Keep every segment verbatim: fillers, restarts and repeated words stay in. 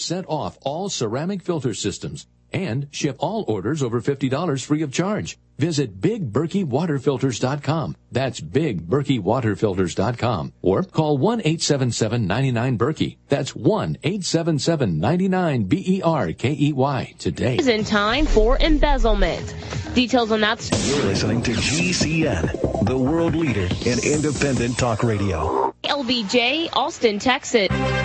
percent off all ceramic filter systems and ship all orders over fifty dollars free of charge. Visit Big Berkey Water Filters dot com. That's Big Berkey Water Filters dot com. Or call one eight seven seven, nine nine, Berkey. That's one eight seven seven, nine nine, B E R K E Y today. It's in time for embezzlement. Details on that. You're listening to G C N, the world leader in independent talk radio. L B J, Austin, Texas.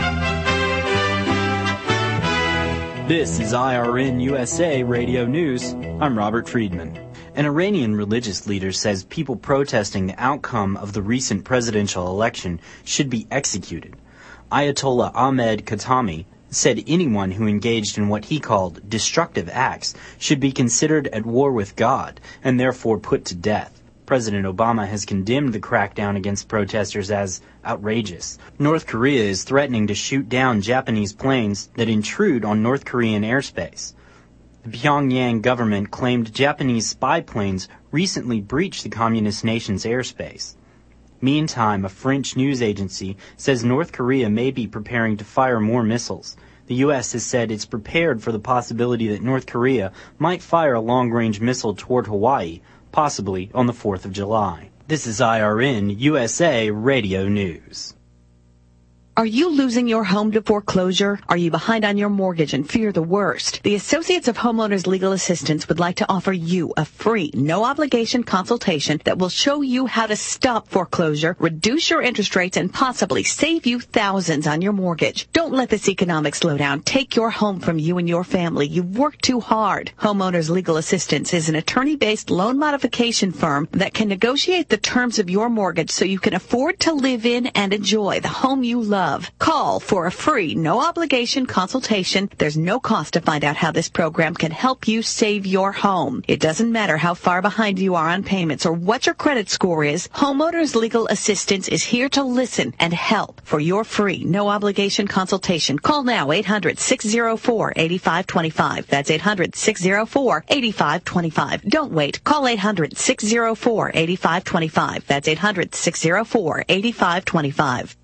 This is I R N U S A Radio News. I'm Robert Friedman. An Iranian religious leader says people protesting the outcome of the recent presidential election should be executed. Ayatollah Ahmed Khatami said anyone who engaged in what he called destructive acts should be considered at war with God and therefore put to death. President Obama has condemned the crackdown against protesters as outrageous. North Korea is threatening to shoot down Japanese planes that intrude on North Korean airspace. The Pyongyang government claimed Japanese spy planes recently breached the communist nation's airspace. Meantime, a French news agency says North Korea may be preparing to fire more missiles. The U S has said it's prepared for the possibility that North Korea might fire a long-range missile toward Hawaii, possibly on the fourth of July. This is I R N U S A Radio News. Are you losing your home to foreclosure? Are you behind on your mortgage and fear the worst? The Associates of Homeowners Legal Assistance would like to offer you a free, no-obligation consultation that will show you how to stop foreclosure, reduce your interest rates, and possibly save you thousands on your mortgage. Don't let this economic slowdown take your home from you and your family. You've worked too hard. Homeowners Legal Assistance is an attorney-based loan modification firm that can negotiate the terms of your mortgage so you can afford to live in and enjoy the home you love. Call for a free, no-obligation consultation. There's no cost to find out how this program can help you save your home. It doesn't matter how far behind you are on payments or what your credit score is. Homeowners Legal Assistance is here to listen and help. For your free, no-obligation consultation, call now eight hundred, six oh four, eight five two five. That's eight hundred, six oh four, eight five two five. Don't wait. Call eight hundred, six oh four, eight five two five. That's eight hundred, six oh four, eight five two five.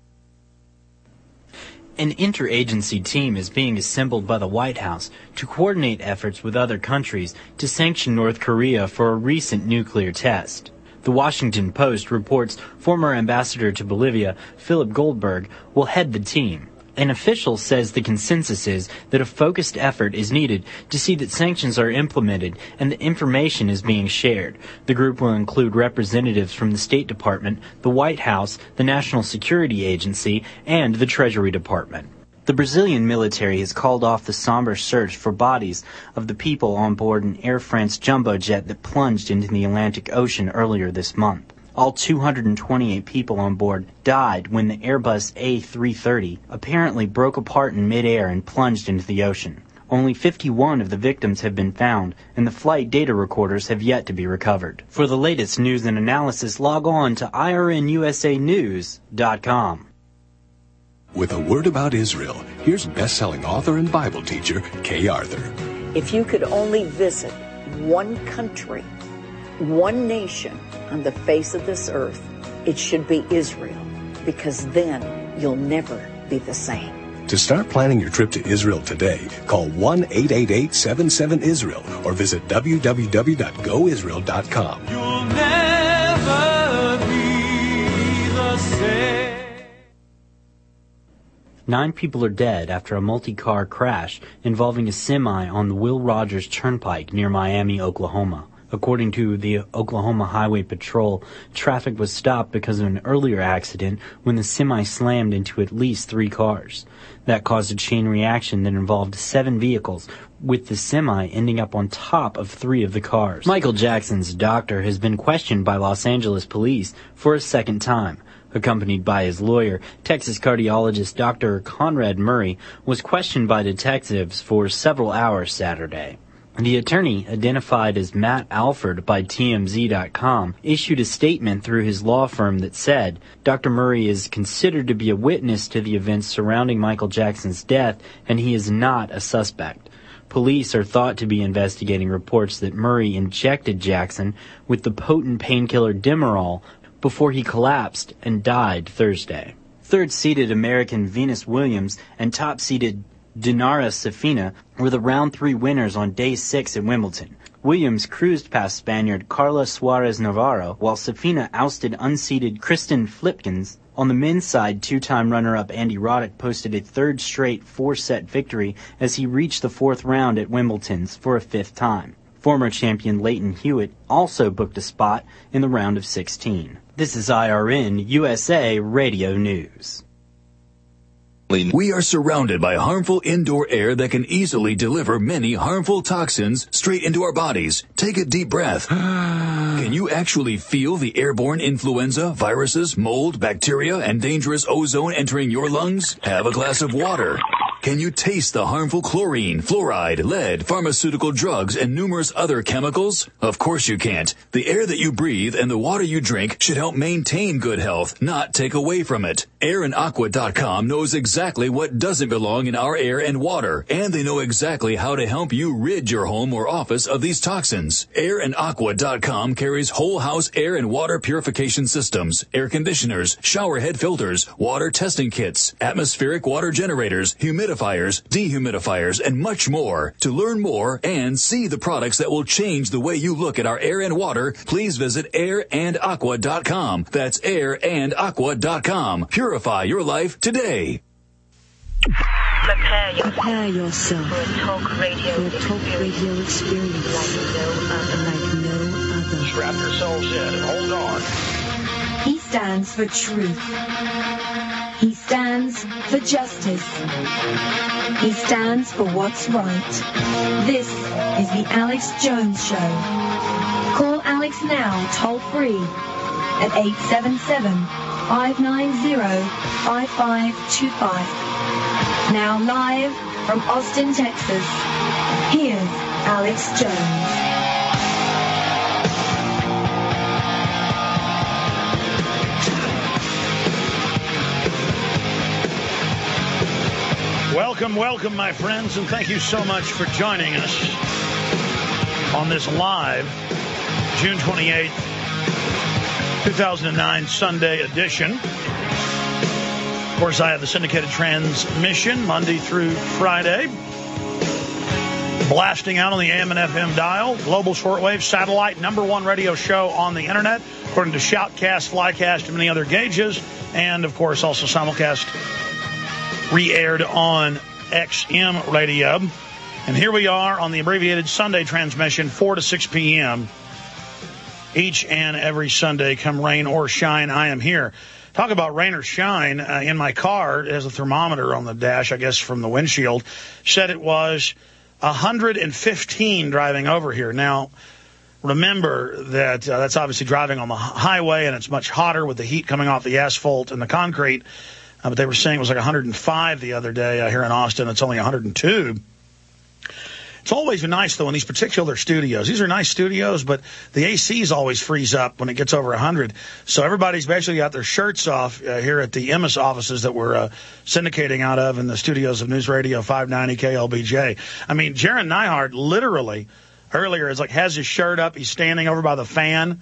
An interagency team is being assembled by the White House to coordinate efforts with other countries to sanction North Korea for a recent nuclear test. The Washington Post reports former ambassador to Bolivia, Philip Goldberg, will head the team. An official says the consensus is that a focused effort is needed to see that sanctions are implemented and that information is being shared. The group will include representatives from the State Department, the White House, the National Security Agency, and the Treasury Department. The Brazilian military has called off the somber search for bodies of the people on board an Air France jumbo jet that plunged into the Atlantic Ocean earlier this month. All two hundred twenty-eight people on board died when the Airbus A three thirty apparently broke apart in midair and plunged into the ocean. Only fifty-one of the victims have been found, and the flight data recorders have yet to be recovered. For the latest news and analysis, log on to I R N U S A news dot com. With a word about Israel, here's best-selling author and Bible teacher Kay Arthur. If you could only visit one country, one nation on the face of this earth, it should be Israel, because then you'll never be the same. To start planning your trip to Israel today, call one eight eight eight, seven seven, Israel or visit w w w dot go israel dot com. You'll never be the same. Nine people are dead after a multi-car crash involving a semi on the Will Rogers Turnpike near Miami, Oklahoma. According to the Oklahoma Highway Patrol, traffic was stopped because of an earlier accident when the semi slammed into at least three cars. That caused a chain reaction that involved seven vehicles, with the semi ending up on top of three of the cars. Michael Jackson's doctor has been questioned by Los Angeles police for a second time. Accompanied by his lawyer, Texas cardiologist Doctor Conrad Murray was questioned by detectives for several hours Saturday. The attorney, identified as Matt Alford by T M Z dot com, issued a statement through his law firm that said, Doctor Murray is considered to be a witness to the events surrounding Michael Jackson's death, and he is not a suspect. Police are thought to be investigating reports that Murray injected Jackson with the potent painkiller Demerol before he collapsed and died Thursday. Third-seeded American Venus Williams and top-seeded Dinara Safina were the round three winners on day six at Wimbledon. Williams cruised past Spaniard Carla Suarez Navarro, while Safina ousted unseeded Kristen Flipkins. On the men's side, two-time runner-up Andy Roddick posted a third straight four-set victory as he reached the fourth round at Wimbledon's for a fifth time. Former champion Leighton Hewitt also booked a spot in the round of sixteen. This is I R N U S A Radio News. We are surrounded by harmful indoor air that can easily deliver many harmful toxins straight into our bodies. Take a deep breath. Can you actually feel the airborne influenza, viruses, mold, bacteria, and dangerous ozone entering your lungs? Have a glass of water. Can you taste the harmful chlorine, fluoride, lead, pharmaceutical drugs, and numerous other chemicals? Of course you can't. The air that you breathe and the water you drink should help maintain good health, not take away from it. air and aqua dot com knows exactly what doesn't belong in our air and water, and they know exactly how to help you rid your home or office of these toxins. air and aqua dot com carries whole house air and water purification systems, air conditioners, shower head filters, water testing kits, atmospheric water generators, humidifiers, dehumidifiers, and much more. To learn more and see the products that will change the way you look at our air and water, please visit air and aqua dot com. That's air and aqua dot com. Purify your life today. Prepare yourself, Prepare yourself for a talk radio, for a talk radio experience like no other. like no other. Strap yourselves in and hold on. He stands for truth. He stands for justice. He stands for what's right. This is the Alex Jones Show. Call Alex now, toll free, at eight seven seven, five nine zero, five five two five. Now live from Austin, Texas, here's Alex Jones. Welcome, welcome, my friends, and thank you so much for joining us on this live June twenty-eighth, two thousand nine Sunday edition. Of course, I have the syndicated transmission Monday through Friday, blasting out on the A M and F M dial, global shortwave, satellite, number one radio show on the internet, according to Shoutcast, Flycast, and many other gauges, and, of course, also simulcast re-aired on X M radio. And here we are on the abbreviated Sunday transmission, four to six p.m. each and every Sunday, come rain or shine, I am here. Talk about rain or shine. Uh, in my car, it has a thermometer on the dash, I guess from the windshield, said it was one hundred fifteen driving over here. Now, remember that uh, that's obviously driving on the highway, and it's much hotter with the heat coming off the asphalt and the concrete. Uh, but they were saying it was like one hundred five the other day uh, here in Austin. It's only one hundred two. It's always nice, though, in these particular studios. These are nice studios, but the A Cs always freeze up when it gets over one hundred. So everybody's basically got their shirts off uh, here at the Emmis offices that we're uh, syndicating out of in the studios of News Radio five ninety K L B J. I mean, Jaron Nyhard literally earlier is like has his shirt up. He's standing over by the fan.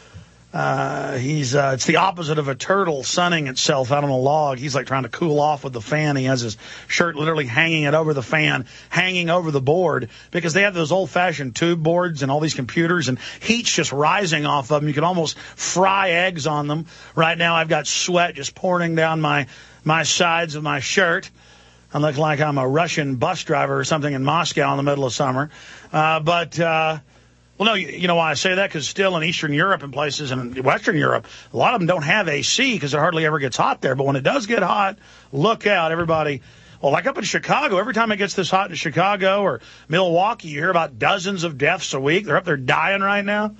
Uh, he's, uh, it's the opposite of a turtle sunning itself out on a log. He's like trying to cool off with the fan. He has his shirt literally hanging it over the fan, hanging over the board, because they have those old fashioned tube boards and all these computers, and heat's just rising off of them. You can almost fry eggs on them. Right now I've got sweat just pouring down my, my sides of my shirt. I look like I'm a Russian bus driver or something in Moscow in the middle of summer. Uh, but, uh, Well, no, you know why I say that? Because still in Eastern Europe and places, and in Western Europe, a lot of them don't have A C because it hardly ever gets hot there. But when it does get hot, look out, everybody. Well, like up in Chicago, every time it gets this hot in Chicago or Milwaukee, you hear about dozens of deaths a week. They're up there dying right now.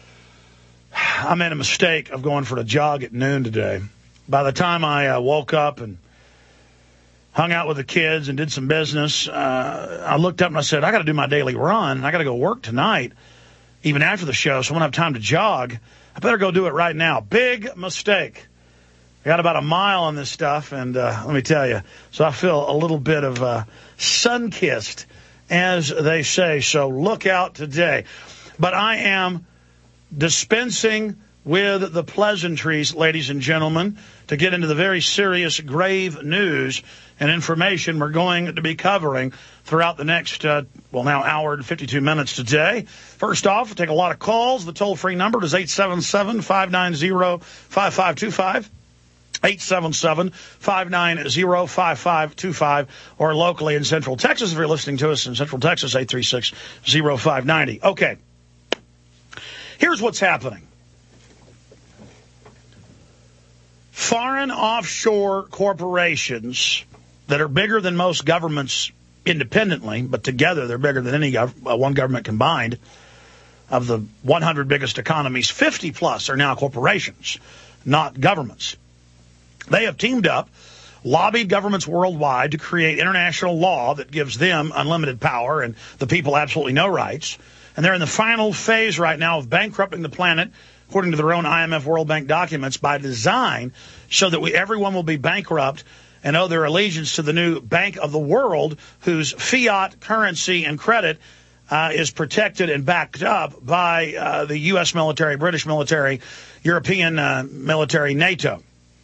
I made a mistake of going for a jog at noon today. By the time I uh, woke up and hung out with the kids and did some business, uh, I looked up and I said, I got to do my daily run. I got to go work tonight, even after the show, so I won't have time to jog. I better go do it right now. Big mistake. I got about a mile on this stuff, and uh, let me tell you, so I feel a little bit of uh, sun-kissed, as they say, so look out today. But I am dispensing with the pleasantries, ladies and gentlemen, to get into the very serious, grave news and information we're going to be covering throughout the next, uh, well, now hour and fifty-two minutes today. First off, we'll take a lot of calls. The toll-free number is eight seven seven, five nine zero, five five two five. eight seven seven, five nine zero, five five two five, or locally in Central Texas, if you're listening to us in Central Texas, eight three six, zero five nine zero. Okay. Here's what's happening. Foreign offshore corporations that are bigger than most governments independently, but together they're bigger than any gov- uh, one government combined. Of the one hundred biggest economies, fifty plus are now corporations, not governments. They have teamed up, lobbied governments worldwide to create international law that gives them unlimited power and the people absolutely no rights. And they're in the final phase right now of bankrupting the planet, according to their own I M F World Bank documents, by design, so that we, everyone will be bankrupt and owe their allegiance to the new Bank of the World, whose fiat currency and credit uh, is protected and backed up by uh, the U S military, British military, European uh, military, NATO.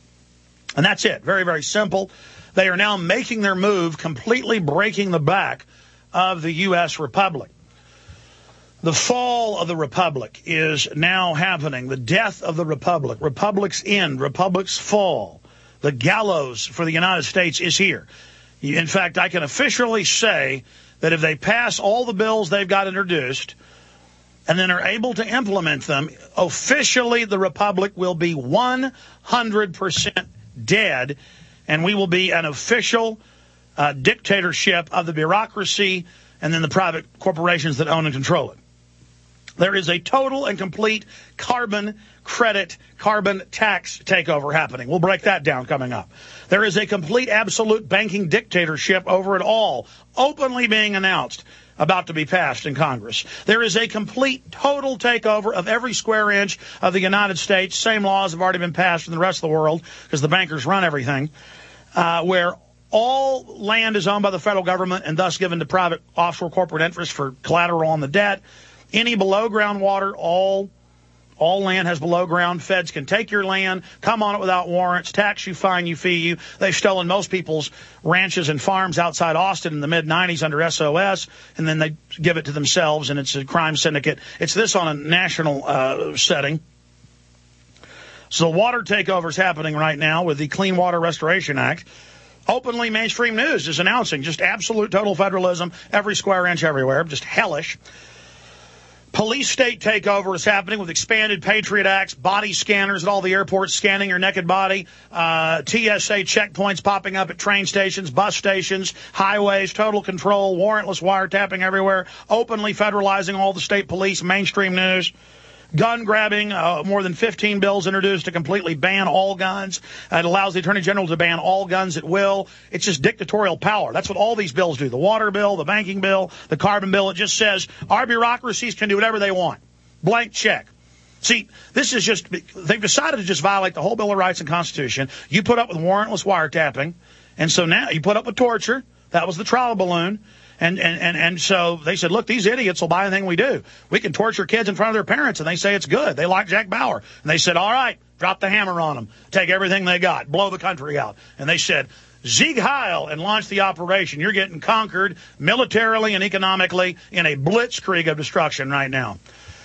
And that's it. Very, very simple. They are now making their move, completely breaking the back of the U S Republic. The fall of the Republic is now happening. The death of the Republic. Republic's end. Republic's fall. The gallows for the United States is here. In fact, I can officially say that if they pass all the bills they've got introduced and then are able to implement them, officially the Republic will be one hundred percent dead, and we will be an official uh, dictatorship of the bureaucracy and then the private corporations that own and control it. There is a total and complete carbon credit, carbon tax takeover happening. We'll break that down coming up. There is a complete, absolute banking dictatorship over it all, openly being announced, about to be passed in Congress. There is a complete, total takeover of every square inch of the United States. Same laws have already been passed in the rest of the world because the bankers run everything, uh, where all land is owned by the federal government and thus given to private offshore corporate interests for collateral on the debt. Any below ground water, all all land has below ground. Feds can take your land, come on it without warrants, tax you, fine you, fee you. They've stolen most people's ranches and farms outside Austin in the mid nineties under S O S, and then they give it to themselves, and it's a crime syndicate. It's this on a national uh, setting. So the water takeover is happening right now with the Clean Water Restoration Act. Openly, mainstream news is announcing just absolute total federalism, every square inch everywhere, just hellish. Police state takeover is happening with expanded Patriot Acts, body scanners at all the airports scanning your naked body, uh, T S A checkpoints popping up at train stations, bus stations, highways, total control, warrantless wiretapping everywhere, openly federalizing all the state police, mainstream news. Gun grabbing, uh, more than fifteen bills introduced to completely ban all guns. Uh, it allows the Attorney General to ban all guns at will. It's just dictatorial power. That's what all these bills do. The water bill, the banking bill, the carbon bill. It just says our bureaucracies can do whatever they want. Blank check. See, this is just, they've decided to just violate the whole Bill of Rights and Constitution. You put up with warrantless wiretapping, and so now you put up with torture. That was the trial balloon. And, and, and, and so they said, look, these idiots will buy anything we do. We can torture kids in front of their parents, and they say it's good. They like Jack Bauer. And they said, all right, drop the hammer on them. Take everything they got. Blow the country out. And they said, Sieg Heil, and launch the operation. You're getting conquered militarily and economically in a blitzkrieg of destruction right now.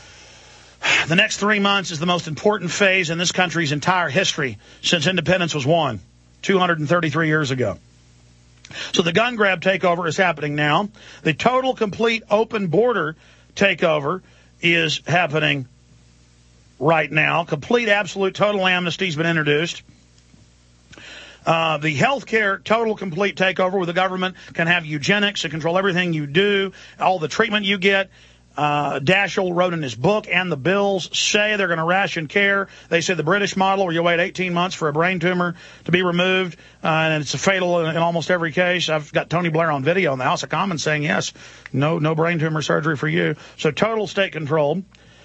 The next three months is the most important phase in this country's entire history since independence was won two hundred thirty-three years ago. So the gun grab takeover is happening now. The total, complete, open border takeover is happening right now. Complete, absolute, total amnesty has been introduced. Uh, the health care total, complete takeover where the government can have eugenics and control everything you do, all the treatment you get. Uh, Daschle wrote in his book, and the bills say they're going to ration care. They say the British model, where you wait eighteen months for a brain tumor to be removed, uh, and it's fatal in, in almost every case. I've got Tony Blair on video in the House of Commons saying, yes, no, no brain tumor surgery for you. So total state control.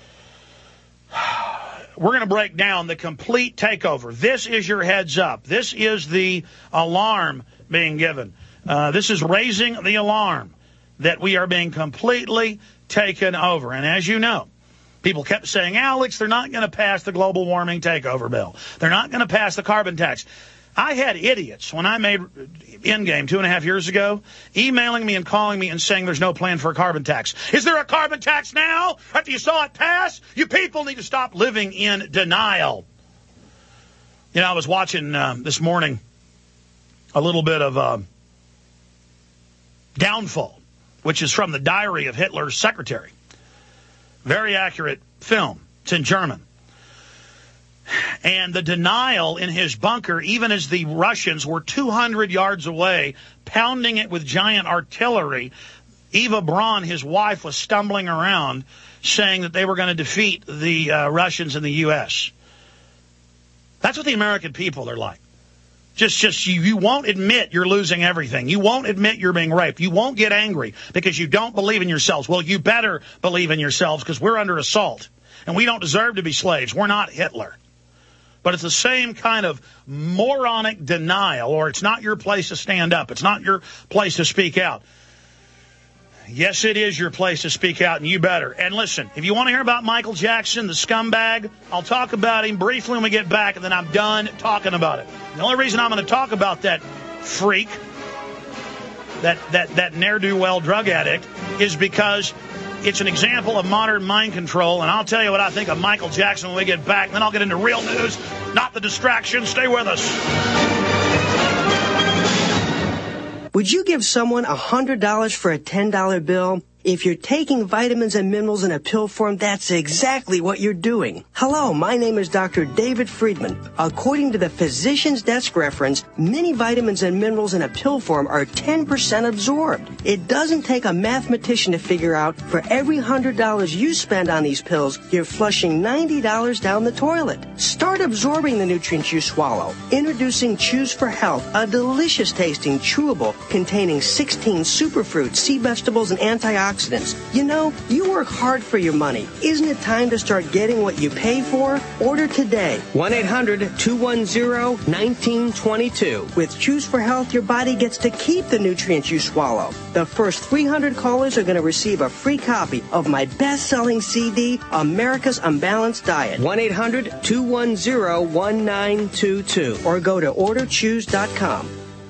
We're going to break down the complete takeover. This is your heads up. This is the alarm being given. Uh, this is raising the alarm that we are being completely taken over. And as you know, People kept saying, Alex, they're not going to pass the global warming takeover bill. They're not going to pass the carbon tax. I had idiots when I made Endgame two and a half years ago emailing me and calling me and saying there's no plan for a carbon tax. Is there a carbon tax now after you saw it pass? You people need to stop living in denial. You know, I was watching uh, this morning a little bit of uh, Downfall, which is from the diary of Hitler's secretary. Very accurate film. It's in German. And the denial in his bunker, even as the Russians were two hundred yards away, pounding it with giant artillery, Eva Braun, his wife, was stumbling around, saying that they were going to defeat the uh, Russians in the U S That's what the American people are like. Just, just you, you won't admit you're losing everything. You won't admit you're being raped. You won't get angry because you don't believe in yourselves. Well, you better believe in yourselves because we're under assault. And we don't deserve to be slaves. We're not Hitler. But it's the same kind of moronic denial, or it's not your place to stand up. It's not your place to speak out. Yes, it is your place to speak out, and you better. And listen, if you want to hear about Michael Jackson, the scumbag, I'll talk about him briefly when we get back, and then I'm done talking about it. The only reason I'm going to talk about that freak, that, that, that ne'er-do-well drug addict, is because it's an example of modern mind control, and I'll tell you what I think of Michael Jackson when we get back, and then I'll get into real news, not the distraction. Stay with us. Would you give someone one hundred dollars for a ten dollar bill? If you're taking vitamins and minerals in a pill form, that's exactly what you're doing. Hello, my name is Doctor David Friedman. According to the Physician's Desk reference, many vitamins and minerals in a pill form are ten percent absorbed. It doesn't take a mathematician to figure out for every one hundred dollars you spend on these pills, you're flushing ninety dollars down the toilet. Start absorbing the nutrients you swallow. Introducing Choose for Health, a delicious tasting chewable containing sixteen superfruits, sea vegetables, and antioxidants. You know, you work hard for your money. Isn't it time to start getting what you pay for? Order today. one eight hundred two one zero one nine two two. With Choose for Health, your body gets to keep the nutrients you swallow. The first three hundred callers are going to receive a free copy of my best-selling C D, America's Unbalanced Diet. one eight hundred two one zero one nine two two. Or go to order choose dot com.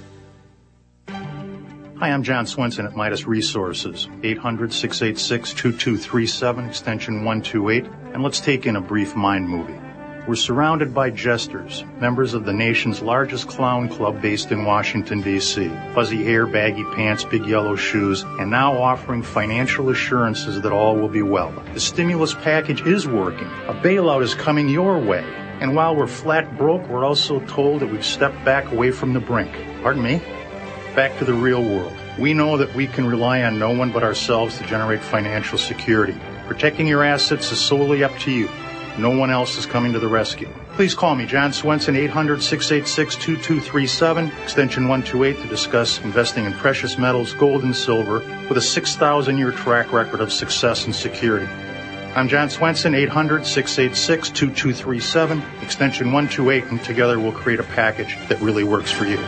Hi, I'm John Swenson at Midas Resources, eight hundred six eight six two two three seven, extension one two eight, and let's take in a brief mind movie. We're surrounded by jesters, members of the nation's largest clown club based in Washington, D C Fuzzy hair, baggy pants, big yellow shoes, and now offering financial assurances that all will be well. The stimulus package is working. A bailout is coming your way. And while we're flat broke, we're also told that we've stepped back away from the brink. Pardon me? Back to the real world. We know that we can rely on no one but ourselves to generate financial security. Protecting your assets is solely up to you. No one else is coming to the rescue. Please call me, John Swenson, eight hundred six eight six two two three seven, extension one two eight, to discuss investing in precious metals, gold and silver, with a six thousand year track record of success and security. I'm John Swenson, eight hundred six eight six two two three seven, extension one two eight, and together we'll create a package that really works for you.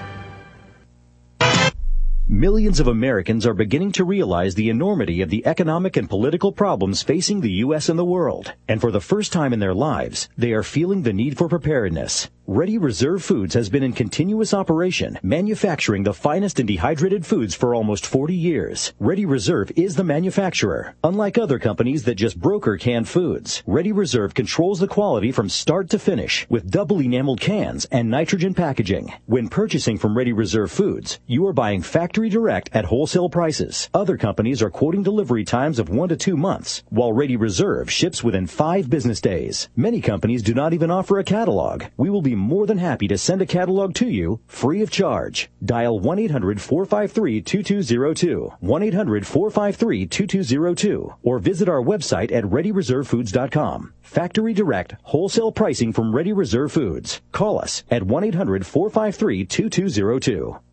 Millions of Americans are beginning to realize the enormity of the economic and political problems facing the U S and the world. And for the first time in their lives, they are feeling the need for preparedness. Ready Reserve Foods has been in continuous operation, manufacturing the finest and dehydrated foods for almost forty years. Ready Reserve is the manufacturer. Unlike other companies that just broker canned foods, Ready Reserve controls the quality from start to finish with double enameled cans and nitrogen packaging. When purchasing from Ready Reserve Foods, you are buying factory direct at wholesale prices. Other companies are quoting delivery times of one to two months, while Ready Reserve ships within five business days. Many companies do not even offer a catalog. We will be more than happy to send a catalog to you free of charge. Dial one eight hundred four five three two two zero two, one eight hundred four five three two two zero two, or visit our website at ready reserve foods dot com. Factory direct, wholesale pricing from Ready Reserve Foods. Call us at one eight hundred four five three two two zero two.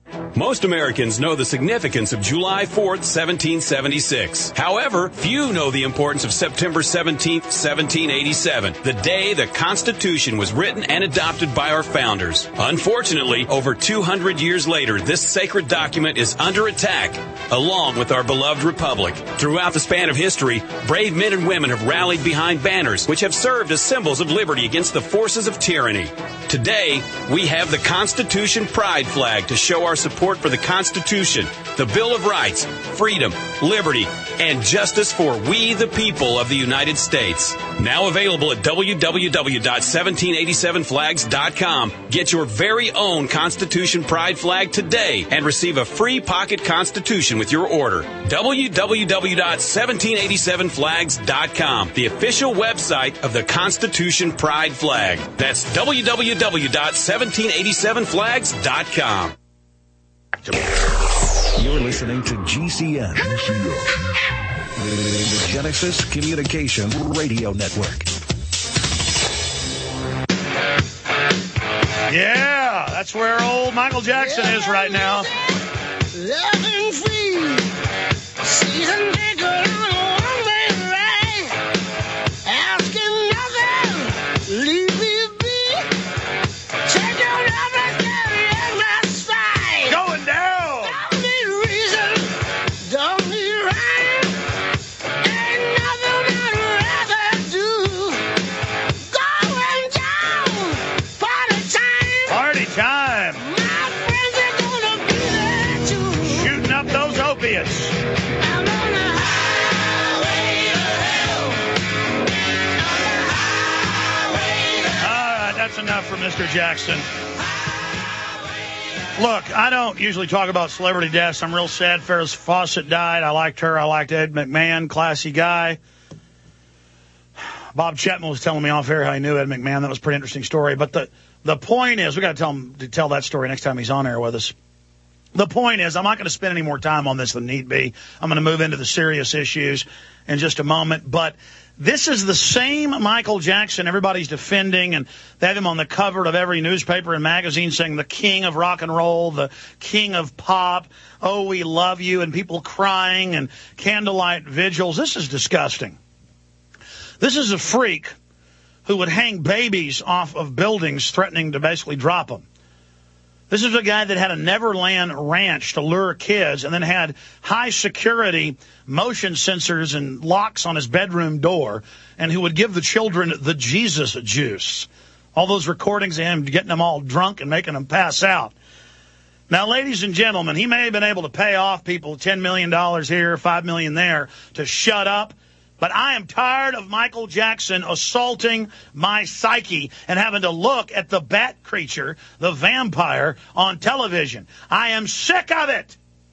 Most Americans know the significance of July fourth, seventeen seventy-six. However, few know the importance of September seventeenth, seventeen eighty-seven, the day the Constitution was written and adopted by our founders. Unfortunately, over two hundred years later, this sacred document is under attack, along with our beloved republic. Throughout the span of history, brave men and women have rallied behind banners which have served as symbols of liberty against the forces of tyranny. Today, we have the Constitution Pride flag to show our support for the Constitution, the Bill of Rights, freedom, liberty, and justice for we the people of the United States. Now available at w w w dot seventeen eighty-seven flags dot com. Get your very own Constitution Pride flag today and receive a free pocket Constitution with your order. w w w dot seventeen eighty-seven flags dot com, the official website of the Constitution Pride flag. That's w w w dot seventeen eighty-seven flags dot com. You're listening to G C N, the Genesis Communications Radio Network. Yeah, that's where old Michael Jackson is right now. Loving free, season ticket on a one-way ride, asking nothing, leave me be, take your number, carry at my side. Going down. Don't need reason, don't need rhyme, ain't nothing I'd rather do. Going down, party time. Party time. My friends are gonna be there too. Shooting up those opiates. I'm on the highway to hell. On the highway to hell. All right, that's enough for Mister Jackson. Look, I don't usually talk about celebrity deaths. I'm real sad Farrah Fawcett died. I liked her. I liked Ed McMahon, classy guy. Bob Chapman was telling me off air how he knew Ed McMahon. That was a pretty interesting story. But the, the point is, we got to tell him to tell that story next time he's on air with us. The point is, I'm not going to spend any more time on this than need be. I'm going to move into the serious issues in just a moment. But this is the same Michael Jackson everybody's defending, and they have him on the cover of every newspaper and magazine saying the king of rock and roll, the king of pop, oh, we love you, and people crying and candlelight vigils. This is disgusting. This is a freak who would hang babies off of buildings threatening to basically drop them. This is a guy that had a Neverland ranch to lure kids and then had high security motion sensors and locks on his bedroom door, and who would give the children the Jesus juice. All those recordings of him getting them all drunk and making them pass out. Now, ladies and gentlemen, he may have been able to pay off people ten million dollars here, five million dollars there to shut up. But I am tired of Michael Jackson assaulting my psyche and having to look at the bat creature, the vampire, on television. I am sick of it.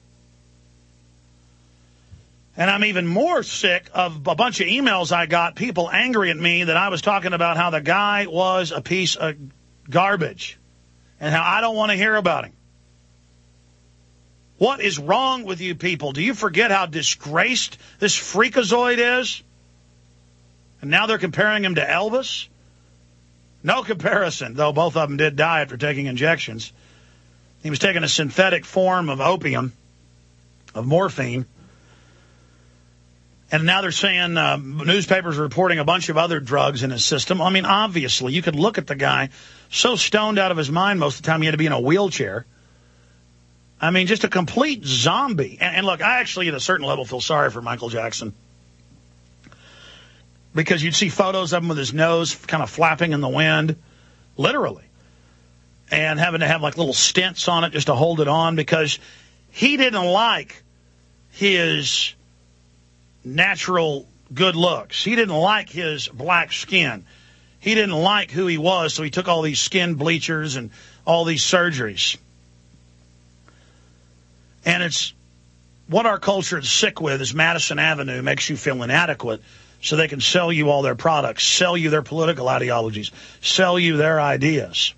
And I'm even more sick of a bunch of emails I got, people angry at me that I was talking about how the guy was a piece of garbage and how I don't want to hear about him. What is wrong with you people? Do you forget how disgraced this freakazoid is? And now they're comparing him to Elvis? No comparison, though both of them did die after taking injections. He was taking a synthetic form of opium, of morphine. And now they're saying uh, newspapers are reporting a bunch of other drugs in his system. I mean, obviously, you could look at the guy so stoned out of his mind most of the time he had to be in a wheelchair. I mean, just a complete zombie. And, and look, I actually, at a certain level, feel sorry for Michael Jackson. Because you'd see photos of him with his nose kind of flapping in the wind, literally. And having to have like little stents on it just to hold it on, because he didn't like his natural good looks. He didn't like his black skin. He didn't like who he was, so he took all these skin bleachers and all these surgeries. And it's what our culture is sick with is Madison Avenue makes you feel inadequate so they can sell you all their products, sell you their political ideologies, sell you their ideas.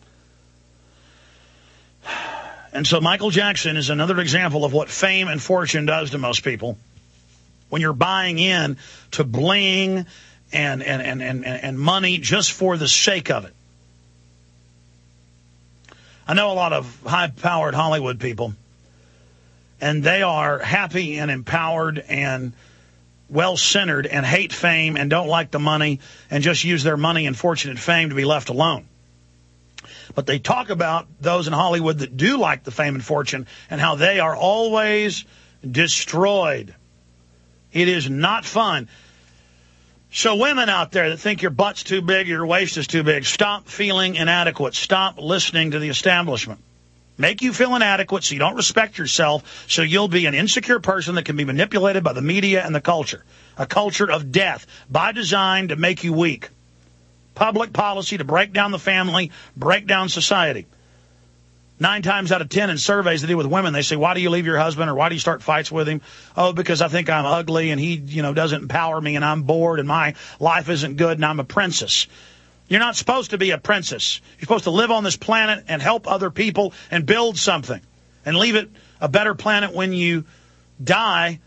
And so Michael Jackson is another example of what fame and fortune does to most people. When you're buying in to bling and, and, and, and, and money just for the sake of it. I know a lot of high-powered Hollywood people and they are happy and empowered and well-centered and hate fame and don't like the money and just use their money and fortune and fame to be left alone. But they talk about those in Hollywood that do like the fame and fortune and how they are always destroyed. It is not fun. So women out there that think your butt's too big or your waist is too big, stop feeling inadequate. Stop listening to the establishment. Make you feel inadequate so you don't respect yourself, so you'll be an insecure person that can be manipulated by the media and the culture. A culture of death by design to make you weak. Public policy to break down the family, break down society. Nine times out of ten in surveys they do with women, they say, why do you leave your husband or why do you start fights with him? Oh, because I think I'm ugly and he, you know, doesn't empower me and I'm bored and my life isn't good and I'm a princess. You're not supposed to be a princess. You're supposed to live on this planet and help other people and build something and leave it a better planet when you die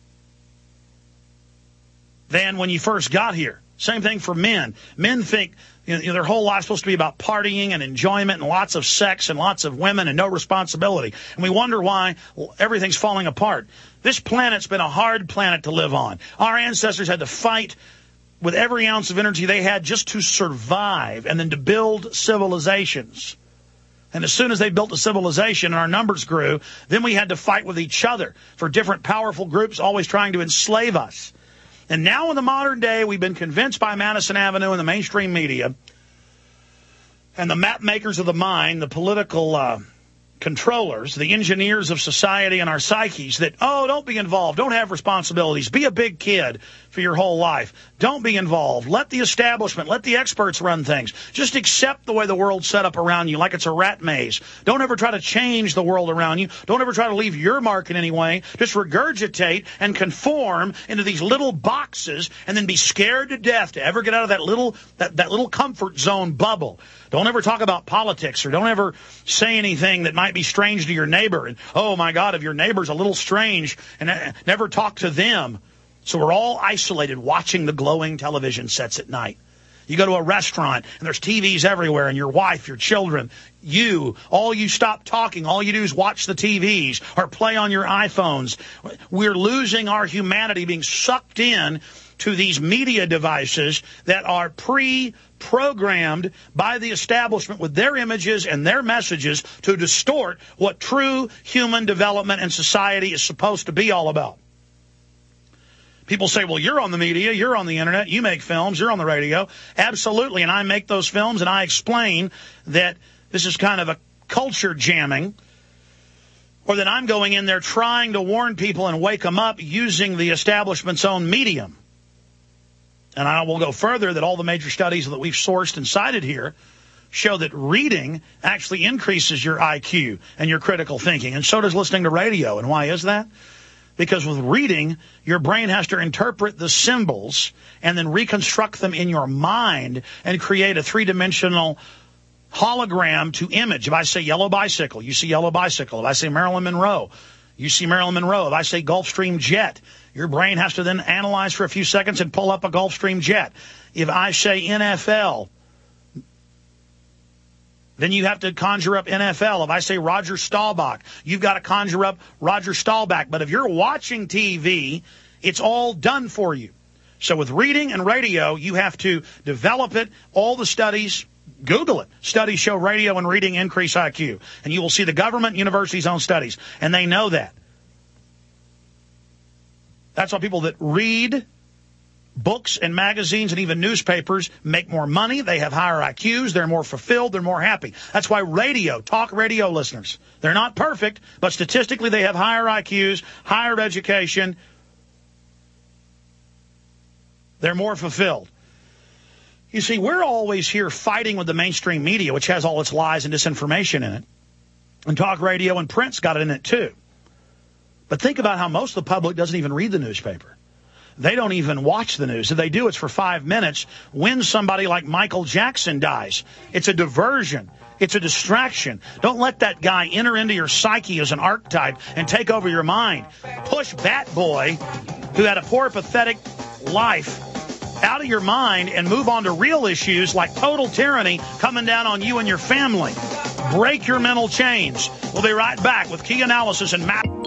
than when you first got here. Same thing for men. Men think you know, their whole life is supposed to be about partying and enjoyment and lots of sex and lots of women and no responsibility. And we wonder why everything's falling apart. This planet's been a hard planet to live on. Our ancestors had to fight with every ounce of energy they had just to survive and then to build civilizations. And as soon as they built a civilization and our numbers grew, then we had to fight with each other for different powerful groups always trying to enslave us. And now in the modern day, we've been convinced by Madison Avenue and the mainstream media and the map makers of the mind, the political uh, controllers, the engineers of society and our psyches that, oh, don't be involved. Don't have responsibilities. Be a big kid for your whole life. Don't be involved. Let the establishment, let the experts run things. Just accept the way the world's set up around you like it's a rat maze. Don't ever try to change the world around you. Don't ever try to leave your mark in any way. Just regurgitate and conform into these little boxes and then be scared to death to ever get out of that little, that, that little comfort zone bubble. Don't ever talk about politics or don't ever say anything that might be strange to your neighbor. And, oh, my God, if your neighbor's a little strange, and uh, never talk to them. So we're all isolated watching the glowing television sets at night. You go to a restaurant, and there's T Vs everywhere, and your wife, your children, you, all you stop talking, all you do is watch the T Vs or play on your iPhones. We're losing our humanity, being sucked in to these media devices that are pre-programmed by the establishment with their images and their messages to distort what true human development and society is supposed to be all about. People say, well, you're on the media, you're on the internet, you make films, you're on the radio. Absolutely, and I make those films and I explain that this is kind of a culture jamming, or that I'm going in there trying to warn people and wake them up using the establishment's own medium. And I will go further that all the major studies that we've sourced and cited here show that reading actually increases your I Q and your critical thinking, and so does listening to radio. And why is that? Because with reading, your brain has to interpret the symbols and then reconstruct them in your mind and create a three-dimensional hologram to image. If I say yellow bicycle, you see yellow bicycle. If I say Marilyn Monroe, you see Marilyn Monroe. If I say Gulfstream jet, your brain has to then analyze for a few seconds and pull up a Gulfstream jet. If I say N F L, then you have to conjure up N F L. If I say Roger Staubach, you've got to conjure up Roger Staubach. But if you're watching T V, it's all done for you. So with reading and radio, you have to develop it. All the studies, Google it. Studies show radio and reading increase I Q. And you will see the government university's own studies. And they know that. That's why people that read books and magazines and even newspapers make more money. They have higher I Qs. They're more fulfilled. They're more happy. That's why radio, talk radio listeners, they're not perfect, but statistically they have higher I Qs, higher education. They're more fulfilled. You see, we're always here fighting with the mainstream media, which has all its lies and disinformation in it. And talk radio and print's got it in it too. But think about how most of the public doesn't even read the newspaper. They don't even watch the news. If they do, it's for five minutes when somebody like Michael Jackson dies. It's a diversion. It's a distraction. Don't let that guy enter into your psyche as an archetype and take over your mind. Push Bat Boy, who had a poor, pathetic life, out of your mind and move on to real issues like total tyranny coming down on you and your family. Break your mental chains. We'll be right back with key analysis and map.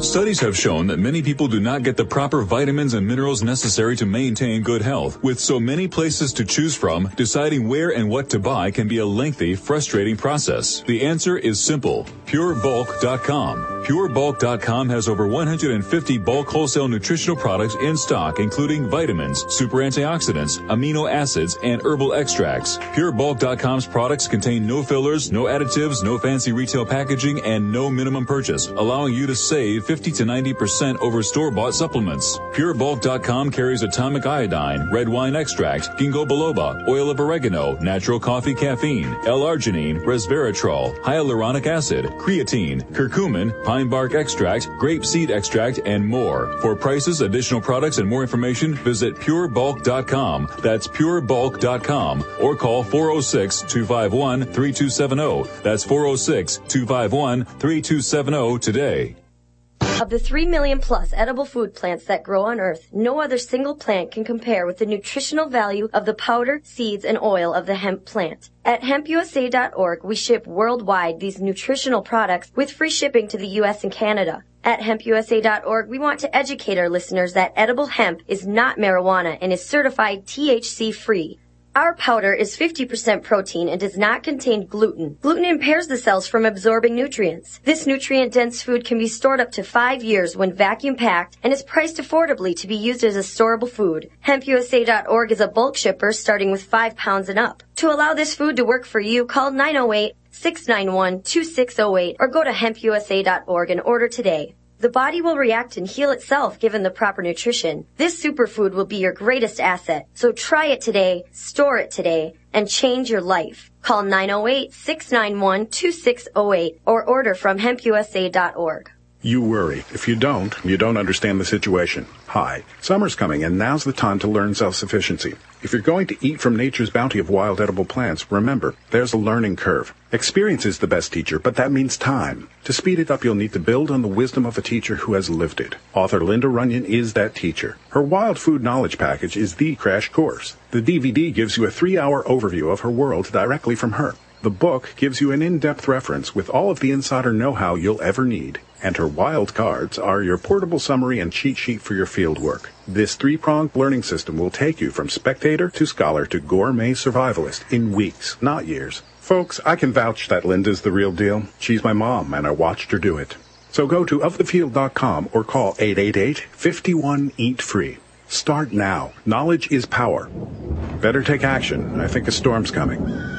Studies have shown that many people do not get the proper vitamins and minerals necessary to maintain good health. With so many places to choose from, deciding where and what to buy can be a lengthy, frustrating process. The answer is simple. Pure Bulk dot com. Pure Bulk dot com has over one hundred fifty bulk wholesale nutritional products in stock, including vitamins, super antioxidants, amino acids, and herbal extracts. Pure Bulk dot com's products contain no fillers, no additives, no fancy retail packaging, and no minimum purchase, allowing you to save fifty to ninety percent over store-bought supplements. Pure Bulk dot com carries atomic iodine, red wine extract, ginkgo biloba, oil of oregano, natural coffee caffeine, L-arginine, resveratrol, hyaluronic acid, creatine, curcumin, pine bark extract, grape seed extract, and more. For prices, additional products, and more information, visit Pure Bulk dot com. That's Pure Bulk dot com, or call four oh six, two five one, three two seven oh. That's four oh six, two five one, three two seven oh today. Of the three million plus edible food plants that grow on Earth, no other single plant can compare with the nutritional value of the powder, seeds, and oil of the hemp plant. At hemp U S A dot org, we ship worldwide these nutritional products with free shipping to the U S and Canada. At hemp U S A dot org, we want to educate our listeners that edible hemp is not marijuana and is certified T H C-free. Our powder is fifty percent protein and does not contain gluten. Gluten impairs the cells from absorbing nutrients. This nutrient-dense food can be stored up to five years when vacuum-packed and is priced affordably to be used as a storable food. hemp U S A dot org is a bulk shipper starting with five pounds and up. To allow this food to work for you, call nine oh eight, six nine one, two six oh eight or go to hemp U S A dot org and order today. The body will react and heal itself given the proper nutrition. This superfood will be your greatest asset. So try it today, store it today, and change your life. Call nine oh eight, six nine one, two six oh eight or order from hemp U S A dot org. You worry. If you don't, you don't understand the situation. Hi, summer's coming and now's the time to learn self-sufficiency. If you're going to eat from nature's bounty of wild edible plants, remember, there's a learning curve. Experience is the best teacher, but that means time. To speed it up, you'll need to build on the wisdom of a teacher who has lived it. Author Linda Runyon is that teacher. Her Wild Food Knowledge Package is the crash course. The D V D gives you a three-hour overview of her world directly from her. The book gives you an in-depth reference with all of the insider know-how you'll ever need. And her wild cards are your portable summary and cheat sheet for your field work. This three-pronged learning system will take you from spectator to scholar to gourmet survivalist in weeks, not years. Folks, I can vouch that Linda's the real deal. She's my mom, and I watched her do it. So go to of the field dot com or call eight eight eight, five one, eat free. Start now. Knowledge is power. Better take action. I think a storm's coming.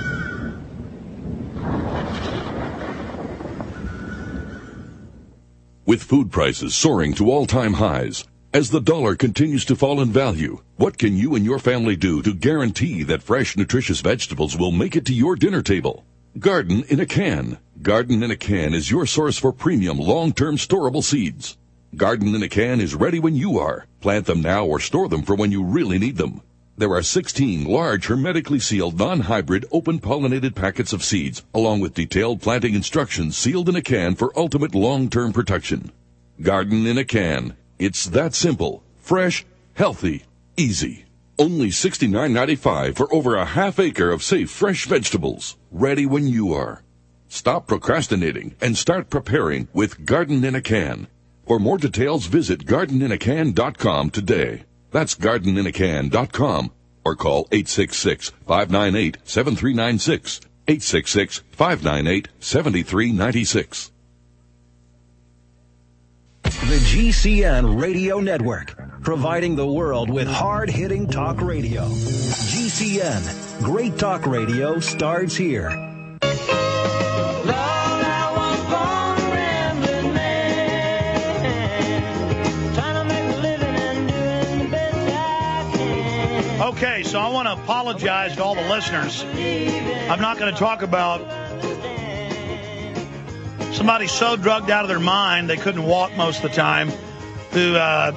With food prices soaring to all-time highs, as the dollar continues to fall in value, what can you and your family do to guarantee that fresh, nutritious vegetables will make it to your dinner table? Garden in a Can. Garden in a Can is your source for premium, long-term storable seeds. Garden in a Can is ready when you are. Plant them now or store them for when you really need them. There are sixteen large, hermetically sealed, non-hybrid, open-pollinated packets of seeds, along with detailed planting instructions sealed in a can for ultimate long-term protection. Garden in a Can. It's that simple, fresh, healthy, easy. Only sixty-nine ninety-five for over a half acre of safe, fresh vegetables, ready when you are. Stop procrastinating and start preparing with Garden in a Can. For more details, visit garden in a can dot com today. That's garden in a can dot com or call eight six six, five nine eight, seven three nine six, eight six six, five nine eight, seven three nine six. The G C N Radio Network, providing the world with hard-hitting talk radio. G C N, great talk radio starts here. Okay, so I want to apologize to all the listeners. I'm not going to talk about somebody so drugged out of their mind they couldn't walk most of the time, who uh,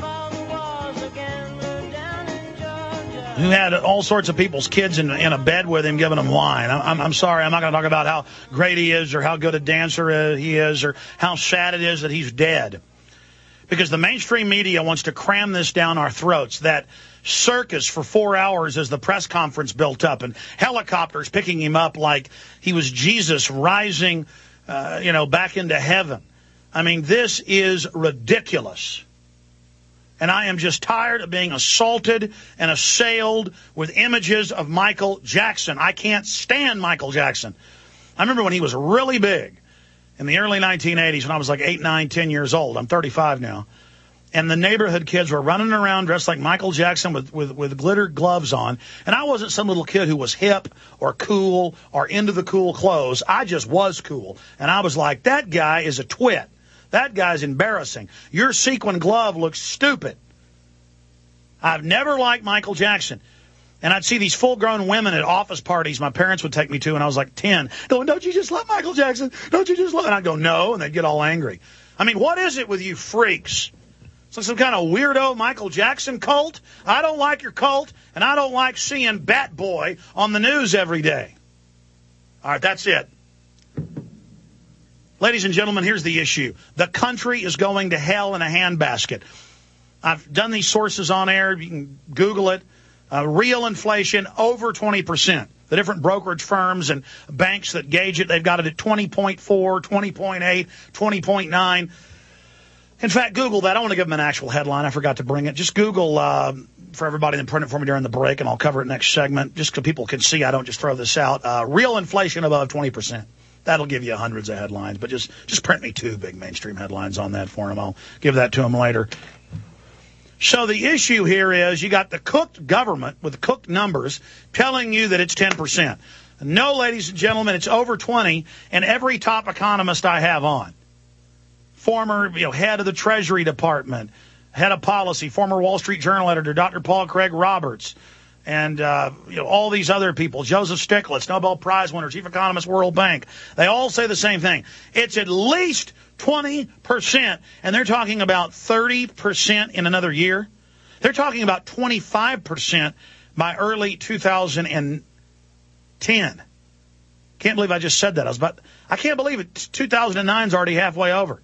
who had all sorts of people's kids in, in a bed with him giving them wine. I'm, I'm sorry, I'm not going to talk about how great he is or how good a dancer he is or how sad it is that he's dead. Because the mainstream media wants to cram this down our throats, that circus for four hours as the press conference built up and helicopters picking him up like he was Jesus rising, uh, you know, back into heaven. I mean, this is ridiculous. And I am just tired of being assaulted and assailed with images of Michael Jackson. I can't stand Michael Jackson. I remember when he was really big in the early nineteen eighties when I was like eight, nine, ten years old. I'm thirty-five now. And the neighborhood kids were running around dressed like Michael Jackson with, with, with glitter gloves on. And I wasn't some little kid who was hip or cool or into the cool clothes. I just was cool. And I was like, that guy is a twit. That guy's embarrassing. Your sequin glove looks stupid. I've never liked Michael Jackson. And I'd see these full-grown women at office parties my parents would take me to, and I was like ten, going, don't you just love Michael Jackson? Don't you just love... And I'd go, no, and they'd get all angry. I mean, what is it with you freaks? It's like some kind of weirdo Michael Jackson cult? I don't like your cult, and I don't like seeing Bat Boy on the news every day. All right, that's it. Ladies and gentlemen, here's the issue. The country is going to hell in a handbasket. I've done these sources on air. You can Google it. Uh, real inflation over twenty percent. The different brokerage firms and banks that gauge it, they've got it at twenty point four, twenty point eight, twenty point nine. In fact, Google that. I want to give them an actual headline. I forgot to bring it. Just Google uh, for everybody and print it for me during the break, and I'll cover it next segment just so people can see I don't just throw this out. Uh, real inflation above twenty percent. That'll give you hundreds of headlines, but just, just print me two big mainstream headlines on that for them. I'll give that to them later. So the issue here is you got the cooked government with the cooked numbers telling you that it's ten percent. No, ladies and gentlemen, it's over twenty, and every top economist I have on, former you know, head of the Treasury Department, head of policy, former Wall Street Journal editor, Doctor Paul Craig Roberts, and uh, you know, all these other people, Joseph Stiglitz, Nobel Prize winner, chief economist, World Bank, they all say the same thing. It's at least twenty percent, and they're talking about thirty percent in another year. They're talking about twenty-five percent by early two thousand ten. Can't believe I just said that. I was about, I can't believe it. two thousand nine is already halfway over.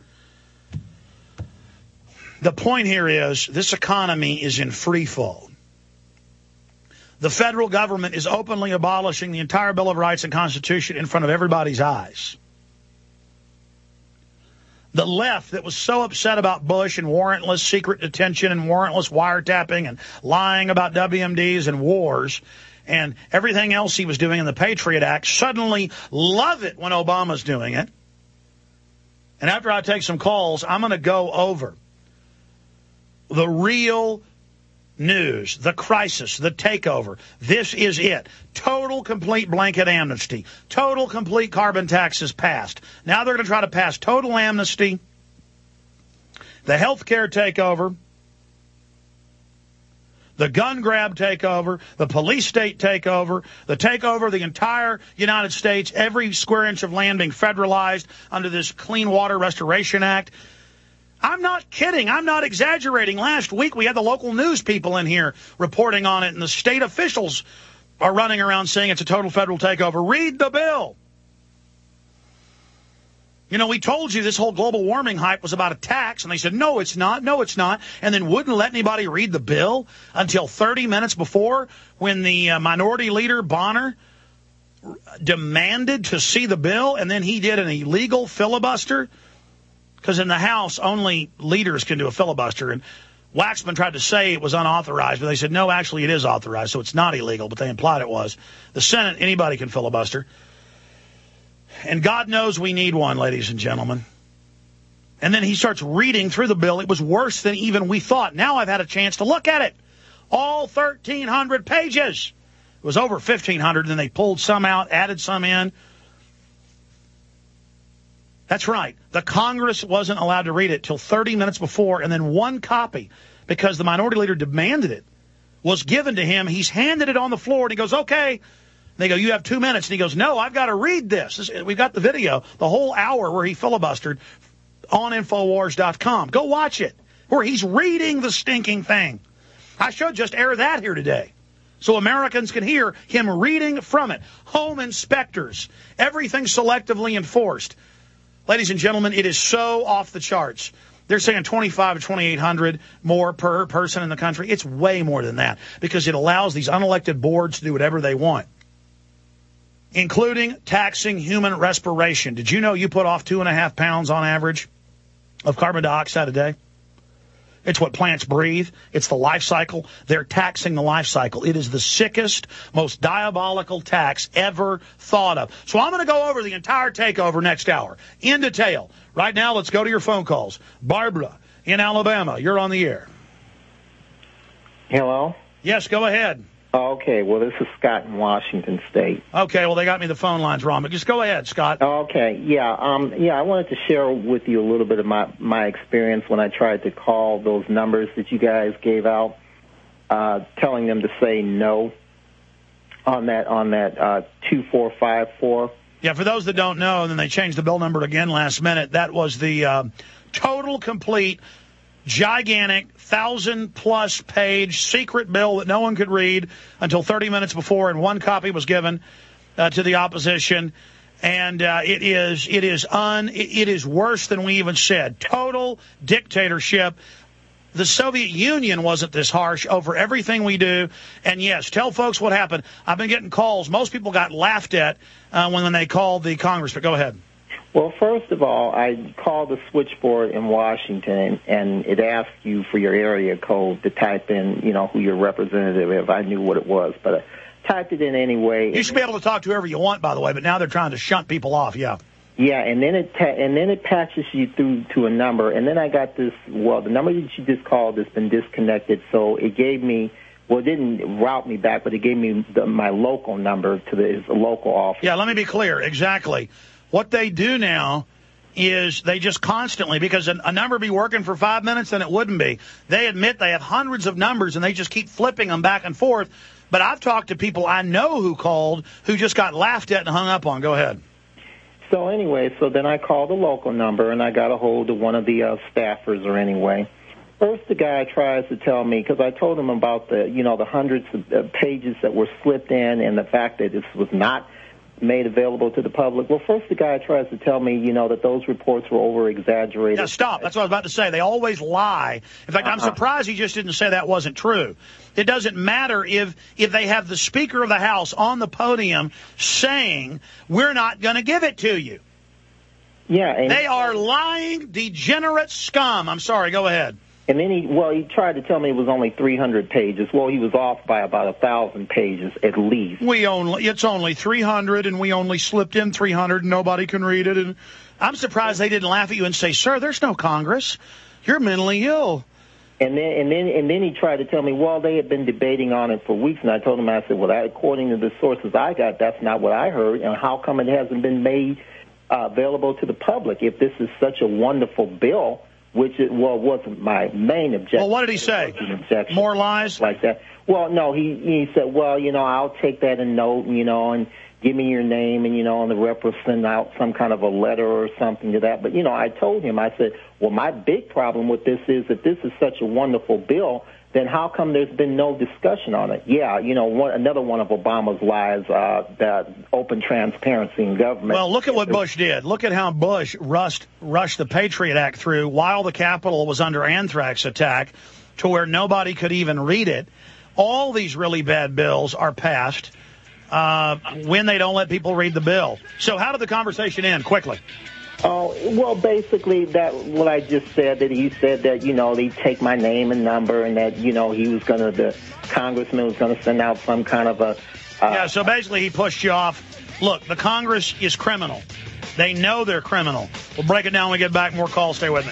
The point here is this economy is in free fall. The federal government is openly abolishing the entire Bill of Rights and Constitution in front of everybody's eyes. The left that was so upset about Bush and warrantless secret detention and warrantless wiretapping and lying about W M Ds and wars and everything else he was doing in the Patriot Act suddenly love it when Obama's doing it. And after I take some calls, I'm going to go over the real news, the crisis, the takeover. This is it. Total, complete blanket amnesty. Total, complete carbon taxes passed. Now they're going to try to pass total amnesty, the health care takeover, the gun grab takeover, the police state takeover, the takeover of the entire United States, every square inch of land being federalized under this Clean Water Restoration Act. I'm not kidding. I'm not exaggerating. Last week, we had the local news people in here reporting on it, and the state officials are running around saying it's a total federal takeover. Read the bill. You know, we told you this whole global warming hype was about a tax, and they said, no, it's not, no, it's not, and then wouldn't let anybody read the bill until thirty minutes before when the uh, minority leader, Bonner, demanded to see the bill, and then he did an illegal filibuster. Because in the House, only leaders can do a filibuster. And Waxman tried to say it was unauthorized, but they said, no, actually it is authorized, so it's not illegal, but they implied it was. The Senate, anybody can filibuster. And God knows we need one, ladies and gentlemen. And then he starts reading through the bill. It was worse than even we thought. Now I've had a chance to look at it. All thirteen hundred pages. It was over fifteen hundred, and then they pulled some out, added some in. That's right. The Congress wasn't allowed to read it till thirty minutes before, and then one copy, because the minority leader demanded it, was given to him. He's handed it on the floor, and he goes, okay. And they go, you have two minutes. And he goes, no, I've got to read this. this. We've got the video, the whole hour where he filibustered on Infowars dot com. Go watch it, where he's reading the stinking thing. I should just air that here today, so Americans can hear him reading from it. Home inspectors, everything selectively enforced. Ladies and gentlemen, it is so off the charts. They're saying twenty-five to twenty-eight hundred more per person in the country. It's way more than that because it allows these unelected boards to do whatever they want, including taxing human respiration. Did you know you put off two and a half pounds on average? of carbon dioxide a day. It's what plants breathe. It's the life cycle. They're taxing the life cycle. It is the sickest, most diabolical tax ever thought of. So I'm going to go over the entire takeover next hour in detail. Right now, let's go to your phone calls. Barbara in Alabama, you're on the air. Hello? Yes, go ahead. Okay, well, this is Scott in Washington State. Okay, well, they got me the phone lines wrong, but just go ahead, Scott. Okay, yeah, um, yeah, I wanted to share with you a little bit of my, my experience when I tried to call those numbers that you guys gave out, uh, telling them to say no on that on that uh, two four five four. Yeah, for those that don't know, and then they changed the bill number again last minute, that was the uh, total, complete, gigantic, thousand-plus page secret bill that no one could read until thirty minutes before, and one copy was given uh, to the opposition. And uh, it is it is un it, it is worse than we even said. Total dictatorship. The Soviet Union wasn't this harsh over everything we do. And yes, tell folks what happened. I've been getting calls. Most people got laughed at uh, when, when they called the Congress. But go ahead. Well, first of all, I called the switchboard in Washington, and it asked you for your area code to type in, you know, who your representative is. I knew what it was, but I typed it in anyway. You should be able to talk to whoever you want, by the way, but now they're trying to shunt people off, yeah. Yeah, and then it ta- and then it patches you through to a number, and then I got this, well, the number that you just called has been disconnected, so it gave me, well, it didn't route me back, but it gave me the, my local number to the his local office. Yeah, let me be clear, exactly. What they do now is they just constantly, because a, a number be working for five minutes, then it wouldn't be. They admit they have hundreds of numbers, and they just keep flipping them back and forth. But I've talked to people I know who called who just got laughed at and hung up on. Go ahead. So anyway, so then I called the local number, and I got a hold of one of the uh, staffers or anyway. First, the guy tries to tell me, because I told him about the, you know, the hundreds of uh, pages that were slipped in and the fact that this was not made available to the public. Well, first the guy tries to tell me, you know, that those reports were over-exaggerated. Yeah, stop. That's what I was about to say. They always lie. In fact, uh-huh. I'm surprised he just didn't say that wasn't true. It doesn't matter if if they have the Speaker of the House on the podium saying, we're not going to give it to you. Yeah. And they are lying, degenerate scum. I'm sorry. Go ahead. And then he, well, he tried to tell me it was only three hundred pages. Well, he was off by about a thousand pages at least. We only, it's only three hundred, and we only slipped in three hundred, and nobody can read it. And I'm surprised they didn't laugh at you and say, sir, there's no Congress. You're mentally ill. And then, and then, and then he tried to tell me, well, they had been debating on it for weeks. And I told him, I said, well, that, according to the sources I got, that's not what I heard. And how come it hasn't been made uh, available to the public if this is such a wonderful bill? Which, it, well, wasn't my main objection. Well, what did he say? More lies? Like that. Well, no, he he said, well, you know, I'll take that in note, you know, and give me your name, and, you know, and the rep will send out some kind of a letter or something to that. But, you know, I told him, I said, well, my big problem with this is that this is such a wonderful bill, then how come there's been no discussion on it? Yeah, you know, one, another one of Obama's lies, uh, that open transparency in government. Well, look at what Bush did. Look at how Bush rushed, rushed the Patriot Act through while the Capitol was under anthrax attack to where nobody could even read it. All these really bad bills are passed uh, when they don't let people read the bill. So how did the conversation end? Quickly. Oh, well, basically, that what I just said, that he said that, you know, they'd take my name and number and that, you know, he was going to, the congressman was going to send out some kind of a... Uh, yeah, so basically he pushed you off. Look, the Congress is criminal. They know they're criminal. We'll break it down when we get back. More calls. Stay with me.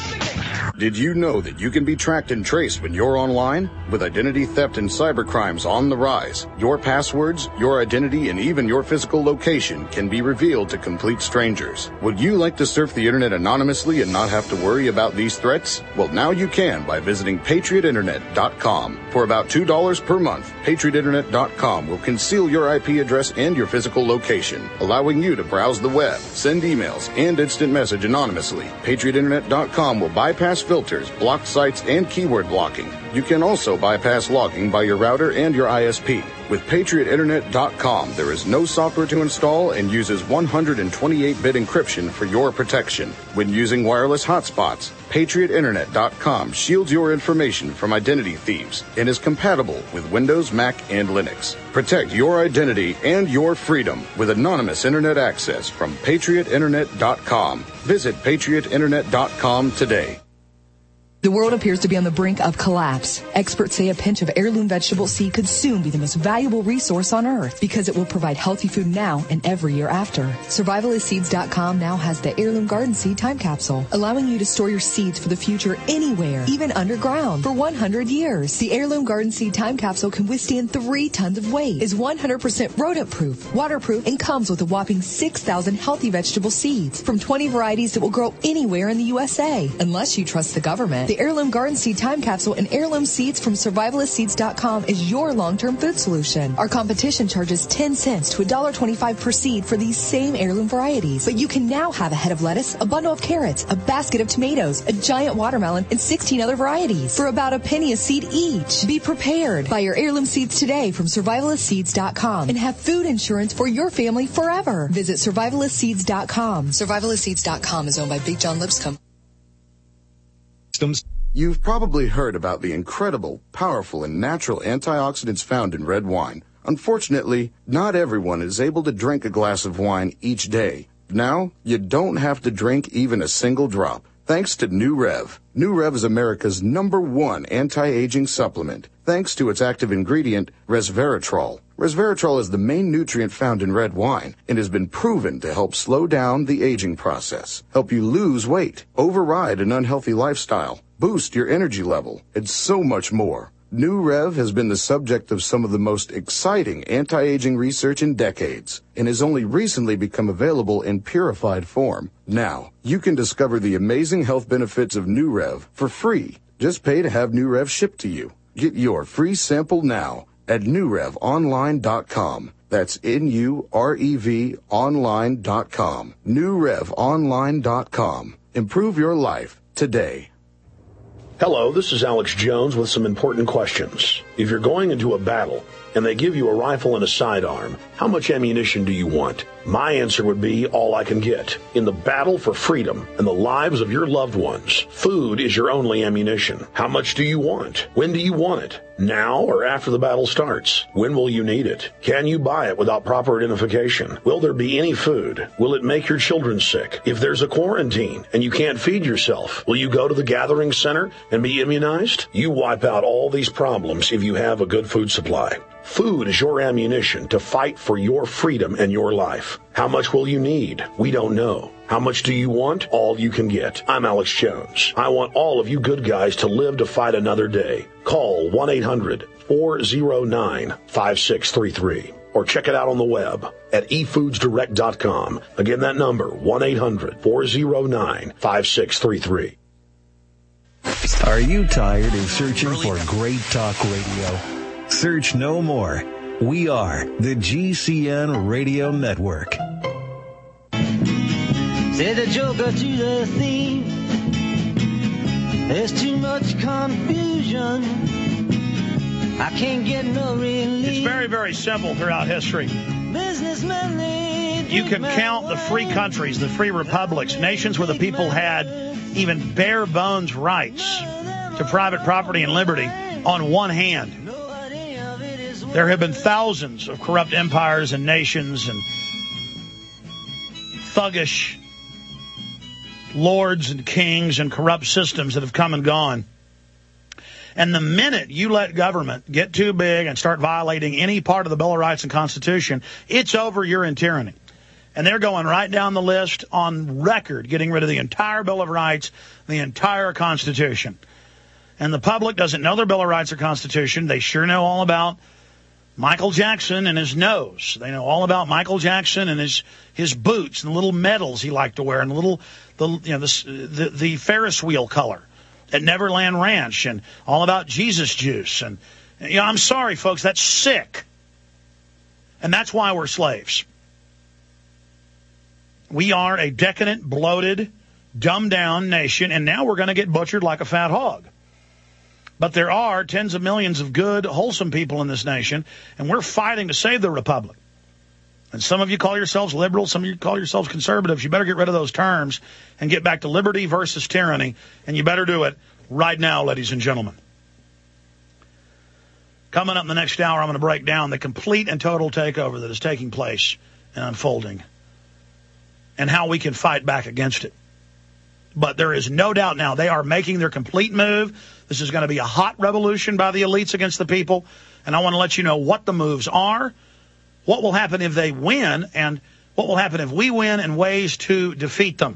Did you know that you can be tracked and traced when you're online? With identity theft and cybercrimes on the rise, your passwords, your identity, and even your physical location can be revealed to complete strangers. Would you like to surf the internet anonymously and not have to worry about these threats? Well, now you can by visiting patriot internet dot com. For about two dollars per month, patriot internet dot com will conceal your I P address and your physical location, allowing you to browse the web, send emails, and instant message anonymously. patriot internet dot com will bypass filters, block sites, and keyword blocking. You can also bypass logging by your router and your I S P. With patriot internet dot com, there is no software to install and uses one hundred twenty-eight bit encryption for your protection. When using wireless hotspots, patriot internet dot com shields your information from identity thieves and is compatible with Windows, Mac, and Linux. Protect your identity and your freedom with anonymous internet access from patriot internet dot com. Visit patriot internet dot com today. The world appears to be on the brink of collapse. Experts say a pinch of heirloom vegetable seed could soon be the most valuable resource on Earth because it will provide healthy food now and every year after. survivalist seeds dot com now has the Heirloom Garden Seed Time Capsule, allowing you to store your seeds for the future anywhere, even underground, for one hundred years. The Heirloom Garden Seed Time Capsule can withstand three tons of weight, is one hundred percent rodent-proof, waterproof, and comes with a whopping six thousand healthy vegetable seeds from twenty varieties that will grow anywhere in the U S A. Unless you trust the government, the Heirloom Garden Seed Time Capsule and heirloom seeds from survivalist seeds dot com is your long-term food solution. Our competition charges ten cents to one dollar twenty-five per seed for these same heirloom varieties. But you can now have a head of lettuce, a bundle of carrots, a basket of tomatoes, a giant watermelon, and sixteen other varieties for about a penny a seed each. Be prepared. Buy your heirloom seeds today from survivalist seeds dot com and have food insurance for your family forever. Visit survivalist seeds dot com. survivalist seeds dot com is owned by Big John Lipscomb. You've probably heard about the incredible, powerful, and natural antioxidants found in red wine. Unfortunately, not everyone is able to drink a glass of wine each day. Now, you don't have to drink even a single drop, thanks to New Rev. New Rev is America's number one anti-aging supplement, thanks to its active ingredient, resveratrol. Resveratrol is the main nutrient found in red wine and has been proven to help slow down the aging process, help you lose weight, override an unhealthy lifestyle, boost your energy level, and so much more. New Rev has been the subject of some of the most exciting anti-aging research in decades and has only recently become available in purified form. Now, you can discover the amazing health benefits of New Rev for free. Just pay to have New Rev shipped to you. Get your free sample now at new rev online dot com. That's N U R E V online dot com. new rev online dot com. Improve your life today. Hello, this is Alex Jones with some important questions. If you're going into a battle and they give you a rifle and a sidearm, how much ammunition do you want? My answer would be all I can get. In the battle for freedom and the lives of your loved ones, food is your only ammunition. How much do you want? When do you want it? Now or after the battle starts? When will you need it? Can you buy it without proper identification? Will there be any food? Will it make your children sick? If there's a quarantine and you can't feed yourself, will you go to the gathering center and be immunized? You wipe out all these problems if you have a good food supply. Food is your ammunition to fight for your freedom and your life. How much will you need? We don't know. How much do you want? All you can get. I'm Alex Jones. I want all of you good guys to live to fight another day. Call one eight hundred four oh nine five six three three or check it out on the web at e foods direct dot com. Again, that number, one eight hundred four oh nine five six three three. Are you tired of searching for great talk radio? Search no more. We are the G C N Radio Network. Say the joker to the thief. There's too much confusion. I can't get no relief. It's very, very simple throughout history. Businessmen, you can count the free countries, the free republics, nations where the people had even bare bones rights to private property and liberty on one hand. There have been thousands of corrupt empires and nations and thuggish lords and kings and corrupt systems that have come and gone. And the minute you let government get too big and start violating any part of the Bill of Rights and Constitution, it's over, you're in tyranny. And they're going right down the list on record, getting rid of the entire Bill of Rights, the entire Constitution. And the public doesn't know their Bill of Rights or Constitution. They sure know all about Michael Jackson and his nose. They know all about Michael Jackson and his his boots and the little medals he liked to wear and the little the you know the the, the Ferris wheel color at Neverland Ranch and all about Jesus juice. And you know, I'm sorry, folks, that's sick. And that's why we're slaves. We are a decadent, bloated, dumbed down nation, and now we're going to get butchered like a fat hog. But there are tens of millions of good, wholesome people in this nation, and we're fighting to save the republic. And some of you call yourselves liberals, some of you call yourselves conservatives. You better get rid of those terms and get back to liberty versus tyranny, and you better do it right now, ladies and gentlemen. Coming up in the next hour, I'm going to break down the complete and total takeover that is taking place and unfolding and how we can fight back against it. But there is no doubt now they are making their complete move. This is going to be a hot revolution by the elites against the people. And I want to let you know what the moves are, what will happen if they win, and what will happen if we win, and ways to defeat them.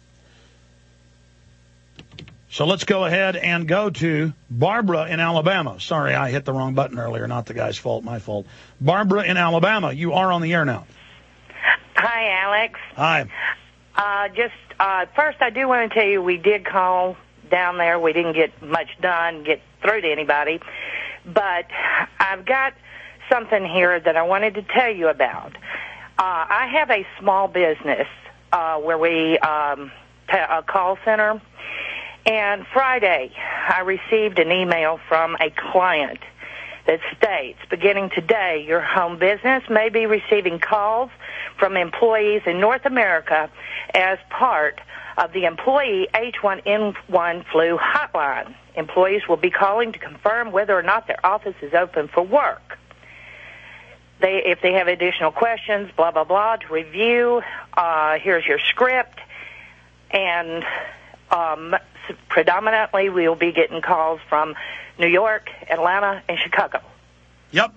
So let's go ahead and go to Barbara in Alabama. Sorry, I hit the wrong button earlier. Not the guy's fault, my fault. Barbara in Alabama, you are on the air now. Hi, Alex. Hi. Uh, just uh, first, I do want to tell you we did call down there. We didn't get much done, get through to anybody. But I've got something here that I wanted to tell you about. Uh, I have a small business uh, where we um, a call center. And Friday, I received an email from a client that states, beginning today, your home business may be receiving calls from employees in North America as part of the employee H one N one flu hotline. Employees will be calling to confirm whether or not their office is open for work. They, if they have additional questions, blah, blah, blah, to review, uh, here's your script. And um, predominantly we'll be getting calls from New York, Atlanta, and Chicago. Yep.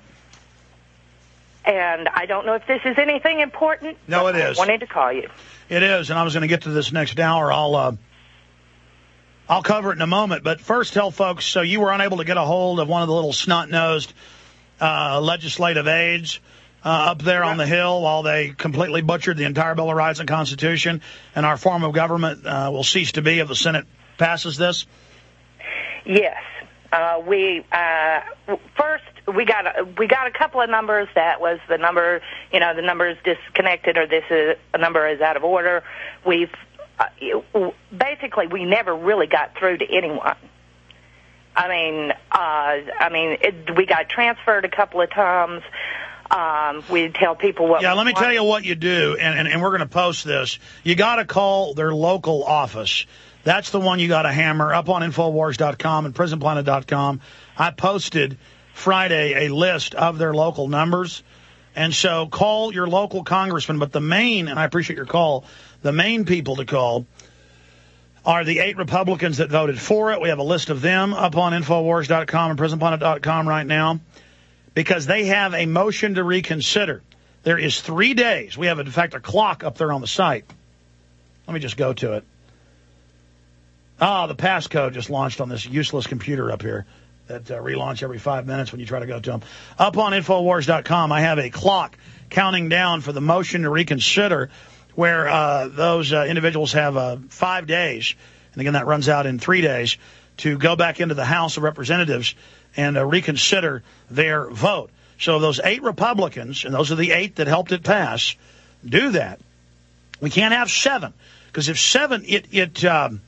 And I don't know if this is anything important. No, it is. I wanted to call you. It is, and I was going to get to this next hour. I'll uh, I'll cover it in a moment. But first, tell folks, so you were unable to get a hold of one of the little snot-nosed uh, legislative aides uh, up there on the Hill while they completely butchered the entire Bill of Rights and Constitution, and our form of government uh, will cease to be if the Senate passes this? Yes. Uh, we uh, first we got a, we got a couple of numbers. That was the number, you know, the number is disconnected, or this is a number is out of order. We've uh, basically we never really got through to anyone. I mean, uh, I mean, it, we got transferred a couple of times. Um, we tell people what. Yeah, we let me want. tell you what you do, and and, and we're going to post this. You got to call their local office. That's the one you got to hammer up on Infowars dot com and Prison Planet dot com. I posted Friday a list of their local numbers. And so call your local congressman. But the main, and I appreciate your call, the main people to call are the eight Republicans that voted for it. We have a list of them up on Infowars dot com and Prison Planet dot com right now because they have a motion to reconsider. There is three days. We have, in fact, a clock up there on the site. Let me just go to it. Ah, the passcode just launched on this useless computer up here that uh, relaunch every five minutes when you try to go to them. Up on Infowars dot com, I have a clock counting down for the motion to reconsider where uh, those uh, individuals have uh, five days, and again, that runs out in three days, to go back into the House of Representatives and uh, reconsider their vote. So those eight Republicans, and those are the eight that helped it pass, do that. We can't have seven, because if seven, it... it um,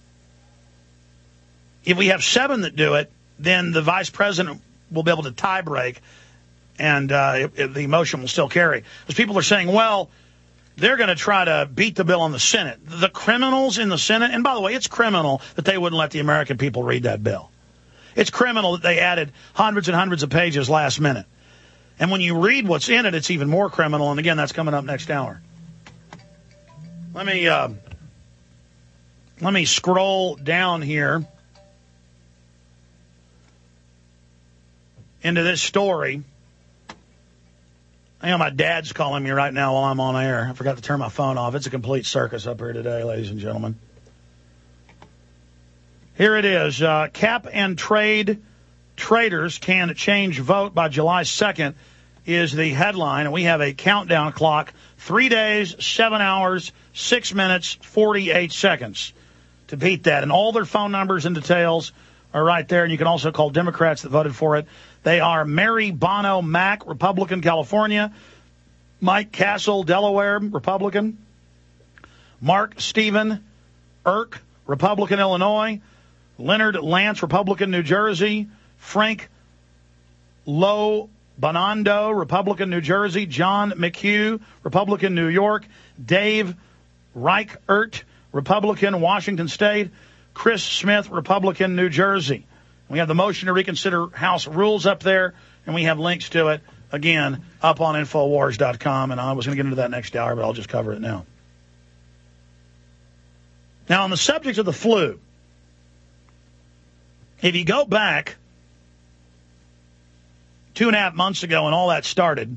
If we have seven that do it, then the vice president will be able to tie break, and uh, it, it, the motion will still carry. Because people are saying, well, they're going to try to beat the bill on the Senate. The criminals in the Senate, and by the way, it's criminal that they wouldn't let the American people read that bill. It's criminal that they added hundreds and hundreds of pages last minute. And when you read what's in it, it's even more criminal. And again, that's coming up next hour. Let me uh, let me scroll down here into this story. I know my dad's calling me right now while I'm on air. I forgot to turn my phone off. It's a complete circus up here today, ladies and gentlemen. Here it is. Uh, cap and trade traders can change vote by July second is the headline. And we have a countdown clock. Three days, seven hours, six minutes, forty-eight seconds to beat that. And all their phone numbers and details are right there. And you can also call Democrats that voted for it. They are Mary Bono Mack, Republican, California. Mike Castle, Delaware, Republican. Mark Stephen Irk, Republican, Illinois. Leonard Lance, Republican, New Jersey. Frank Lowe Bonando, Republican, New Jersey. John McHugh, Republican, New York. Dave Reichert, Republican, Washington State. Chris Smith, Republican, New Jersey. We have the motion to reconsider House rules up there, and we have links to it, again, up on Infowars dot com. And I was going to get into that next hour, but I'll just cover it now. Now, on the subject of the flu, if you go back two and a half months ago when all that started,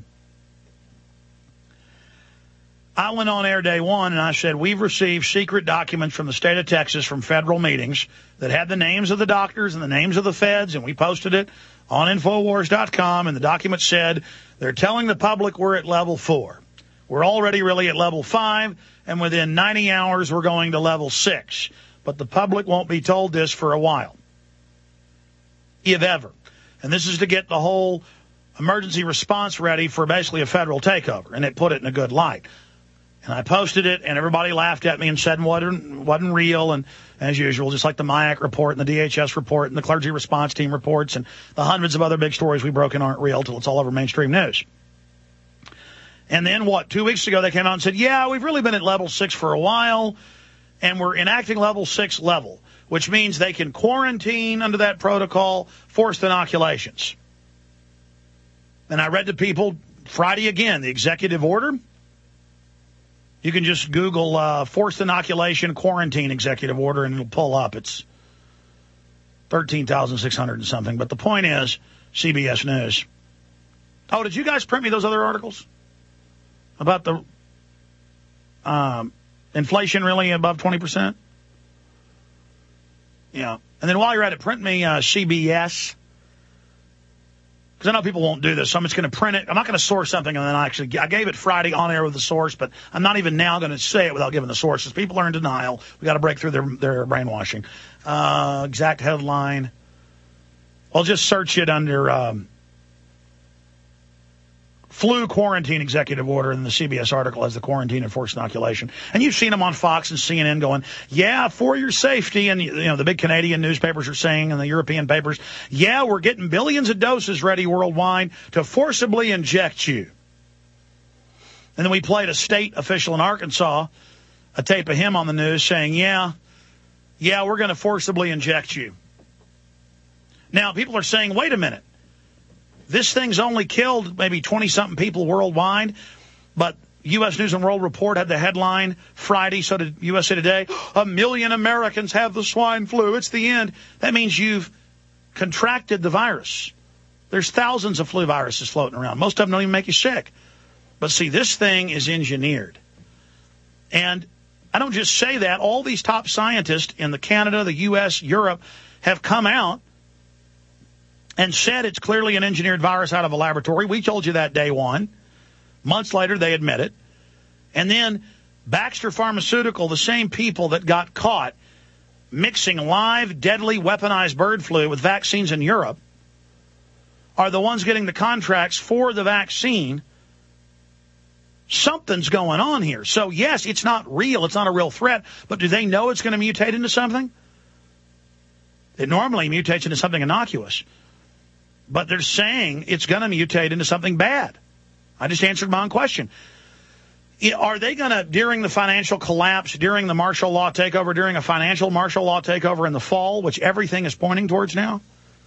I went on air day one and I said, we've received secret documents from the state of Texas from federal meetings that had the names of the doctors and the names of the feds, and we posted it on Infowars dot com, and the document said they're telling the public we're at level four. We're already really at level five, and within ninety hours we're going to level six. But the public won't be told this for a while, if ever. And this is to get the whole emergency response ready for basically a federal takeover, and it put it in a good light. And I posted it, and everybody laughed at me and said it wasn't, wasn't real. And as usual, just like the MIAC report and the D H S report and the clergy response team reports and the hundreds of other big stories we broke in aren't real till it's all over mainstream news. And then, what, two weeks ago they came out and said, yeah, we've really been at level six for a while, and we're enacting level six level, which means they can quarantine under that protocol, forced inoculations. And I read to people Friday again, the executive order. You can just Google uh, forced inoculation quarantine executive order, and it'll pull up. It's thirteen thousand six hundred and something. But the point is, C B S News. Oh, did you guys print me those other articles about the um, inflation really above twenty percent? Yeah. And then while you're at it, print me uh, C B S. Because I know people won't do this, so I'm just going to print it. I'm not going to source something, and then I actually I gave it Friday on air with the source, but I'm not even now going to say it without giving the sources. People are in denial. We got to break through their their brainwashing. Uh, exact headline. I'll just search it under um, flu quarantine executive order, and the C B S article has the quarantine and forced inoculation. And you've seen them on Fox and C N N going, yeah, for your safety. And, you know, the big Canadian newspapers are saying, and the European papers, yeah, we're getting billions of doses ready worldwide to forcibly inject you. And then we played a state official in Arkansas, a tape of him on the news saying, yeah, yeah, we're going to forcibly inject you. Now, people are saying, wait a minute. This thing's only killed maybe twenty-something people worldwide, but U S News and World Report had the headline Friday, so did U S A Today, a million Americans have the swine flu. It's the end. That means you've contracted the virus. There's thousands of flu viruses floating around. Most of them don't even make you sick. But see, this thing is engineered. And I don't just say that. All these top scientists in the Canada, the U S, Europe have come out and said it's clearly an engineered virus out of a laboratory. We told you that day one. Months later, they admit it. And then Baxter Pharmaceutical, the same people that got caught mixing live, deadly, weaponized bird flu with vaccines in Europe, are the ones getting the contracts for the vaccine. Something's going on here. So, yes, it's not real. It's not a real threat. But do they know it's going to mutate into something? It normally mutates into something innocuous. But they're saying it's going to mutate into something bad. I just answered my own question. Are they going to, during the financial collapse, during the martial law takeover, during a financial martial law takeover in the fall, which everything is pointing towards now,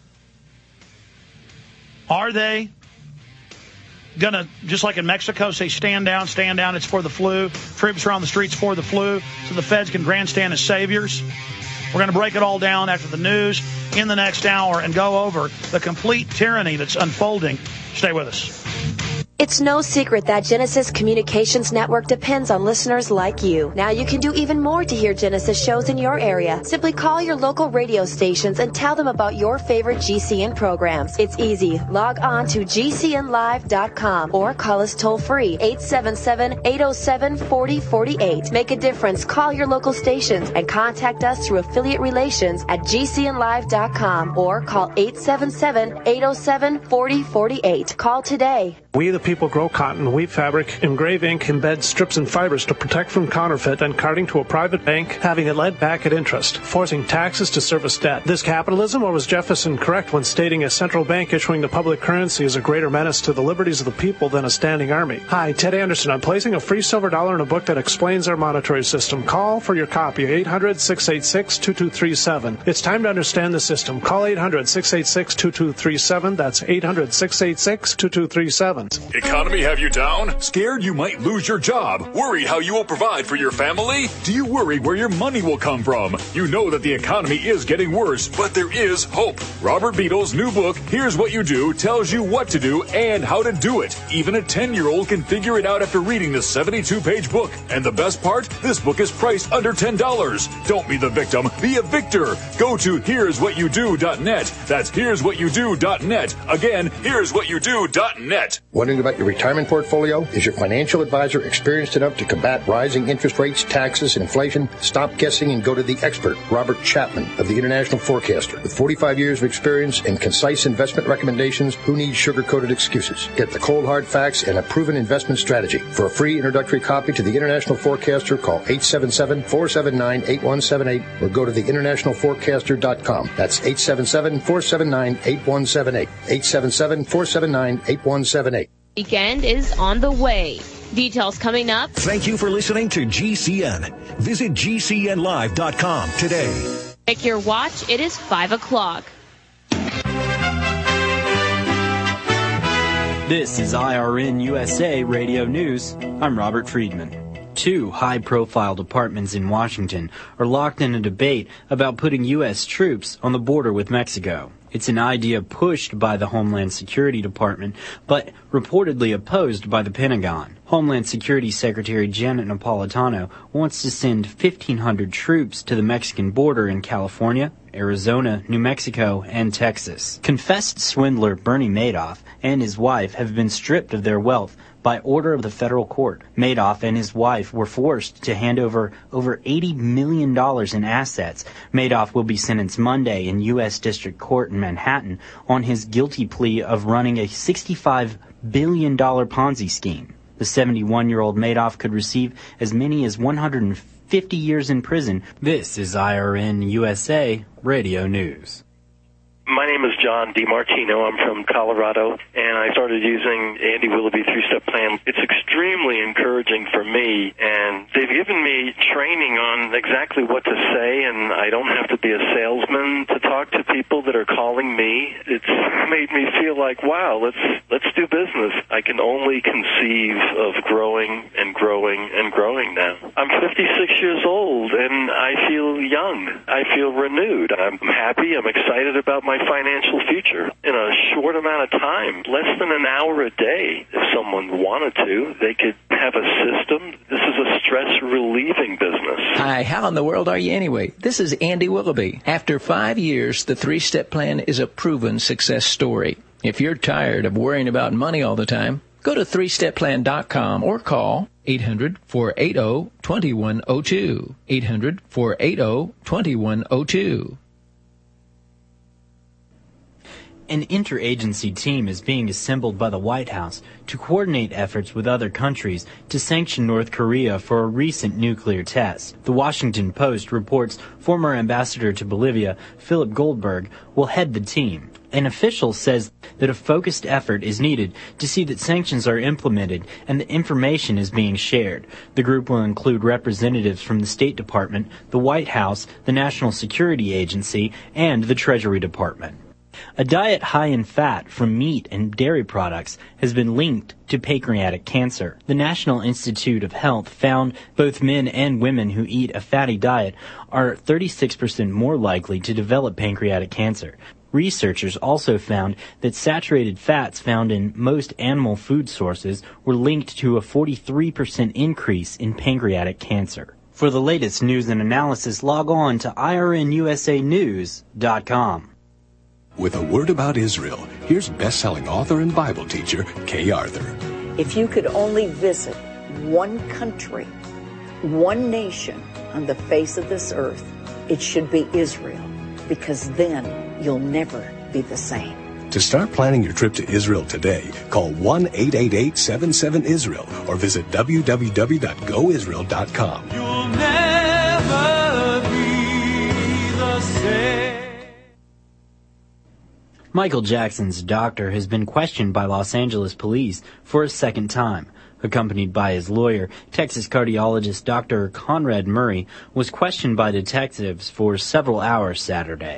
are they going to, just like in Mexico, say stand down, stand down, it's for the flu, troops are on the streets for the flu, so the feds can grandstand as saviors? We're going to break it all down after the news in the next hour and go over the complete tyranny that's unfolding. Stay with us. It's no secret that Genesis Communications Network depends on listeners like you. Now you can do even more to hear Genesis shows in your area. Simply call your local radio stations and tell them about your favorite G C N programs. It's easy. Log on to G C N live dot com or call us toll free eight seven seven, eight oh seven, four oh four eight. Make a difference. Call your local stations and contact us through affiliate relations at G C N live dot com or call eight seven seven, eight oh seven, four oh four eight. Call today. We the people grow cotton, weave fabric, engrave ink, embed strips and fibers to protect from counterfeit and carting to a private bank, having it lent back at interest, forcing taxes to service debt. This capitalism, or was Jefferson correct when stating a central bank issuing the public currency is a greater menace to the liberties of the people than a standing army? Hi, Ted Anderson. I'm placing a free silver dollar in a book that explains our monetary system. Call for your copy, eight hundred, six eight six, two two three seven. It's time to understand the system. Call eight hundred, six eight six, two two three seven. That's eight hundred, six eight six, two two three seven. seven. Economy have you down? Scared you might lose your job? Worried how you will provide for your family? Do you worry where your money will come from? You know that the economy is getting worse, but there is hope. Robert Beadle's new book, Here's What You Do, tells you what to do and how to do it. Even a ten-year-old can figure it out after reading the seventy-two page book. And the best part? This book is priced under ten dollars. Don't be the victim. Be a victor. Go to here's what you do dot net. That's here's what you do dot net. Again, here's what you do dot net. Wondering about your retirement portfolio? Is your financial advisor experienced enough to combat rising interest rates, taxes, and inflation? Stop guessing and go to the expert, Robert Chapman of the International Forecaster. With forty-five years of experience and concise investment recommendations, who needs sugar-coated excuses? Get the cold hard facts and a proven investment strategy. For a free introductory copy to the International Forecaster, call eight seven seven, four seven nine, eight one seven eight or go to the international forecaster dot com. That's eight seven seven, four seven nine, eight one seven eight. eight seven seven, four seven nine, eight one seven eight. Weekend is on the way. Details coming up. Thank you for listening to G C N. Visit G C N live dot com today. Check your watch. It is five o'clock. This is I R N U S A Radio News. I'm Robert Friedman. Two high-profile departments in Washington are locked in a debate about putting U S troops on the border with Mexico. It's an idea pushed by the Homeland Security Department, but reportedly opposed by the Pentagon. Homeland Security Secretary Janet Napolitano wants to send fifteen hundred troops to the Mexican border in California, Arizona, New Mexico, and Texas. Confessed swindler Bernie Madoff and his wife have been stripped of their wealth by order of the federal court. Madoff and his wife were forced to hand over over eighty million dollars in assets. Madoff will be sentenced Monday in U S District Court in Manhattan on his guilty plea of running a sixty-five billion dollars Ponzi scheme. The seventy-one-year-old Madoff could receive as many as one hundred fifty years in prison. This is I R N U S A Radio News. My name is John DiMartino. I'm from Colorado, and I started using Andy Willoughby three-step plan. It's extremely encouraging for me, and they've given me training on exactly what to say, and I don't have to be a salesman to talk to people that are calling me. It's made me feel like, wow, let's let's do business. I can only conceive of growing and growing and growing now. I'm fifty-six years old, and I feel young. I feel renewed. I'm happy. I'm excited about my financial future. In a short amount of time, less than an hour a day, if someone wanted to, they could have a system. This is a stress-relieving business. Hi, how in the world are you anyway? This is Andy Willoughby. After five years, the three-step plan is a proven success story. If you're tired of worrying about money all the time, go to three step plan dot com or call eight hundred, four eight zero, two one zero two. eight hundred, four eight zero, two one zero two. An interagency team is being assembled by the White House to coordinate efforts with other countries to sanction North Korea for a recent nuclear test. The Washington Post reports former ambassador to Bolivia, Philip Goldberg, will head the team. An official says that a focused effort is needed to see that sanctions are implemented and that information is being shared. The group will include representatives from the State Department, the White House, the National Security Agency, and the Treasury Department. A diet high in fat from meat and dairy products has been linked to pancreatic cancer. The National Institute of Health found both men and women who eat a fatty diet are thirty-six percent more likely to develop pancreatic cancer. Researchers also found that saturated fats found in most animal food sources were linked to a forty-three percent increase in pancreatic cancer. For the latest news and analysis, log on to I R N U S A news dot com. With a word about Israel, here's best-selling author and Bible teacher Kay Arthur. If you could only visit one country, one nation on the face of this earth, it should be Israel, because then you'll never be the same. To start planning your trip to Israel today, call one eight eight eight, seven seven, Israel or visit w w w dot go israel dot com. You'll never be the same. Michael Jackson's doctor has been questioned by Los Angeles police for a second time. Accompanied by his lawyer, Texas cardiologist Doctor Conrad Murray was questioned by detectives for several hours Saturday.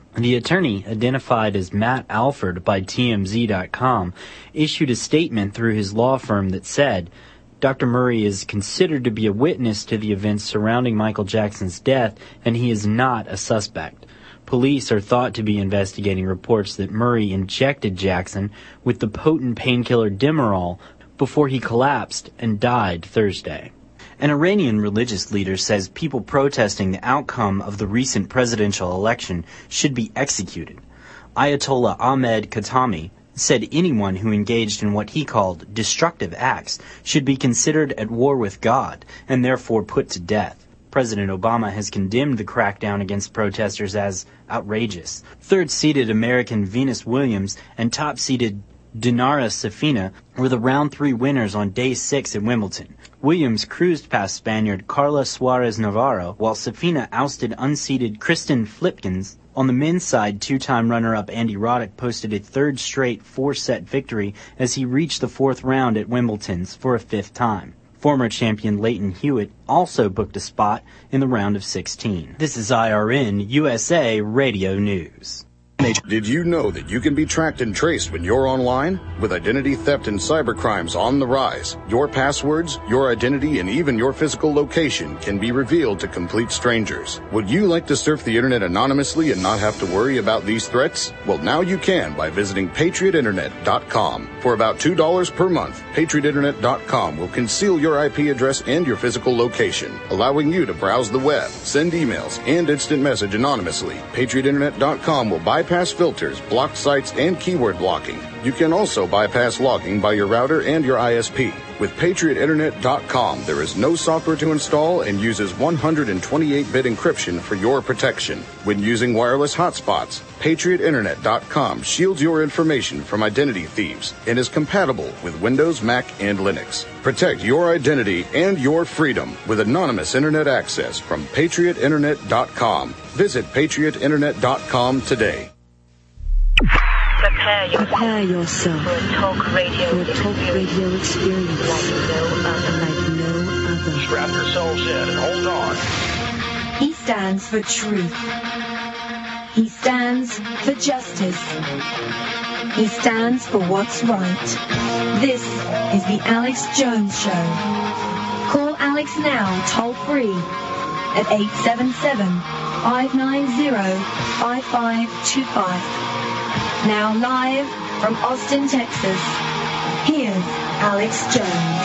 The attorney, identified as Matt Alford by T M Z dot com, issued a statement through his law firm that said, Doctor Murray is considered to be a witness to the events surrounding Michael Jackson's death, and he is not a suspect. Police are thought to be investigating reports that Murray injected Jackson with the potent painkiller Demerol before he collapsed and died Thursday. An Iranian religious leader says people protesting the outcome of the recent presidential election should be executed. Ayatollah Ahmed Khatami said anyone who engaged in what he called destructive acts should be considered at war with God and therefore put to death. President Obama has condemned the crackdown against protesters as outrageous. Third-seeded American Venus Williams and top-seeded Dinara Safina were the round three winners on day six at Wimbledon. Williams cruised past Spaniard Carla Suarez Navarro, while Safina ousted unseeded Kristen Flipkins. On the men's side, two-time runner-up Andy Roddick posted a third straight four-set victory as he reached the fourth round at Wimbledon's for a fifth time. Former champion Leighton Hewitt also booked a spot in the round of sixteen. This is I R N U S A Radio News. Did you know that you can be tracked and traced when you're online? With identity theft and cybercrimes on the rise, your passwords, your identity, and even your physical location can be revealed to complete strangers. Would you like to surf the internet anonymously and not have to worry about these threats? Well, now you can by visiting patriot internet dot com. For about two dollars per month, patriot internet dot com will conceal your I P address and your physical location, allowing you to browse the web, send emails, and instant message anonymously. patriot internet dot com will bypass Bypass filters, blocked sites, and keyword blocking. You can also bypass logging by your router and your I S P. With patriot internet dot com, there is no software to install and uses one hundred twenty-eight bit encryption for your protection. When using wireless hotspots, patriot internet dot com shields your information from identity thieves and is compatible with Windows, Mac, and Linux. Protect your identity and your freedom with anonymous internet access from patriot internet dot com. Visit patriot internet dot com today. Prepare yourself, Prepare yourself for a talk radio, for a talk radio experience like no other. like no other. Strap yourselves in and hold on. He stands for truth. He stands for justice. He stands for what's right. This is the Alex Jones Show. Call Alex now, toll free, at eight seven seven, five nine zero, five five two five. Now live from Austin, Texas, here's Alex Jones.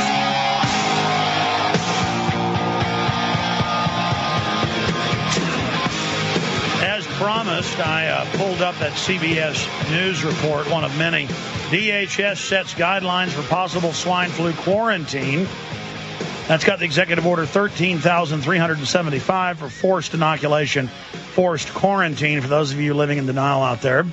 As promised, I uh, pulled up that C B S News report, one of many. D H S sets guidelines for possible swine flu quarantine. That's got the executive order thirteen thousand three hundred seventy-five for forced inoculation, forced quarantine for those of you living in denial out there.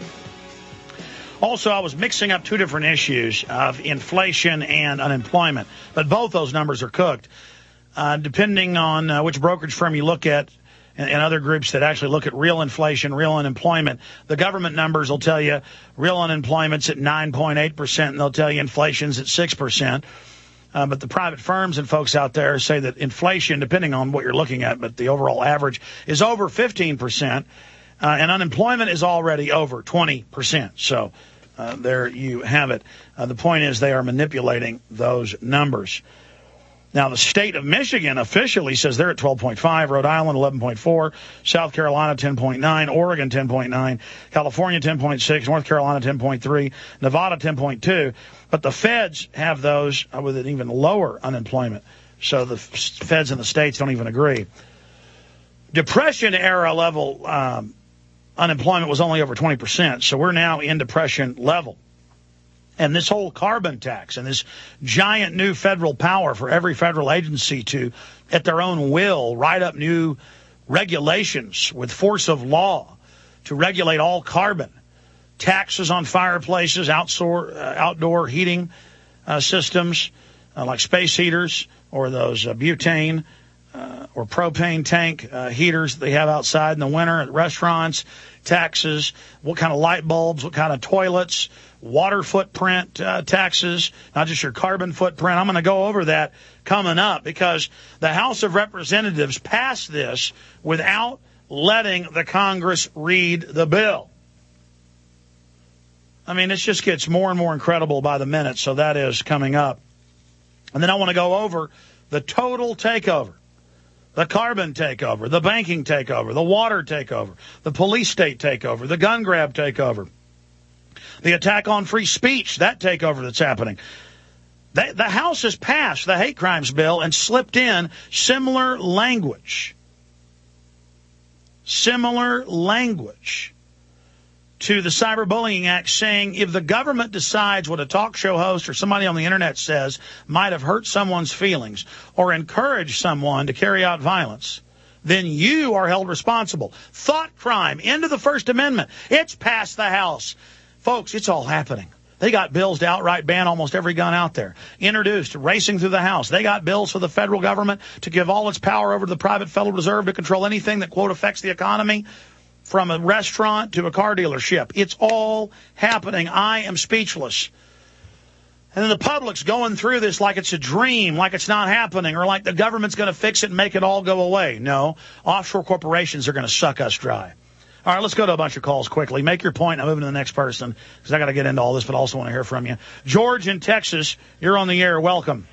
Also, I was mixing up two different issues of inflation and unemployment, but both those numbers are cooked. Uh, depending on uh, which brokerage firm you look at, and, and other groups that actually look at real inflation, real unemployment, the government numbers will tell you real unemployment's at nine point eight percent, and they'll tell you inflation's at six percent. Uh, but the private firms and folks out there say that inflation, depending on what you're looking at, but the overall average is over fifteen percent, uh, and unemployment is already over twenty percent. So uh, there you have it. Uh, the point is they are manipulating those numbers. Now, the state of Michigan officially says they're at twelve point five, Rhode Island eleven point four, South Carolina ten point nine, Oregon ten point nine, California ten point six, North Carolina ten point three, Nevada ten point two. But the feds have those with an even lower unemployment. So the feds and the states don't even agree. Depression era level um, unemployment was only over twenty percent. So we're now in depression level. And this whole carbon tax and this giant new federal power for every federal agency to, at their own will, write up new regulations with force of law to regulate all carbon, taxes on fireplaces, outdoor, uh, outdoor heating uh, systems uh, like space heaters or those uh, butane uh, or propane tank uh, heaters that they have outside in the winter at restaurants, taxes, what kind of light bulbs, what kind of toilets, water footprint uh, taxes, not just your carbon footprint. I'm going to go over that coming up because the House of Representatives passed this without letting the Congress read the bill. I mean, it just gets more and more incredible by the minute, so that is coming up. And then I want to go over the total takeover, the carbon takeover, the banking takeover, the water takeover, the police state takeover, the gun grab takeover, the attack on free speech, that takeover that's happening. The, the House has passed the hate crimes bill and slipped in similar language, similar language to the Cyberbullying Act, saying if the government decides what a talk show host or somebody on the internet says might have hurt someone's feelings or encouraged someone to carry out violence, then you are held responsible. Thought crime, into the First Amendment. It's passed the House. Folks, it's all happening. They got bills to outright ban almost every gun out there. Introduced, racing through the House. They got bills for the federal government to give all its power over to the private Federal Reserve to control anything that, quote, affects the economy, from a restaurant to a car dealership. It's all happening. I am speechless. And then the public's going through this like it's a dream, like it's not happening, or like the government's going to fix it and make it all go away. No, offshore corporations are going to suck us dry. All right, let's go to a bunch of calls quickly. Make your point. I'm moving to the next person because I got to get into all this, but also want to hear from you. George in Texas, you're on the air. Welcome.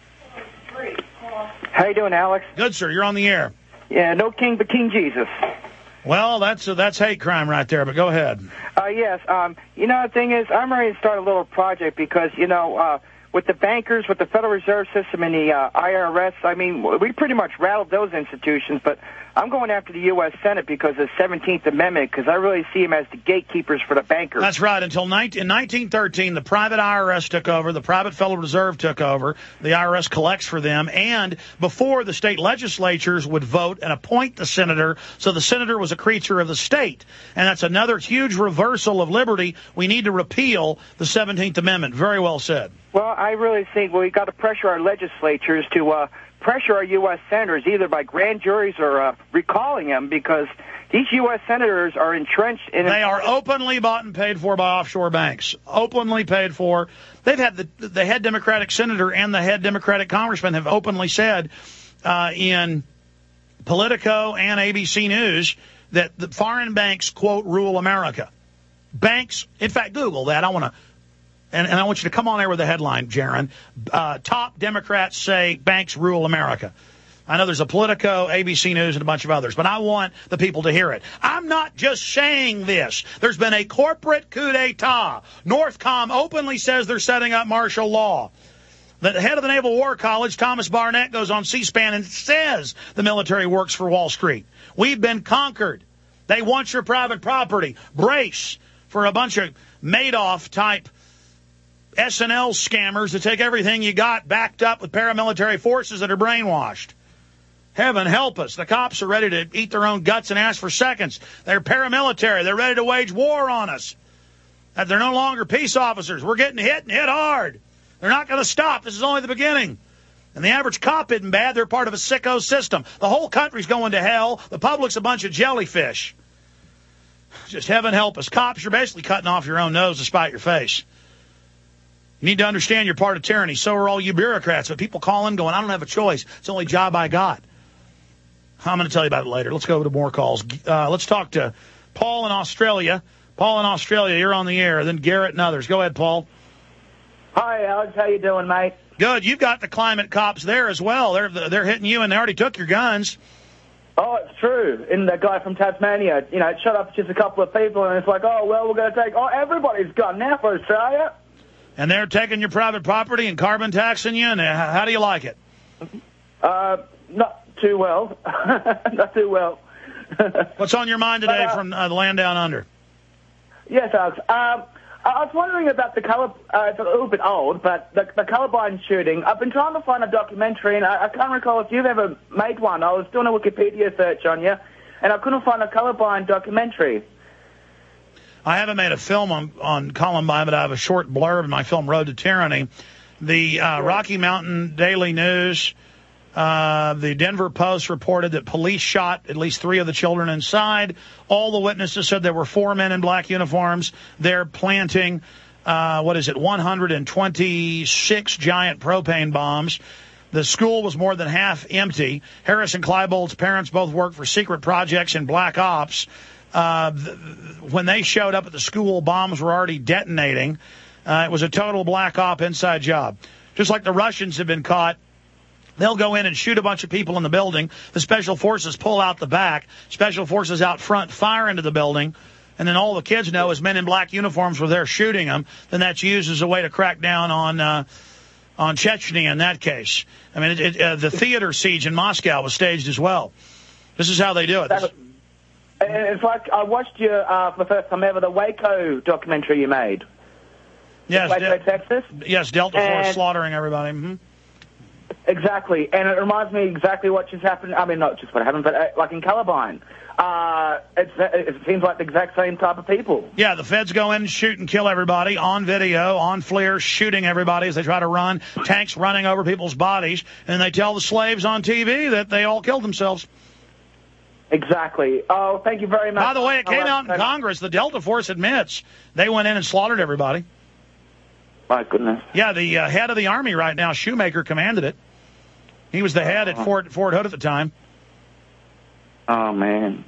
How you doing, Alex? Good, sir. You're on the air. Yeah, no king but King Jesus. Well, that's uh, that's hate crime right there, but go ahead. Uh, yes. Um, you know, the thing is, I'm ready to start a little project because, you know, uh, with the bankers, with the Federal Reserve System and the uh, I R S, I mean, we pretty much rattled those institutions, but I'm going after the U S Senate because of the seventeenth Amendment, because I really see them as the gatekeepers for the bankers. That's right. Until nineteen, in nineteen thirteen, the private I R S took over, the private Federal Reserve took over, the I R S collects for them, and before the state legislatures would vote and appoint the senator, so the senator was a creature of the state. And that's another huge reversal of liberty. We need to repeal the seventeenth Amendment. Very well said. Well, I really think well, we've got to pressure our legislatures to uh, pressure our U S senators either by grand juries or uh, recalling them, because these U S senators are entrenched in... They are openly bought and paid for by offshore banks. Openly paid for. They've had the, the head Democratic senator and the head Democratic congressman have openly said uh, in Politico and A B C News that the foreign banks, quote, rule America. Banks, in fact, Google that. I want to... And, and I want you to come on there with the headline, Jaron. Uh, top Democrats say banks rule America. I know there's a Politico, A B C News, and a bunch of others, but I want the people to hear it. I'm not just saying this. There's been a corporate coup d'etat. Northcom openly says they're setting up martial law. The head of the Naval War College, Thomas Barnett, goes on C-SPAN and says the military works for Wall Street. We've been conquered. They want your private property. Brace for a bunch of Madoff-type S N L scammers to take everything you got backed up with paramilitary forces that are brainwashed. Heaven help us. The cops are ready to eat their own guts and ask for seconds. They're paramilitary. They're ready to wage war on us. They're no longer peace officers. We're getting hit and hit hard. They're not going to stop. This is only the beginning. And the average cop isn't bad. They're part of a sicko system. The whole country's going to hell. The public's a bunch of jellyfish. Just heaven help us. Cops, you're basically cutting off your own nose to spite your face. You need to understand you're part of tyranny. So are all you bureaucrats. But people call in going, I don't have a choice. It's the only job I got. I'm going to tell you about it later. Let's go to more calls. Uh, let's talk to Paul in Australia. Paul in Australia, you're on the air. Then Garrett and others. Go ahead, Paul. Hi, Alex. How you doing, mate? Good. You've got the climate cops there as well. They're they're hitting you, and they already took your guns. Oh, it's true. And the guy from Tasmania, you know, shut up just a couple of people, and it's like, oh, well, we're going to take oh, everybody's gun now for Australia. And they're taking your private property and carbon taxing you, and how do you like it? Uh, not too well. Not too well. What's on your mind today but, uh, from uh, the land down under? Yes, Alex. Um, I was wondering about the color. Uh, it's a little bit old, but the, the Columbine shooting. I've been trying to find a documentary, and I, I can't recall if you've ever made one. I was doing a Wikipedia search on you, and I couldn't find a Columbine documentary. I haven't made a film on, on Columbine, but I have a short blurb in my film Road to Tyranny. The uh, Rocky Mountain Daily News, uh, the Denver Post reported that police shot at least three of the children inside. All the witnesses said there were four men in black uniforms. They're planting, uh, what is it, one hundred twenty-six giant propane bombs. The school was more than half empty. Harris and Kleinbold's parents both worked for secret projects in Black Ops. Uh, th- when they showed up at the school, bombs were already detonating. Uh, it was a total Black Op inside job. Just like the Russians have been caught, they'll go in and shoot a bunch of people in the building. The special forces pull out the back. Special forces out front fire into the building. And then all the kids know is men in black uniforms were there shooting them. Then that's used as a way to crack down on uh, on Chechnya in that case. I mean, it, it, uh, the theater siege in Moscow was staged as well. This is how they do it. This, It's like I watched your, uh, for the first time ever, the Waco documentary you made. yes, Waco, De- Texas? yes, Delta Force And- slaughtering everybody. Mm-hmm. Exactly, and it reminds me exactly what just happened. I mean, not just what happened, but uh, like in Columbine. Uh, it's, it seems like the exact same type of people. Yeah, the feds go in and shoot and kill everybody on video, on FLIR, shooting everybody as they try to run, tanks running over people's bodies, and they tell the slaves on T V that they all killed themselves. Exactly. Oh, thank you very much. By the way, it came out in Congress. The Delta Force admits they went in and slaughtered everybody. My goodness. Yeah, the uh, head of the Army right now, Shoemaker, commanded it. He was the head at Fort, Fort Hood at the time. Oh, man.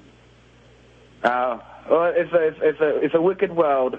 Oh, well, it's a, it's a, it's a wicked world.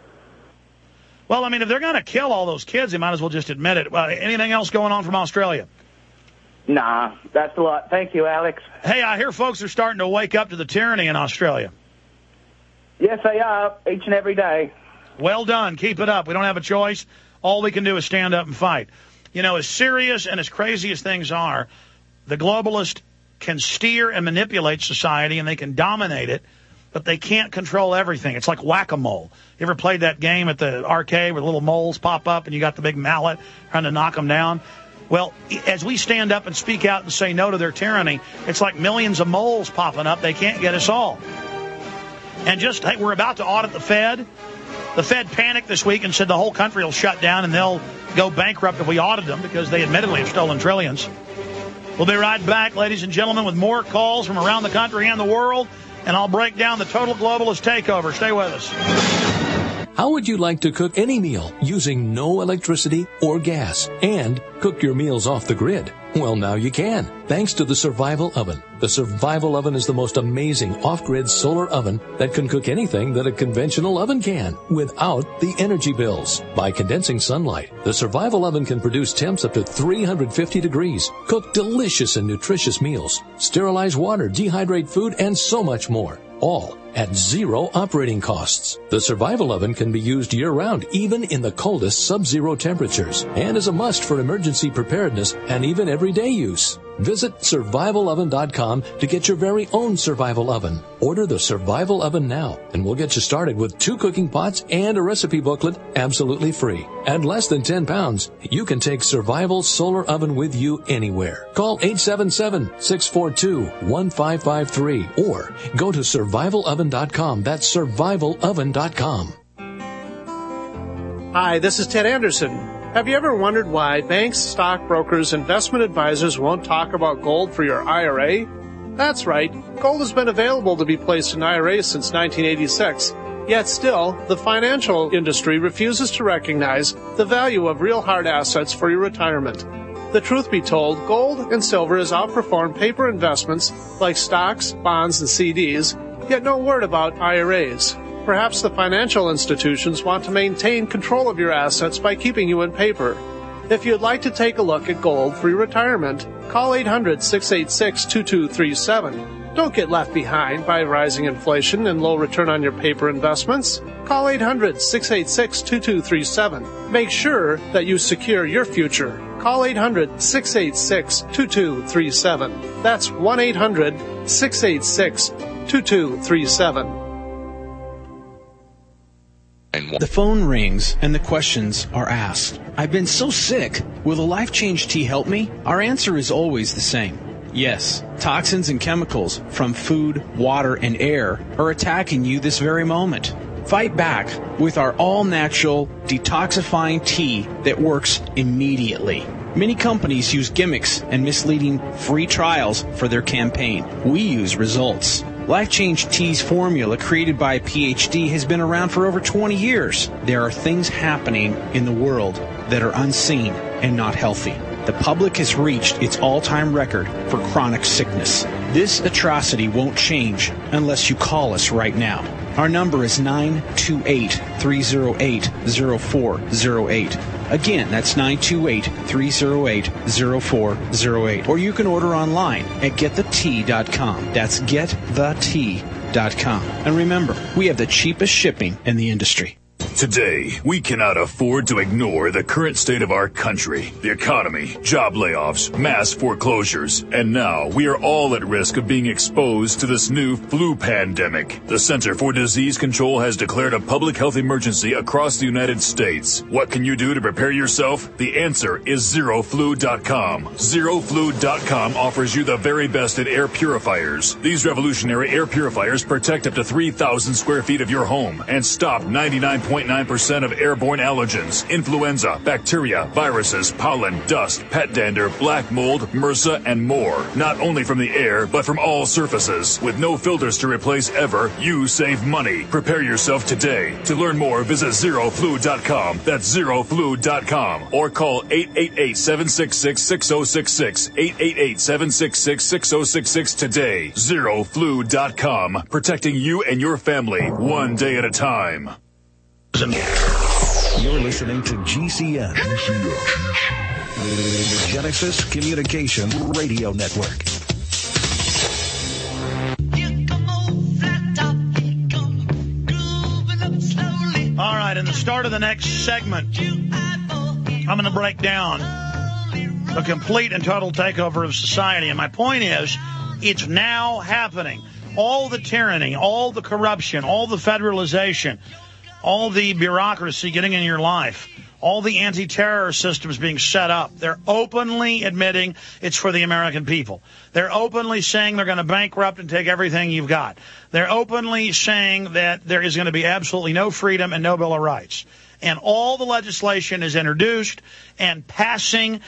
Well, I mean, if they're going to kill all those kids, they might as well just admit it. Uh, anything else going on from Australia? Nah, that's a lot. Thank you, Alex. Hey, I hear folks are starting to wake up to the tyranny in Australia. Yes, they are, each and every day. Well done. Keep it up. We don't have a choice. All we can do is stand up and fight. You know, as serious and as crazy as things are, the globalists can steer and manipulate society, and they can dominate it, but they can't control everything. It's like whack-a-mole. You ever played that game at the arcade where little moles pop up and you got the big mallet trying to knock them down? Well, as we stand up and speak out and say no to their tyranny, it's like millions of moles popping up. They can't get us all. And just, hey, we're about to audit the Fed. The Fed panicked this week and said the whole country will shut down and they'll go bankrupt if we audit them because they admittedly have stolen trillions. We'll be right back, ladies and gentlemen, with more calls from around the country and the world, and I'll break down the total globalist takeover. Stay with us. How would you like to cook any meal using no electricity or gas and cook your meals off the grid? Well, now you can, thanks to the Survival Oven. The Survival Oven is the most amazing off-grid solar oven that can cook anything that a conventional oven can without the energy bills. By condensing sunlight, the Survival Oven can produce temps up to three hundred fifty degrees, cook delicious and nutritious meals, sterilize water, dehydrate food, and so much more. All at zero operating costs. The Survival Oven can be used year-round, even in the coldest sub-zero temperatures, and is a must for emergency preparedness and even everyday use. Visit survival oven dot com to get your very own Survival Oven. Order the Survival Oven now, and we'll get you started with two cooking pots and a recipe booklet absolutely free. At less than ten pounds, you can take Survival Solar Oven with you anywhere. Call eight seven seven, six four two, one five five three or go to survival oven dot com. That's survival oven dot com. Hi, this is Ted Anderson. Have you ever wondered why banks, stockbrokers, investment advisors won't talk about gold for your I R A? That's right. Gold has been available to be placed in I R As since nineteen eighty-six. Yet still, the financial industry refuses to recognize the value of real hard assets for your retirement. The truth be told, gold and silver has outperformed paper investments like stocks, bonds, and C Ds, yet no word about I R As. Perhaps the financial institutions want to maintain control of your assets by keeping you in paper. If you'd like to take a look at gold for your retirement, call eight hundred, six eight six, two two three seven. Don't get left behind by rising inflation and low return on your paper investments. Call eight hundred, six eight six, two two three seven. Make sure that you secure your future. Call eight hundred, six eight six, two two three seven. That's one eight hundred, six eight six, two two three seven. The phone rings and the questions are asked. I've been so sick. Will the Life Change tea help me? Our answer is always the same. Yes, toxins and chemicals from food, water, and air are attacking you this very moment. Fight back with our all-natural detoxifying tea that works immediately. Many companies use gimmicks and misleading free trials for their campaign. We use results. Life Change Tea's formula, created by a P H D, has been around for over twenty years. There are things happening in the world that are unseen and not healthy. the public has reached its all-time record for chronic sickness. This atrocity won't change unless you call us right now. Our number is nine two eight, three oh eight, oh four oh eight. Again, that's nine two eight, three oh eight, oh four oh eight. Or you can order online at get the tea dot com. That's get the tea dot com. And remember, we have the cheapest shipping in the industry. Today, we cannot afford to ignore the current state of our country, the economy, job layoffs, mass foreclosures, and now we are all at risk of being exposed to this new flu pandemic. The Center for Disease Control has declared a public health emergency across the United States. What can you do to prepare yourself? The answer is zero flu dot com. zero flu dot com offers you the very best in air purifiers. These revolutionary air purifiers protect up to three thousand square feet of your home and stop ninety-nine point nine percent of airborne allergens, influenza, bacteria, viruses, pollen, dust, pet dander, black mold, MRSA, and more. Not only from the air, but from all surfaces. With no filters to replace ever, you save money. Prepare yourself today. To learn more, visit zero flu dot com. That's zero flu dot com. Or call eight eight eight, seven six six, six oh six six. eight eight eight, seven six six, six oh six six today. zero flu dot com. Protecting you and your family one day at a time. You're listening to G C N, the Genesis Communication Radio Network. All right, in the start of the next segment, I'm going to break down the complete and total takeover of society. And my point is, it's now happening. All the tyranny, all the corruption, all the federalization, all the bureaucracy getting in your life, all the anti-terror systems being set up, they're openly admitting it's for the American people. They're openly saying they're going to bankrupt and take everything you've got. They're openly saying that there is going to be absolutely no freedom and no Bill of Rights. And all the legislation is introduced and passing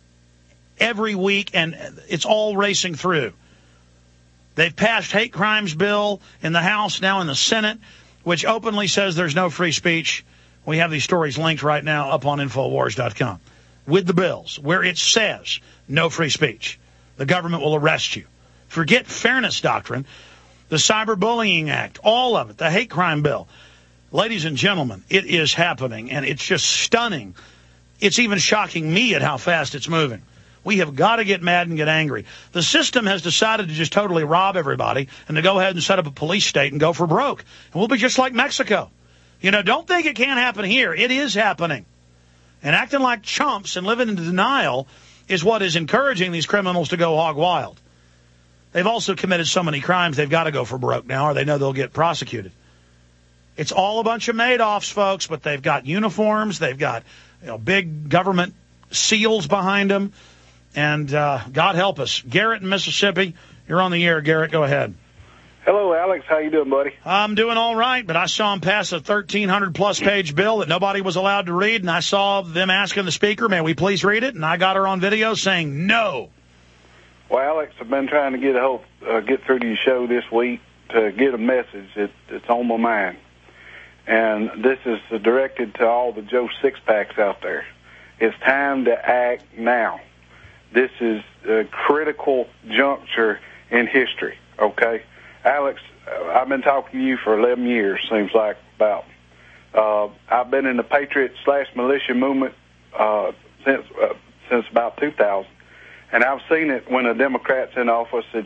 every week, and it's all racing through. They've passed hate crimes bill in the House, now in the Senate, which openly says there's no free speech. We have these stories linked right now up on Infowars dot com with the bills where it says no free speech. The government will arrest you. Forget fairness doctrine, the Cyberbullying Act, all of it, the hate crime bill. Ladies and gentlemen, it is happening, and it's just stunning. It's even shocking me at how fast it's moving. We have got to get mad and get angry. The system has decided to just totally rob everybody and to go ahead and set up a police state and go for broke. And we'll be just like Mexico. You know, don't think it can't happen here. It is happening. And acting like chumps and living in denial is what is encouraging these criminals to go hog wild. They've also committed so many crimes, they've got to go for broke now, or they know they'll get prosecuted. It's all a bunch of Madoffs, folks, but they've got uniforms, they've got, you know, big government seals behind them. And uh, God help us. Garrett in Mississippi, you're on the air. Garrett, go ahead. Hello, Alex. How you doing, buddy? I'm doing all right, but I saw him pass a thirteen hundred plus page bill that nobody was allowed to read, and I saw them asking the speaker, may we please read it? And I got her on video saying no. Well, Alex, I've been trying to get a whole, uh, get through to your show this week to get a message that, that's on my mind. And this is directed to all the Joe Six-Packs out there. It's time to act now. This is a critical juncture in history, okay? Alex, I've been talking to you for eleven years, seems like, about. Uh, I've been in the Patriot slash militia movement uh, since uh, since about two thousand. And I've seen it when a Democrat's in office, it's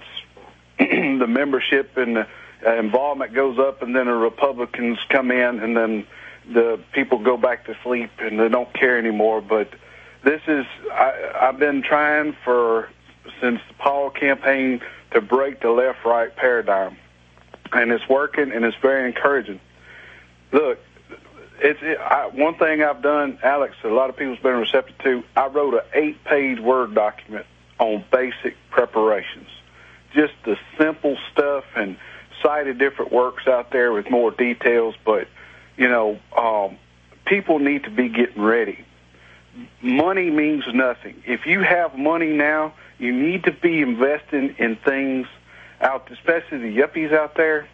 the membership and the uh, involvement goes up, and then the Republicans come in, and then the people go back to sleep, and they don't care anymore. But this is, I, I've been trying for, since the Paul campaign, to break the left-right paradigm. And it's working, and it's very encouraging. Look, it's it, I, one thing I've done, Alex, that a lot of people's been receptive to, I wrote an eight-page Word document on basic preparations. Just the simple stuff, and cited different works out there with more details. But, you know, um, people need to be getting ready. Money means nothing. If you have money now, you need to be investing in things out, especially the yuppies out there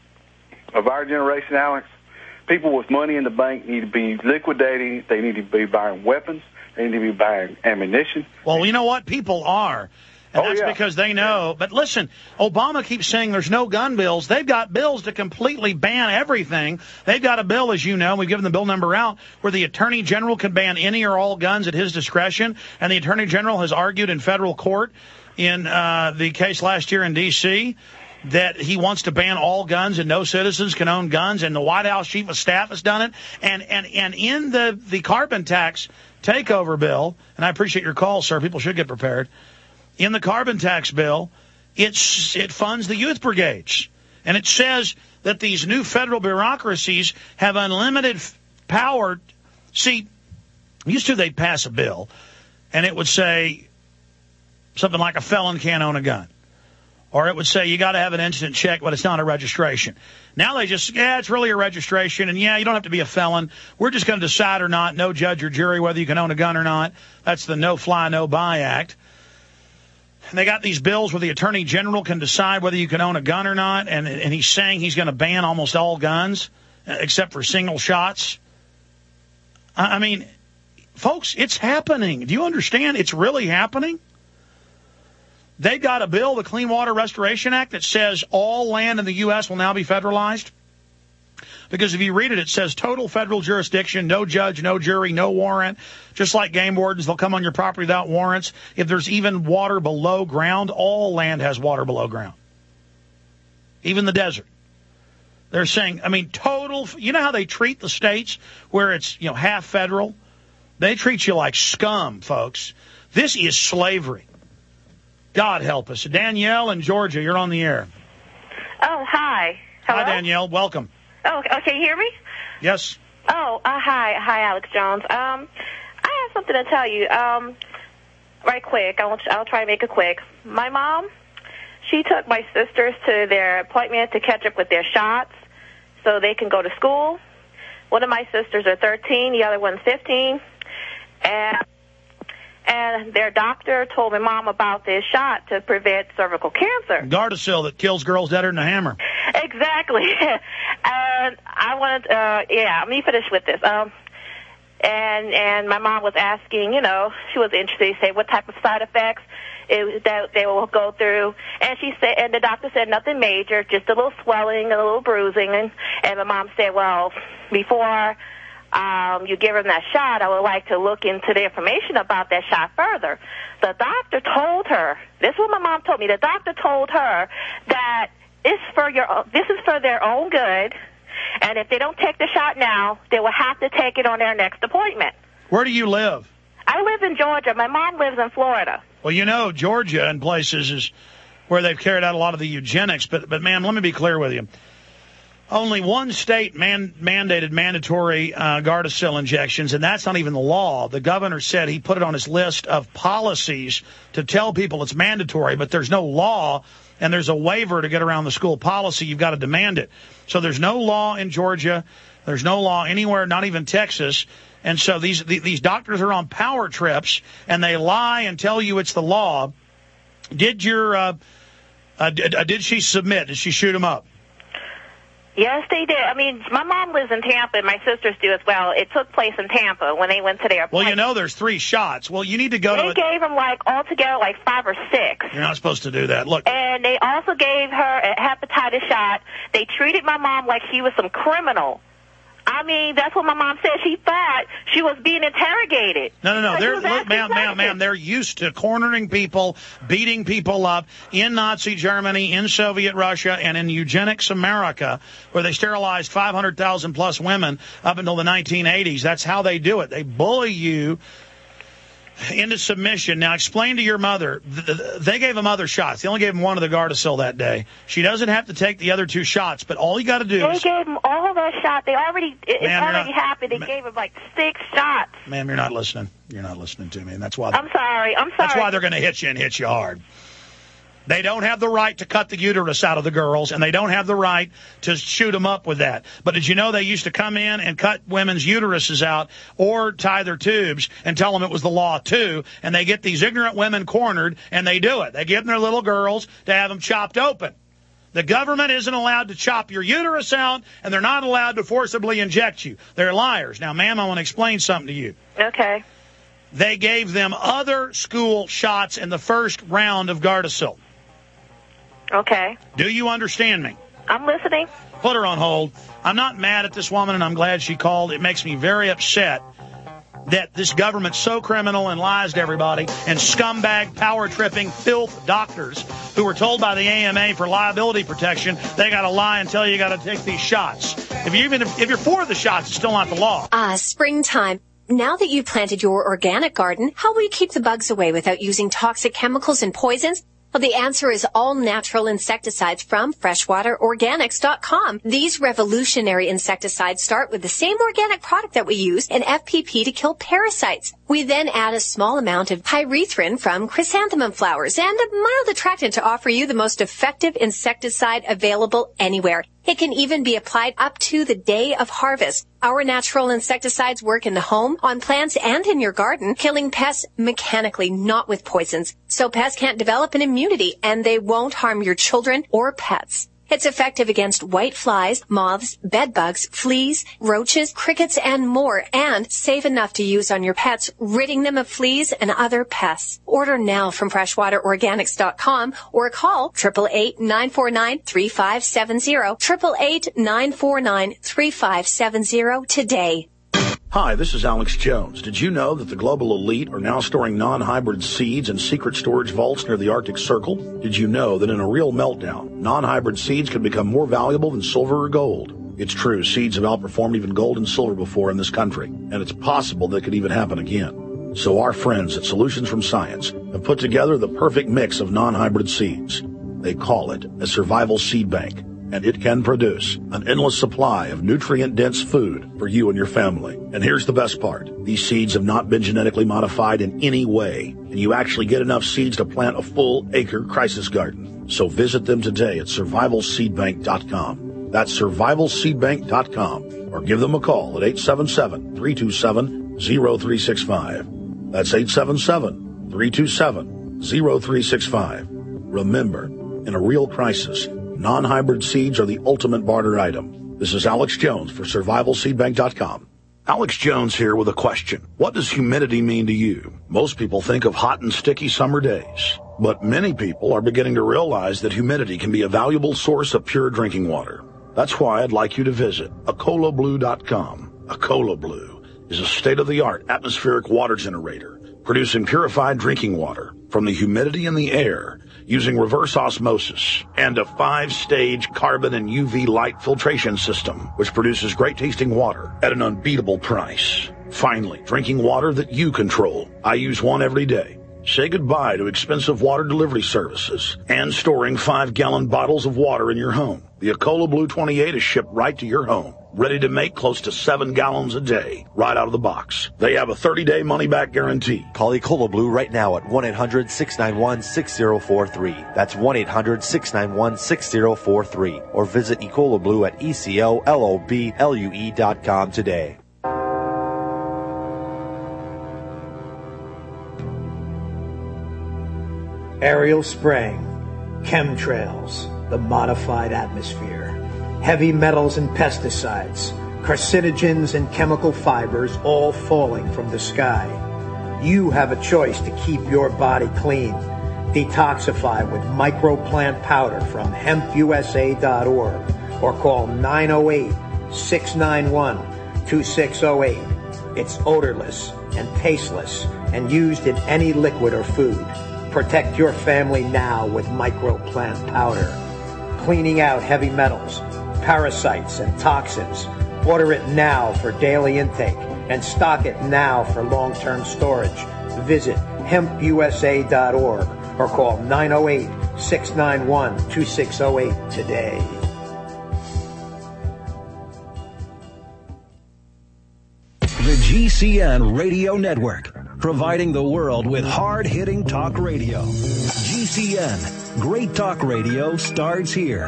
of our generation, Alex. People with money in the bank need to be liquidating. They need to be buying weapons. They need to be buying ammunition. Well, you know what? People are. And Oh, that's yeah. because they know. But listen, Obama keeps saying there's no gun bills. They've got bills to completely ban everything. They've got a bill, as you know, we've given the bill number out, where the Attorney General can ban any or all guns at his discretion. And the Attorney General has argued in federal court in uh, the case last year in D C that he wants to ban all guns and no citizens can own guns. And the White House Chief of Staff has done it. And and, and in the, the carbon tax takeover bill, and I appreciate your call, sir. People should get prepared. In the carbon tax bill, it's, it funds the youth brigades. And it says that these new federal bureaucracies have unlimited f- power. See, used to they'd pass a bill, and it would say something like a felon can't own a gun. Or it would say you got to have an incident check, but it's not a registration. Now they just, yeah, it's really a registration, and yeah, you don't have to be a felon. We're just going to decide or not, no judge or jury, whether you can own a gun or not. That's the No Fly, No Buy Act. And they got these bills where the Attorney General can decide whether you can own a gun or not, and, and he's saying he's going to ban almost all guns, except for single shots. I mean, folks, it's happening. Do you understand? It's really happening. They got a bill, the Clean Water Restoration Act, that says all land in the U S will now be federalized. Because if you read it, it says total federal jurisdiction, no judge, no jury, no warrant. Just like game wardens, they'll come on your property without warrants. If there's even water below ground, all land has water below ground. Even the desert. They're saying, I mean, total, you know how they treat the states where it's, you know, half federal? They treat you like scum, folks. This is slavery. God help us. Danielle in Georgia, you're on the air. Oh, hi. Hello? Hi, Danielle. Welcome. Oh, okay. Can you hear me? Yes. Oh, uh, hi. Hi, Alex Jones. Um, I have something to tell you. Um, right quick. I want you, I'll try to make it quick. My mom, she took my sisters to their appointment to catch up with their shots so they can go to school. One of my sisters are thirteen, the other one's fifteen. And and their doctor told my mom about this shot to prevent cervical cancer. Gardasil that kills girls deader than a hammer. Exactly. And I wanted, uh, yeah, let me finish with this. Um, and and my mom was asking, you know, she was interested to say what type of side effects it, that they will go through. And she said, and the doctor said nothing major, just a little swelling, a little bruising. And, and my mom said, well, before um, you give him that shot, I would like to look into the information about that shot further. The doctor told her, this is what my mom told me, the doctor told her that it's for your, this is for their own good, and if they don't take the shot now, they will have to take it on their next appointment. Where do you live? I live in Georgia. My mom lives in Florida. Well, you know, Georgia and places is where they've carried out a lot of the eugenics. But, but ma'am, let me be clear with you. Only one state man, mandated mandatory uh, Gardasil injections, and that's not even the law. The governor said he put it on his list of policies to tell people it's mandatory, but there's no law, and there's a waiver to get around the school policy. You've got to demand it. So there's no law in Georgia. There's no law anywhere, not even Texas. And so these these doctors are on power trips, and they lie and tell you it's the law. Did your uh, uh, did, uh, did she submit? Did she shoot him up? Yes, they did. I mean, my mom lives in Tampa, and my sisters do as well. It took place in Tampa when they went to their appointment. Well, you know there's three shots. Well, you need to go they to... They gave them, like, altogether, like, five or six. You're not supposed to do that. Look. And they also gave her a hepatitis shot. They treated my mom like she was some criminal. I mean, that's what my mom said. She thought she was being interrogated. No, no, no. So They're, look, ma'am, ma'am, ma'am, they're used to cornering people, beating people up in Nazi Germany, in Soviet Russia, and in eugenics America, where they sterilized five hundred thousand plus women up until the nineteen eighties. That's how they do it. They bully you into submission. Now, explain to your mother. They gave him other shots. They only gave him one of the Gardasil that day. She doesn't have to take the other two shots, but all you got to do they is... They gave him all of that shot. They already... It's already not, happened. They gave him like six shots. Ma'am, you're not listening. You're not listening to me, and that's why... I'm sorry. I'm sorry. That's why they're going to hit you and hit you hard. They don't have the right to cut the uterus out of the girls, and they don't have the right to shoot them up with that. But did you know they used to come in and cut women's uteruses out or tie their tubes and tell them it was the law, too, and they get these ignorant women cornered, and they do it. They give them their little girls to have them chopped open. The government isn't allowed to chop your uterus out, and they're not allowed to forcibly inject you. They're liars. Now, ma'am, I want to explain something to you. Okay. they gave them other school shots in the first round of Gardasil. Okay. Do you understand me? I'm listening. Put her on hold. I'm not mad at this woman, and I'm glad she called. It makes me very upset that this government's so criminal and lies to everybody, and scumbag, power-tripping, filth doctors who were told by the A M A for liability protection they got to lie and tell you you got to take these shots. If you even if, if you're for the shots, it's still not the law. Ah, springtime. Now that you've planted your organic garden, how will you keep the bugs away without using toxic chemicals and poisons? Well, the answer is all natural insecticides from freshwater organics dot com. These revolutionary insecticides start with the same organic product that we use in F P P to kill parasites. We then add a small amount of pyrethrin from chrysanthemum flowers and a mild attractant to offer you the most effective insecticide available anywhere. It can even be applied up to the day of harvest. Our natural insecticides work in the home, on plants, and in your garden, killing pests mechanically, not with poisons. So pests can't develop an immunity, and they won't harm your children or pets. It's effective against white flies, moths, bedbugs, fleas, roaches, crickets, and more, and safe enough to use on your pets, ridding them of fleas and other pests. Order now from freshwater organics dot com or call eight eight eight, nine four nine, three five seven zero, eight eight eight, nine four nine, three five seven zero today. Hi, this is Alex Jones. Did you know that the global elite are now storing non-hybrid seeds in secret storage vaults near the Arctic Circle? Did you know that in a real meltdown, non-hybrid seeds can become more valuable than silver or gold? It's true, seeds have outperformed even gold and silver before in this country, and it's possible that could even happen again. So our friends at Solutions from Science have put together the perfect mix of non-hybrid seeds. They call it a survival seed bank, and it can produce an endless supply of nutrient-dense food for you and your family. And here's the best part. These seeds have not been genetically modified in any way, and you actually get enough seeds to plant a full acre crisis garden. So visit them today at survival seed bank dot com. That's survival seed bank dot com, or give them a call at eight seven seven, three two seven, zero three six five. That's eight seven seven, three two seven, zero three six five. Remember, in a real crisis, non-hybrid seeds are the ultimate barter item. This is Alex Jones for survival seed bank dot com. Alex Jones here with a question. What does humidity mean to you? Most people think of hot and sticky summer days, but many people are beginning to realize that humidity can be a valuable source of pure drinking water. That's why I'd like you to visit Acola Blue dot com. Acola Blue is a state-of-the-art atmospheric water generator producing purified drinking water from the humidity in the air using reverse osmosis and a five-stage carbon and U V light filtration system, which produces great-tasting water at an unbeatable price. Finally, drinking water that you control. I use one every day. Say goodbye to expensive water delivery services and storing five-gallon bottles of water in your home. The Acola Blue twenty-eight is shipped right to your home, ready to make close to seven gallons a day, right out of the box. They have a thirty-day money-back guarantee. Call Ecola Blue right now at one eight hundred, six nine one, six zero four three. That's one eight hundred, six nine one, six zero four three. Or visit Ecola Blue at E C O L O B L U E dot com today. Aerial spraying, chemtrails, the modified atmosphere, heavy metals and pesticides, carcinogens and chemical fibers all falling from the sky. You have a choice to keep your body clean. Detoxify with microplant powder from hemp U S A dot org or call nine oh eight, six nine one, two six oh eight. It's odorless and tasteless and used in any liquid or food. Protect your family now with microplant powder. Cleaning out heavy metals, parasites, and toxins. Order it now for daily intake and stock it now for long-term storage. Visit hemp U S A dot org or call nine oh eight, six nine one, two six oh eight today. The G C N Radio Network, providing the world with hard-hitting talk radio. G C N, great talk radio starts here.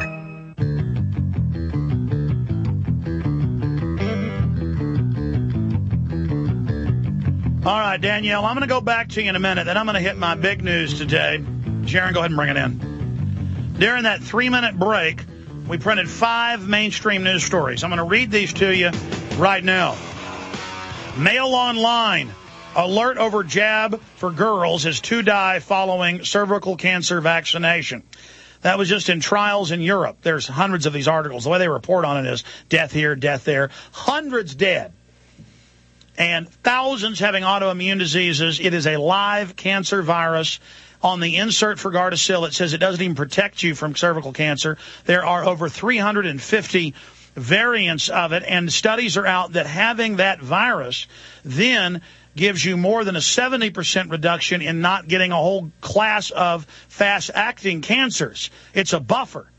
All right, Danielle, I'm going to go back to you in a minute. Then I'm going to hit my big news today. Sharon, go ahead and bring it in. During that three-minute break, we printed five mainstream news stories. I'm going to read these to you right now. Mail Online Alert over jab for girls as two die following cervical cancer vaccination. That was just in trials in Europe. There's hundreds of these articles. The way they report on it is death here, death there. Hundreds dead. And thousands having autoimmune diseases. It is a live cancer virus. On the insert for Gardasil, it says it doesn't even protect you from cervical cancer. There are over three hundred fifty variants of it, and studies are out that having that virus then gives you more than a seventy percent reduction in not getting a whole class of fast-acting cancers. It's a buffer.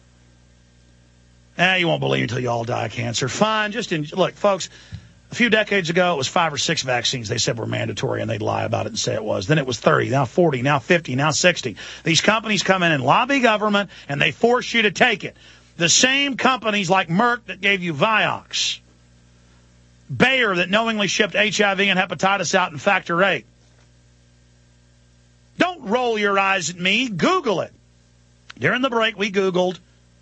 Eh, you won't believe it until you all die of cancer. Fine, just in, look, folks, a few decades ago, it was five or six vaccines they said were mandatory, and they'd lie about it and say it was. Then it was thirty, now forty, now fifty, now sixty. These companies come in and lobby government, and they force you to take it. The same companies like Merck that gave you Vioxx, Bayer that knowingly shipped H I V and hepatitis out in Factor eight. Don't roll your eyes at me. Google it. During the break, we Googled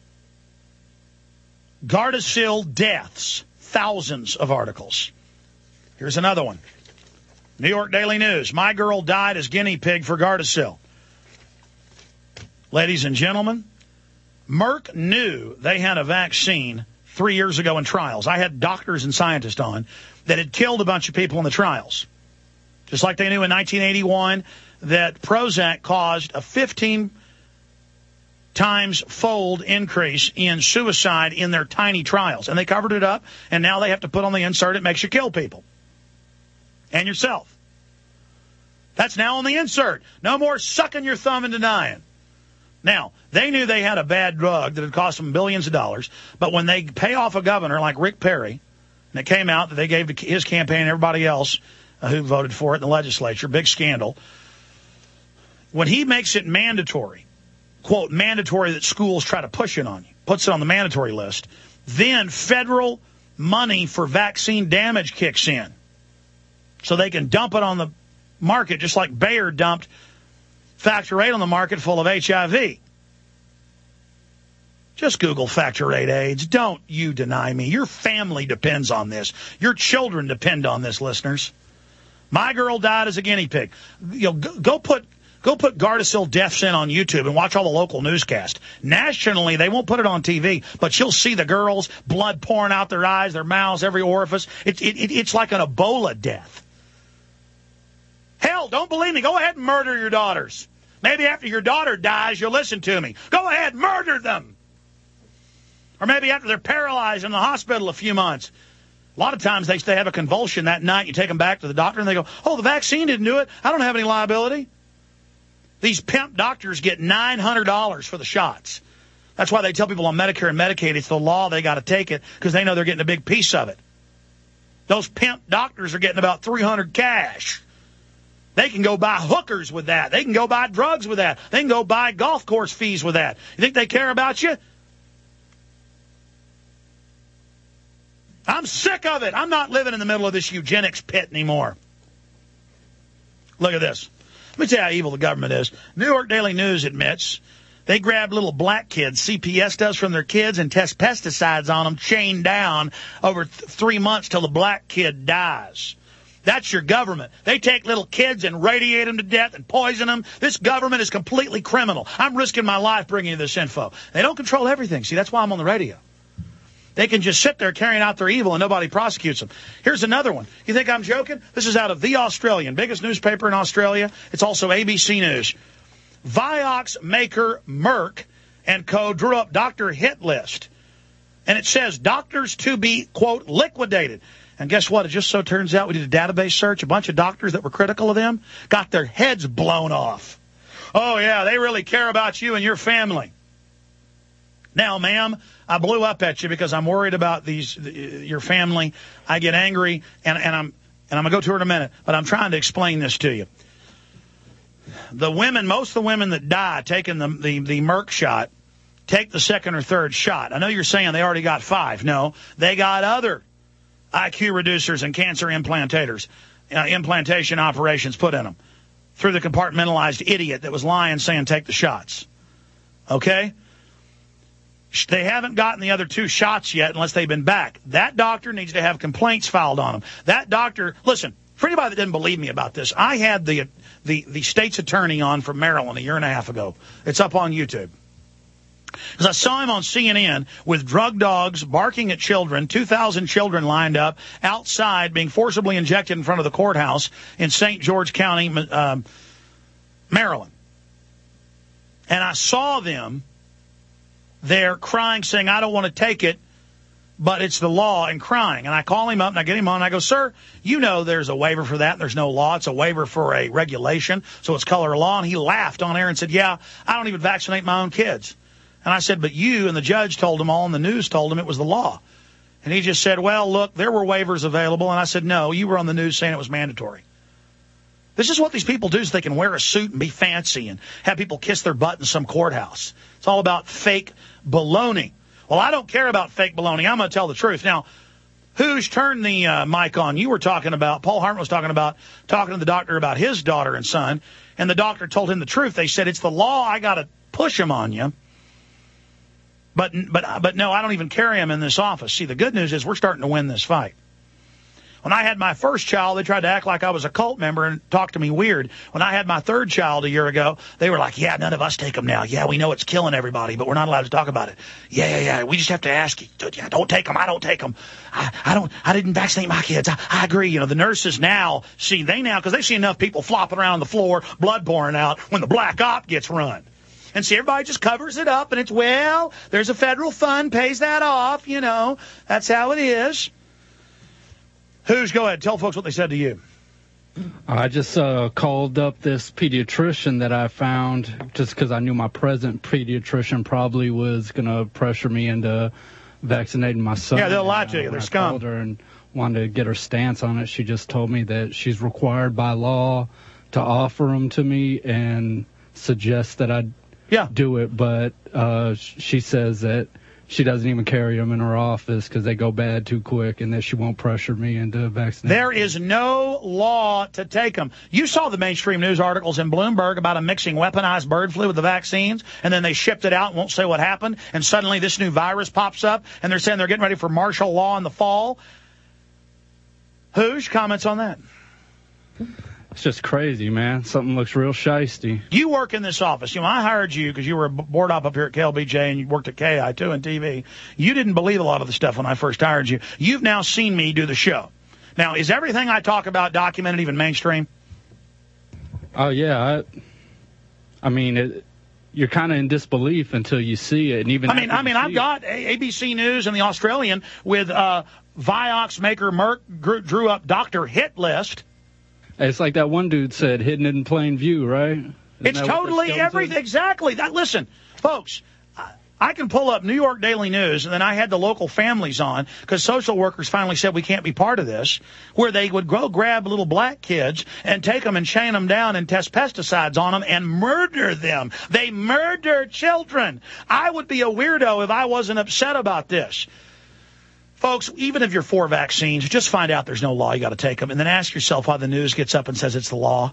Gardasil deaths. Thousands of articles. Here's another one. New York Daily News. My girl died as guinea pig for Gardasil. Ladies and gentlemen, Merck knew they had a vaccine three years ago in trials. I had doctors and scientists on that had killed a bunch of people in the trials. Just like they knew in nineteen eighty-one that Prozac caused a fifteen times fold increase in suicide in their tiny trials. And they covered it up, and now they have to put on the insert it makes you kill people. And yourself. That's now on the insert. No more sucking your thumb and denying. Now, they knew they had a bad drug that had cost them billions of dollars, but when they pay off a governor like Rick Perry, and it came out that they gave to his campaign and everybody else uh, who voted for it in the legislature, big scandal, when he makes it mandatory, quote, mandatory that schools try to push it on you, puts it on the mandatory list, then federal money for vaccine damage kicks in. So they can dump it on the market just like Bayer dumped Factor eight on the market full of H I V. Just Google Factor eight AIDS. Don't you deny me. Your family depends on this. Your children depend on this, listeners. My girl died as a guinea pig. You know, go, go put... Go put Gardasil deaths in on YouTube and watch all the local newscasts. Nationally, they won't put it on T V, but you'll see the girls, blood pouring out their eyes, their mouths, every orifice. It, it, it, it's like an Ebola death. Hell, don't believe me. Go ahead and murder your daughters. Maybe after your daughter dies, you'll listen to me. Go ahead, murder them. Or maybe after they're paralyzed in the hospital a few months. A lot of times they, they have a convulsion that night. You take them back to the doctor and they go, oh, the vaccine didn't do it. I don't have any liability. These pimp doctors get nine hundred dollars for the shots. That's why they tell people on Medicare and Medicaid it's the law, they got to take it because they know they're getting a big piece of it. Those pimp doctors are getting about three hundred cash. They can go buy hookers with that. They can go buy drugs with that. They can go buy golf course fees with that. You think they care about you? I'm sick of it. I'm not living in the middle of this eugenics pit anymore. Look at this. Let me tell you how evil the government is. New York Daily News admits they grab little black kids, C P S does, from their kids and test pesticides on them, chained down over th- three months till the black kid dies. That's your government. They take little kids and radiate them to death and poison them. This government is completely criminal. I'm risking my life bringing you this info. They don't control everything. See, that's why I'm on the radio. They can just sit there carrying out their evil and nobody prosecutes them. Here's another one. You think I'm joking? This is out of The Australian, biggest newspaper in Australia. It's also A B C News. Vioxx maker Merck and co. drew up doctor hit list. And it says doctors to be, quote, liquidated. And guess what? It just so turns out we did a database search. A bunch of doctors that were critical of them got their heads blown off. Oh, yeah, they really care about you and your family. Now, ma'am, I blew up at you because I'm worried about these your family. I get angry, and, and I'm and I'm going to go to her in a minute, but I'm trying to explain this to you. The women, most of the women that die taking the, the, the Merck shot, take the second or third shot. I know you're saying they already got five. No, they got other I Q reducers and cancer implantators, uh, implantation operations put in them through the compartmentalized idiot that was lying saying take the shots. Okay? They haven't gotten the other two shots yet unless they've been back. That doctor needs to have complaints filed on them. That doctor, listen, For anybody that didn't believe me about this, I had the the the state's attorney on from Maryland a year and a half ago. It's up on YouTube. Because I saw him on C N N with drug dogs barking at children, two thousand children lined up outside being forcibly injected in front of the courthouse in Saint George County, um, Maryland. And I saw them there crying, saying, I don't want to take it, but it's the law, and crying. And I call him up and I get him on and I go, sir, you know there's a waiver for that. And there's no law. It's a waiver for a regulation. So it's color of law. And he laughed on air and said, yeah, I don't even vaccinate my own kids. And I said, but you and the judge told them all and the news told them it was the law. And he just said, well, look, there were waivers available. And I said, no, you were on the news saying it was mandatory. This is what these people do, is they can wear a suit and be fancy and have people kiss their butt in some courthouse. It's all about fake baloney. Well, I don't care about fake baloney. I'm going to tell the truth. Now, who's turned the uh, mic on? You were talking about, Paul Hartman was talking about, talking to the doctor about his daughter and son, and the doctor told him the truth. They said, it's the law. I got to push him on you. But, but, but no, I don't even carry him in this office. See, the good news is we're starting to win this fight. When I had my first child, they tried to act like I was a cult member and talk to me weird. When I had my third child a year ago, they were like, yeah, none of us take them now. Yeah, we know it's killing everybody, but we're not allowed to talk about it. Yeah, yeah, yeah. We just have to ask you. Yeah, don't take them. I don't take them. I, I don't, I didn't vaccinate my kids. I, I agree. You know, the nurses now see, they now, because they see enough people flopping around on the floor, blood pouring out when the black op gets run. And see, everybody just covers it up and it's, well, there's a federal fund, pays that off, you know. That's how it is. Who's, go ahead, tell folks what they said to you. I just uh, called up this pediatrician that I found just because I knew my present pediatrician probably was going to pressure me into vaccinating my son. Yeah, they'll lie to you. And, uh, They're I scum. called her and wanted to get her stance on it. She just told me that she's required by law to offer them to me and suggest that I yeah. do it. But uh, she says that she doesn't even carry them in her office because they go bad too quick, and that she won't pressure me into vaccination. There is no law to take them. You saw the mainstream news articles in Bloomberg about them mixing weaponized bird flu with the vaccines, and then they shipped it out and won't say what happened, and suddenly this new virus pops up, and they're saying they're getting ready for martial law in the fall. Whose comments on that? It's just crazy, man. Something looks real shisty. You work in this office. You know, I hired you because you were a board op up here at K L B J and you worked at K I too and T V. You didn't believe a lot of the stuff when I first hired you. You've now seen me do the show. Now, is everything I talk about documented, even mainstream? Oh, yeah. I, I mean, it, you're kind of in disbelief until you see it. And even I mean, I mean, I've got A B C News and the Australian with uh, Vioxx maker Merck drew, drew up Doctor Hit list. It's like that one dude said, hidden in plain view, right? Isn't it's totally everything. Exactly. That, listen, folks, I, I can pull up New York Daily News, and then I had the local families on because social workers finally said we can't be part of this, where they would go grab little black kids and take them and chain them down and test pesticides on them and murder them. They murder children. I would be a weirdo if I wasn't upset about this. Folks, even if you're for vaccines, just find out there's no law. You got to take them. And then ask yourself why the news gets up and says it's the law.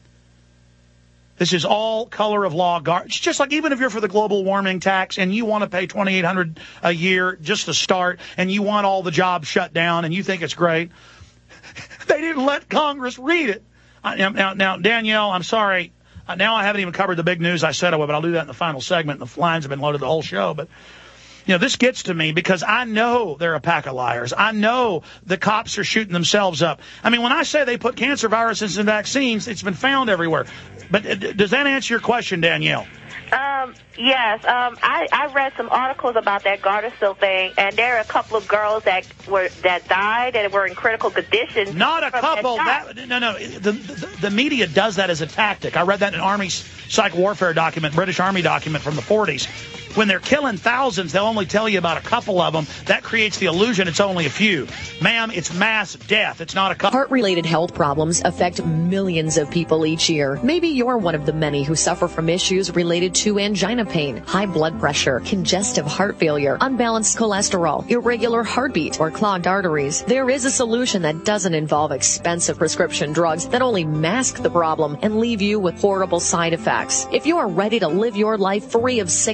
This is all color of law. Gar- it's just like even if you're for the global warming tax and you want to pay twenty-eight hundred dollars a year just to start and you want all the jobs shut down and you think it's great, they didn't let Congress read it. I, now, now, Danielle, I'm sorry. Uh, now I haven't even covered the big news I said I would, but I'll do that in the final segment. The lines have been loaded the whole show, but... You know, this gets to me because I know they're a pack of liars. I know the cops are shooting themselves up. I mean, when I say they put cancer viruses in vaccines, it's been found everywhere. But uh, does that answer your question, Danielle? Um, yes. Um, I, I read some articles about that Gardasil thing, and there are a couple of girls that were that died and were in critical condition. Not a couple. That, no, no. The, the, the media does that as a tactic. I read that in an Army psych warfare document, British Army document from the forties. When they're killing thousands, they'll only tell you about a couple of them. That creates the illusion it's only a few. Ma'am, it's mass death. It's not a couple. Heart-related health problems affect millions of people each year. Maybe you're one of the many who suffer from issues related to angina pain, high blood pressure, congestive heart failure, unbalanced cholesterol, irregular heartbeat, or clogged arteries. There is a solution that doesn't involve expensive prescription drugs that only mask the problem and leave you with horrible side effects. If you are ready to live your life free of sickness,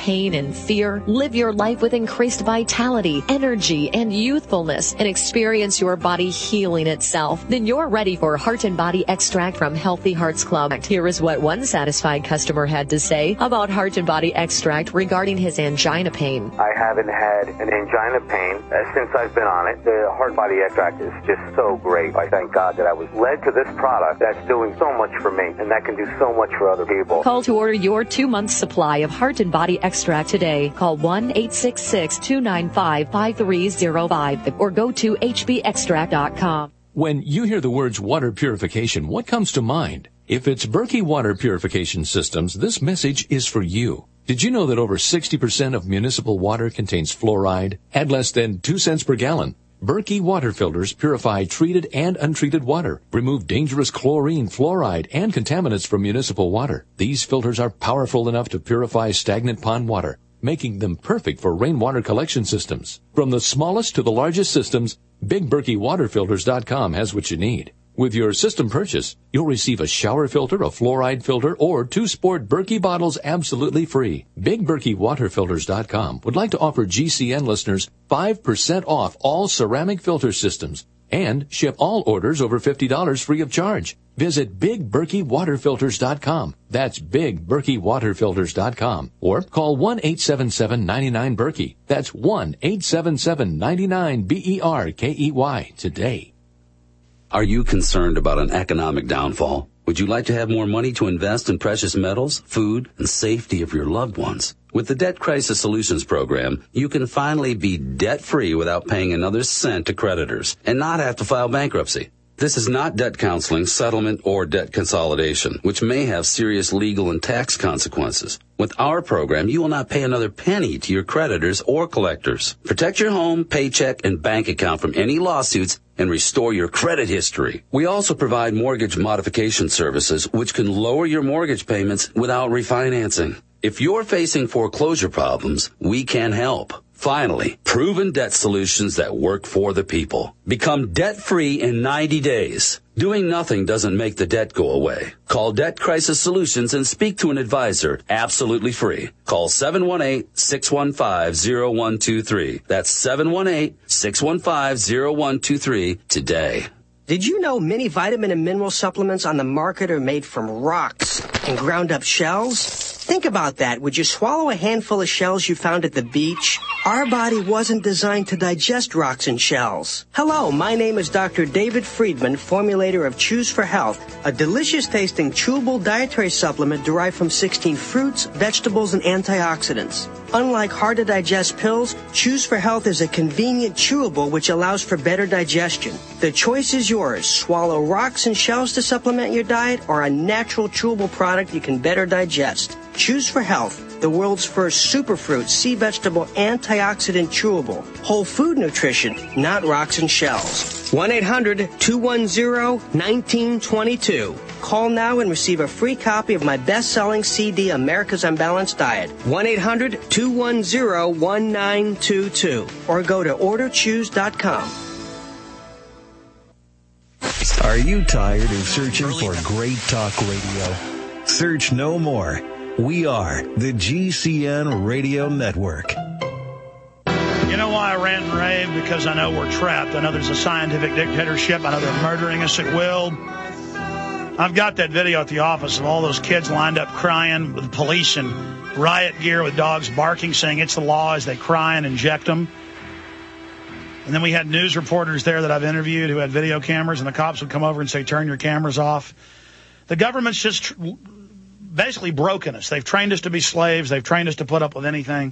pain and fear? Live your life with increased vitality, energy, and youthfulness, and experience your body healing itself. Then you're ready for Heart and Body Extract from Healthy Hearts Club. Here is what one satisfied customer had to say about Heart and Body Extract regarding his angina pain. I haven't had an angina pain uh, since I've been on it. The Heart Body Extract is just so great. I thank God that I was led to this product that's doing so much for me, and that can do so much for other people. Call to order your two-month supply of Heart and Body Extract today. Call one eight six six, two nine five, five three zero five or go to h b extract dot com. When you hear the words water purification, what comes to mind? If it's Berkey Water Purification Systems, this message is for you. Did you know that over sixty percent of municipal water contains fluoride at less than two cents per gallon? Berkey water filters purify treated and untreated water, remove dangerous chlorine, fluoride, and contaminants from municipal water. These filters are powerful enough to purify stagnant pond water, making them perfect for rainwater collection systems. From the smallest to the largest systems, Big Berkey Water Filters dot com has what you need. With your system purchase, you'll receive a shower filter, a fluoride filter, or two sport Berkey bottles absolutely free. Big Berkey Water Filters dot com would like to offer G C N listeners five percent off all ceramic filter systems and ship all orders over fifty dollars free of charge. Visit Big Berkey Water Filters dot com. That's Big Berkey Water Filters dot com. Or call one eight seven seven, nine nine, Berkey. That's one eight seven seven, nine nine, B E R K E Y today. Are you concerned about an economic downfall? Would you like to have more money to invest in precious metals, food, and safety of your loved ones? With the Debt Crisis Solutions Program, you can finally be debt-free without paying another cent to creditors and not have to file bankruptcy. This is not debt counseling, settlement, or debt consolidation, which may have serious legal and tax consequences. With our program, you will not pay another penny to your creditors or collectors. Protect your home, paycheck, and bank account from any lawsuits and restore your credit history. We also provide mortgage modification services, which can lower your mortgage payments without refinancing. If you're facing foreclosure problems, we can help. Finally, proven debt solutions that work for the people. Become debt-free in ninety days. Doing nothing doesn't make the debt go away. Call Debt Crisis Solutions and speak to an advisor absolutely free. Call seven one eight, six one five, zero one two three. That's seven one eight, six one five, zero one two three today. Did you know many vitamin and mineral supplements on the market are made from rocks and ground up shells? Think about that. Would you swallow a handful of shells you found at the beach? Our body wasn't designed to digest rocks and shells. Hello, my name is Doctor David Friedman, formulator of Choose for Health, a delicious-tasting chewable dietary supplement derived from sixteen fruits, vegetables, and antioxidants. Unlike hard-to-digest pills, Choose for Health is a convenient chewable which allows for better digestion. The choice is yours. Swallow rocks and shells to supplement your diet or a natural chewable product you can better digest. Choose for Health, the world's first superfruit, sea vegetable, antioxidant chewable. Whole food nutrition, not rocks and shells. one eight hundred, two one zero, one nine two two. Call now and receive a free copy of my best-selling C D, America's Unbalanced Diet. one eight hundred, two one zero, one nine two two. Or go to order choose dot com. Are you tired of searching for great talk radio? Search no more. We are the G C N Radio Network. You know why I rant and rave? Because I know we're trapped. I know there's a scientific dictatorship. I know they're murdering us at will. I've got that video at the office of all those kids lined up crying with police and riot gear with dogs barking, saying it's the law as they cry and inject them. And then we had news reporters there that I've interviewed who had video cameras, and the cops would come over and say, turn your cameras off. The government's just tr- basically broken us. They've trained us to be slaves. They've trained us to put up with anything.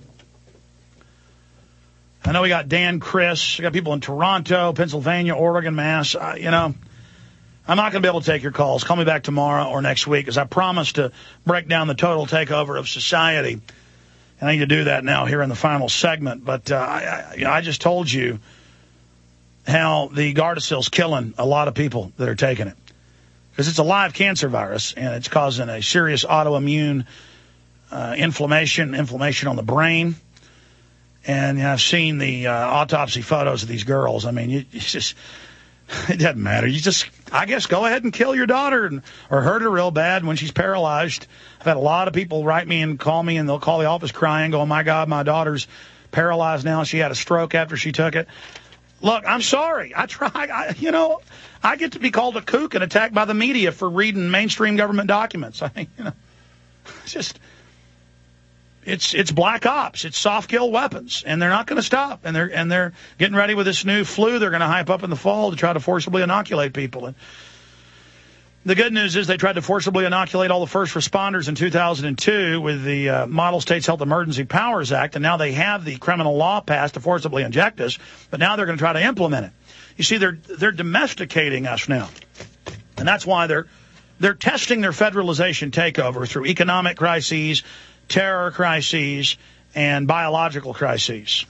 I know we got Dan Chris. We got people in Toronto, Pennsylvania, Oregon, Mass. Uh, you know, I'm not going to be able to take your calls. Call me back tomorrow or next week, because I promised to break down the total takeover of society. And I need to do that now here in the final segment. But uh, I, I, you know, I just told you how the Gardasil's killing a lot of people that are taking it. Because it's a live cancer virus, and it's causing a serious autoimmune uh, inflammation, inflammation on the brain. And you know, I've seen the uh, autopsy photos of these girls. I mean, you, it's just It doesn't matter. You just, I guess, go ahead and kill your daughter and, or hurt her real bad when she's paralyzed. I've had a lot of people write me and call me, and they'll call the office crying, go, oh, my God, my daughter's paralyzed now. She had a stroke after she took it. Look, I'm sorry. I try, I, you know, I get to be called a kook and attacked by the media for reading mainstream government documents. I mean, you know, it's just, it's it's black ops. It's soft kill weapons, and they're not going to stop. And they're and they're getting ready with this new flu they're going to hype up in the fall to try to forcibly inoculate people. And the good news is they tried to forcibly inoculate all the first responders in two thousand two with the uh, Model States Health Emergency Powers Act, and now they have the criminal law passed to forcibly inject us, but now they're going to try to implement it. You see, they're they're domesticating us now, and that's why they're they're testing their federalization takeover through economic crises, terror crises, and biological crises.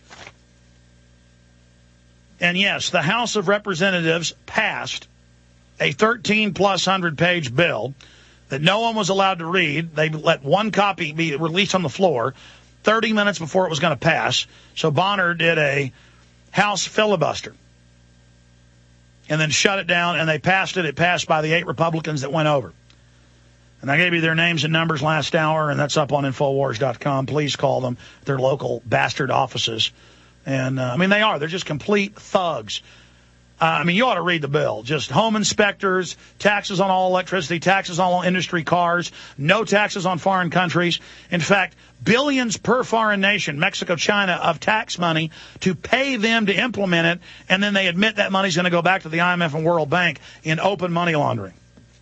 And yes, the House of Representatives passed a thirteen plus hundred page bill that no one was allowed to read. They let one copy be released on the floor thirty minutes before it was going to pass. So Bonner did a House filibuster and then shut it down, and they passed it. It passed by the eight Republicans that went over. And I gave you their names and numbers last hour, and that's up on Infowars dot com. Please call them, their local bastard offices. And, uh, I mean, they are. They're just complete thugs. Uh, I mean, you ought to read the bill. Just home inspectors, taxes on all electricity, taxes on all industry cars, no taxes on foreign countries. In fact, billions per foreign nation, Mexico, China, of tax money to pay them to implement it, and then they admit that money's going to go back to the I M F and World Bank in open money laundering.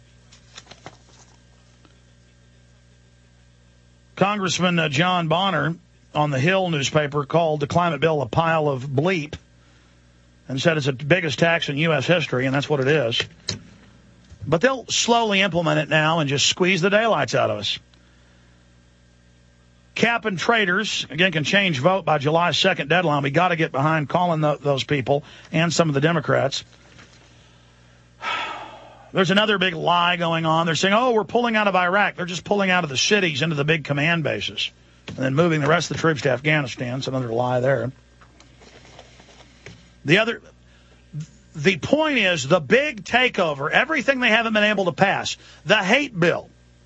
Congressman uh, John Bonner on the Hill newspaper called the climate bill a pile of bleep and said it's the biggest tax in U S history, and that's what it is. But they'll slowly implement it now and just squeeze the daylights out of us. Cap and traders, again, can change vote by July second deadline. We got to get behind calling the, those people and some of the Democrats. There's another big lie going on. They're saying, oh, we're pulling out of Iraq. They're just pulling out of the cities into the big command bases and then moving the rest of the troops to Afghanistan. It's another lie there. The other, the point is the big takeover, everything they haven't been able to pass, the hate bill.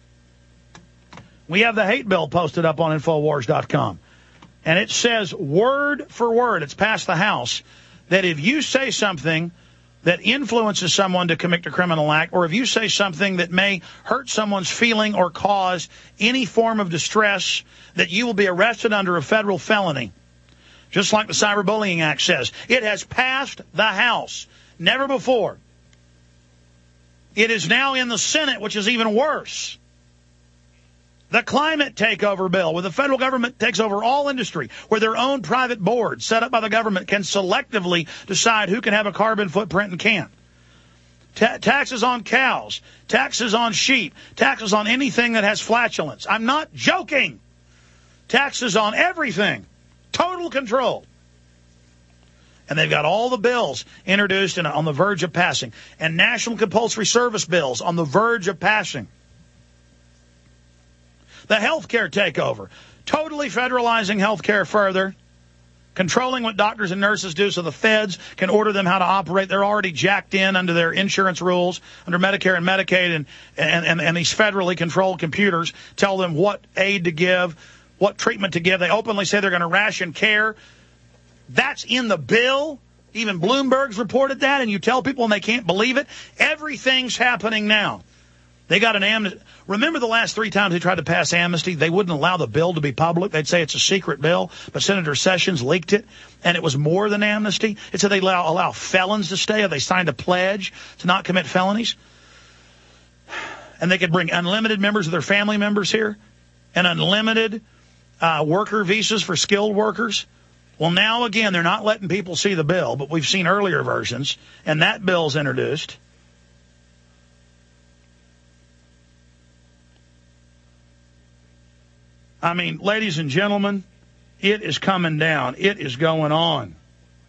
We have the hate bill posted up on Infowars dot com. And it says word for word, it's passed the House, that if you say something that influences someone to commit a criminal act, or if you say something that may hurt someone's feeling or cause any form of distress, that you will be arrested under a federal felony. Just like the Cyberbullying Act says. It has passed the House. Never before. It is now in the Senate, which is even worse. The climate takeover bill, where the federal government takes over all industry, where their own private board set up by the government can selectively decide who can have a carbon footprint and can't. Ta- taxes on cows, taxes on sheep, taxes on anything that has flatulence. I'm not joking. Taxes on everything. Total control. And they've got all the bills introduced and on the verge of passing. And national compulsory service bills on the verge of passing. The health care takeover. Totally federalizing health care further. Controlling what doctors and nurses do so the feds can order them how to operate. They're already jacked in under their insurance rules, under Medicare and Medicaid, and, and, and, and these federally controlled computers tell them what aid to give, what treatment to give. They openly say they're going to ration care. That's in the bill. Even Bloomberg's reported that, and you tell people and they can't believe it. Everything's happening now. They got an amnesty. Remember the last three times they tried to pass amnesty, they wouldn't allow the bill to be public. They'd say it's a secret bill, but Senator Sessions leaked it, and it was more than amnesty. It said they allow, allow felons to stay, or they signed a pledge to not commit felonies. And they could bring unlimited members of their family members here, and unlimited uh, worker visas for skilled workers. Well, now, again, they're not letting people see the bill, but we've seen earlier versions, and that bill's introduced. I mean, ladies and gentlemen, it is coming down. It is going on.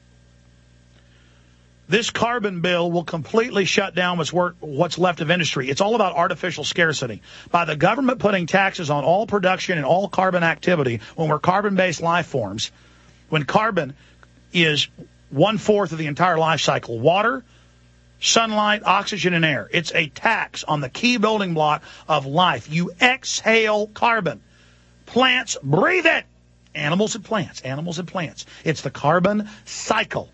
This carbon bill will completely shut down what's, work, what's left of industry. It's all about artificial scarcity. By the government putting taxes on all production and all carbon activity, when we're carbon-based life forms, when carbon is one-fourth of the entire life cycle, water, sunlight, oxygen, and air. It's a tax on the key building block of life. You exhale carbon. Plants breathe it. Animals and plants. Animals and plants. It's the carbon cycle.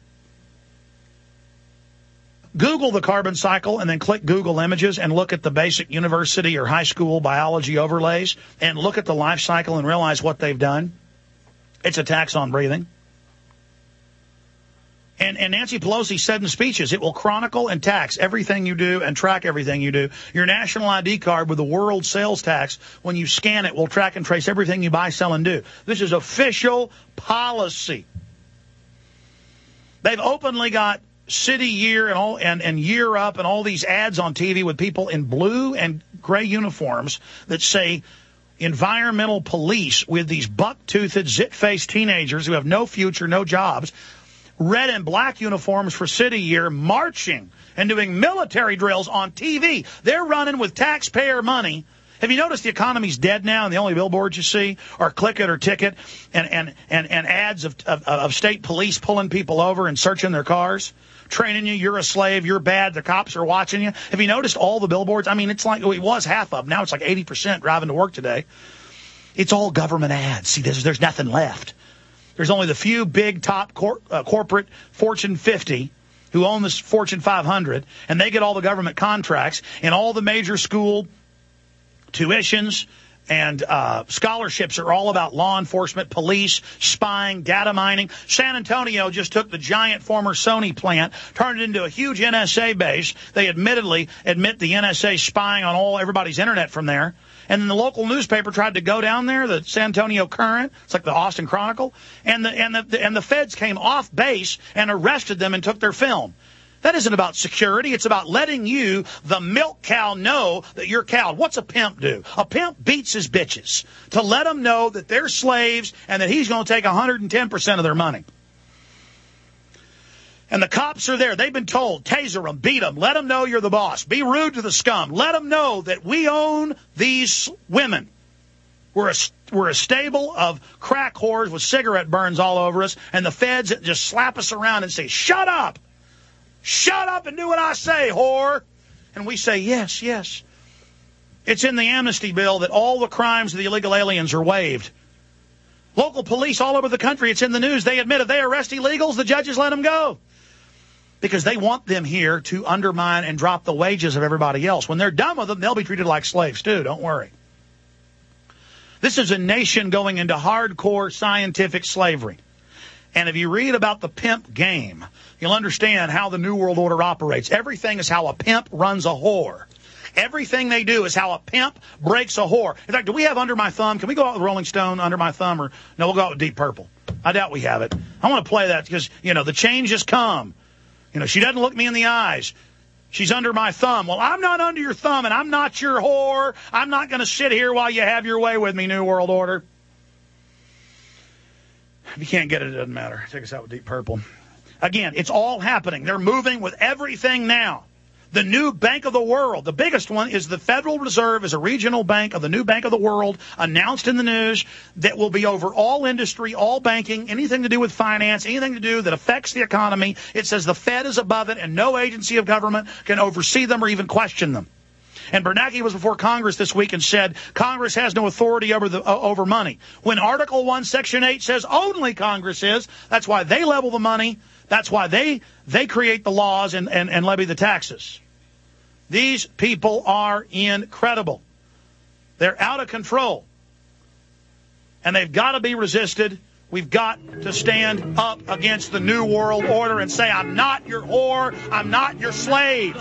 Google the carbon cycle and then click Google Images and look at the basic university or high school biology overlays and look at the life cycle and realize what they've done. It's a tax on breathing. And, and Nancy Pelosi said in speeches, it will chronicle and tax everything you do and track everything you do. Your national I D card with the world sales tax, when you scan it, will track and trace everything you buy, sell, and do. This is official policy. They've openly got City Year and all and, and Year Up and all these ads on T V with people in blue and gray uniforms that say environmental police with these buck-toothed, zit-faced teenagers who have no future, no jobs, red and black uniforms for City Year, marching and doing military drills on T V. They're running with taxpayer money. Have you noticed the economy's dead now, and the only billboards you see are Click It or Ticket and, and, and, and ads of, of, of state police pulling people over and searching their cars, training you, you're a slave, you're bad, the cops are watching you. Have you noticed all the billboards? I mean, it's like, it was half of them. Now it's like eighty percent driving to work today. It's all government ads. See, there's, there's nothing left. There's only the few big top cor- uh, corporate Fortune fifty who own this Fortune five hundred, and they get all the government contracts, and all the major school tuitions and uh, scholarships are all about law enforcement, police, spying, data mining. San Antonio just took the giant former Sony plant, turned it into a huge N S A base. They admittedly admit the N S A spying on all everybody's internet from there. And then the local newspaper tried to go down there, the San Antonio Current, it's like the Austin Chronicle, and the and the and the feds came off base and arrested them and took their film. That isn't about security. It's about letting you, the milk cow, know that you're cowed. What's a pimp do? A pimp beats his bitches to let them know that they're slaves and that he's going to take one hundred ten percent of their money. And the cops are there. They've been told, taser them, beat them, let them know you're the boss. Be rude to the scum. Let them know that we own these women. We're a, we're a stable of crack whores with cigarette burns all over us, and the feds just slap us around and say, shut up. Shut up and do what I say, whore. And we say, yes, yes. It's in the amnesty bill that all the crimes of the illegal aliens are waived. Local police all over the country, it's in the news. They admit if they arrest illegals, the judges let them go. Because they want them here to undermine and drop the wages of everybody else. When they're done with them, they'll be treated like slaves too. Don't worry. This is a nation going into hardcore scientific slavery. And if you read about the pimp game, you'll understand how the New World Order operates. Everything is how a pimp runs a whore. Everything they do is how a pimp breaks a whore. In fact, do we have Under My Thumb? Can we go out with Rolling Stone, Under My Thumb? Or no, we'll go out with Deep Purple. I doubt we have it. I want to play that because, you know, the change has come. You know, she doesn't look me in the eyes. She's under my thumb. Well, I'm not under your thumb, and I'm not your whore. I'm not going to sit here while you have your way with me, New World Order. If you can't get it, it doesn't matter. Take us out with Deep Purple. Again, it's all happening. They're moving with everything now. The new bank of the world. The biggest one is the Federal Reserve is a regional bank of the new bank of the world, announced in the news, that will be over all industry, all banking, anything to do with finance, anything to do that affects the economy. It says the Fed is above it and no agency of government can oversee them or even question them. And Bernanke was before Congress this week and said Congress has no authority over the uh, over money. When Article one, Section eight says only Congress is, that's why they level the money. That's why they they create the laws and, and, and levy the taxes. These people are incredible. They're out of control. And they've got to be resisted. We've got to stand up against the New World Order and say, I'm not your whore. I'm not your slave.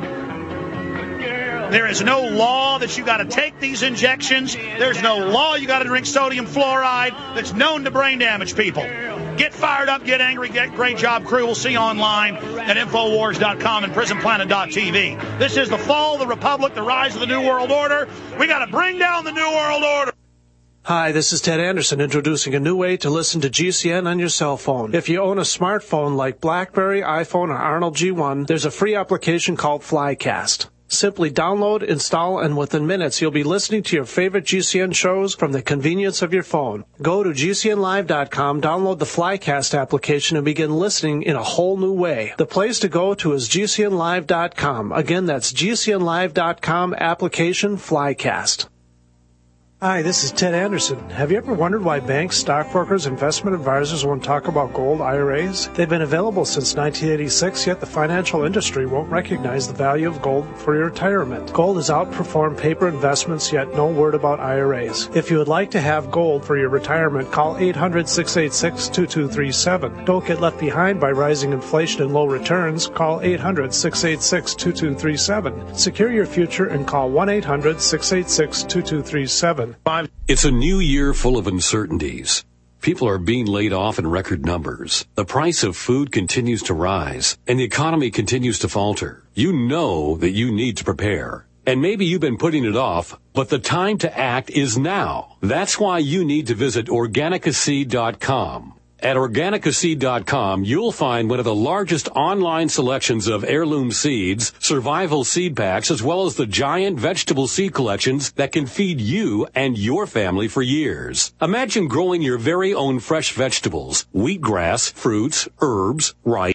There is no law that you got to take these injections. There's no law you got to drink sodium fluoride that's known to brain damage people. Get fired up, get angry, get great job, crew. We'll see you online at Infowars dot com and Prison Planet dot T V. This is the fall of the Republic, the rise of the New World Order. We got to bring down the New World Order. Hi, this is Ted Anderson introducing a new way to listen to G C N on your cell phone. If you own a smartphone like BlackBerry, iPhone, or Arnold G one, there's a free application called Flycast. Simply download, install, and within minutes you'll be listening to your favorite G C N shows from the convenience of your phone. Go to G C N live dot com, download the Flycast application, and begin listening in a whole new way. The place to go to is G C N live dot com. Again, that's G C N live dot com application Flycast. Hi, this is Ted Anderson. Have you ever wondered why banks, stockbrokers, investment advisors won't talk about gold I R As? They've been available since nineteen eighty-six, yet the financial industry won't recognize the value of gold for your retirement. Gold has outperformed paper investments, yet no word about I R As. If you would like to have gold for your retirement, call eight hundred, six eight six, two two three seven. Don't get left behind by rising inflation and low returns. Call eight hundred, six eight six, two two three seven. Secure your future and call one eight hundred, six eight six, two two three seven. It's a new year full of uncertainties. People are being laid off in record numbers. The price of food continues to rise, and the economy continues to falter. You know that you need to prepare. And maybe you've been putting it off, but the time to act is now. That's why you need to visit organica seed dot com. At organica seed dot com, you'll find one of the largest online selections of heirloom seeds, survival seed packs, as well as the giant vegetable seed collections that can feed you and your family for years. Imagine growing your very own fresh vegetables, wheatgrass, fruits, herbs, rice,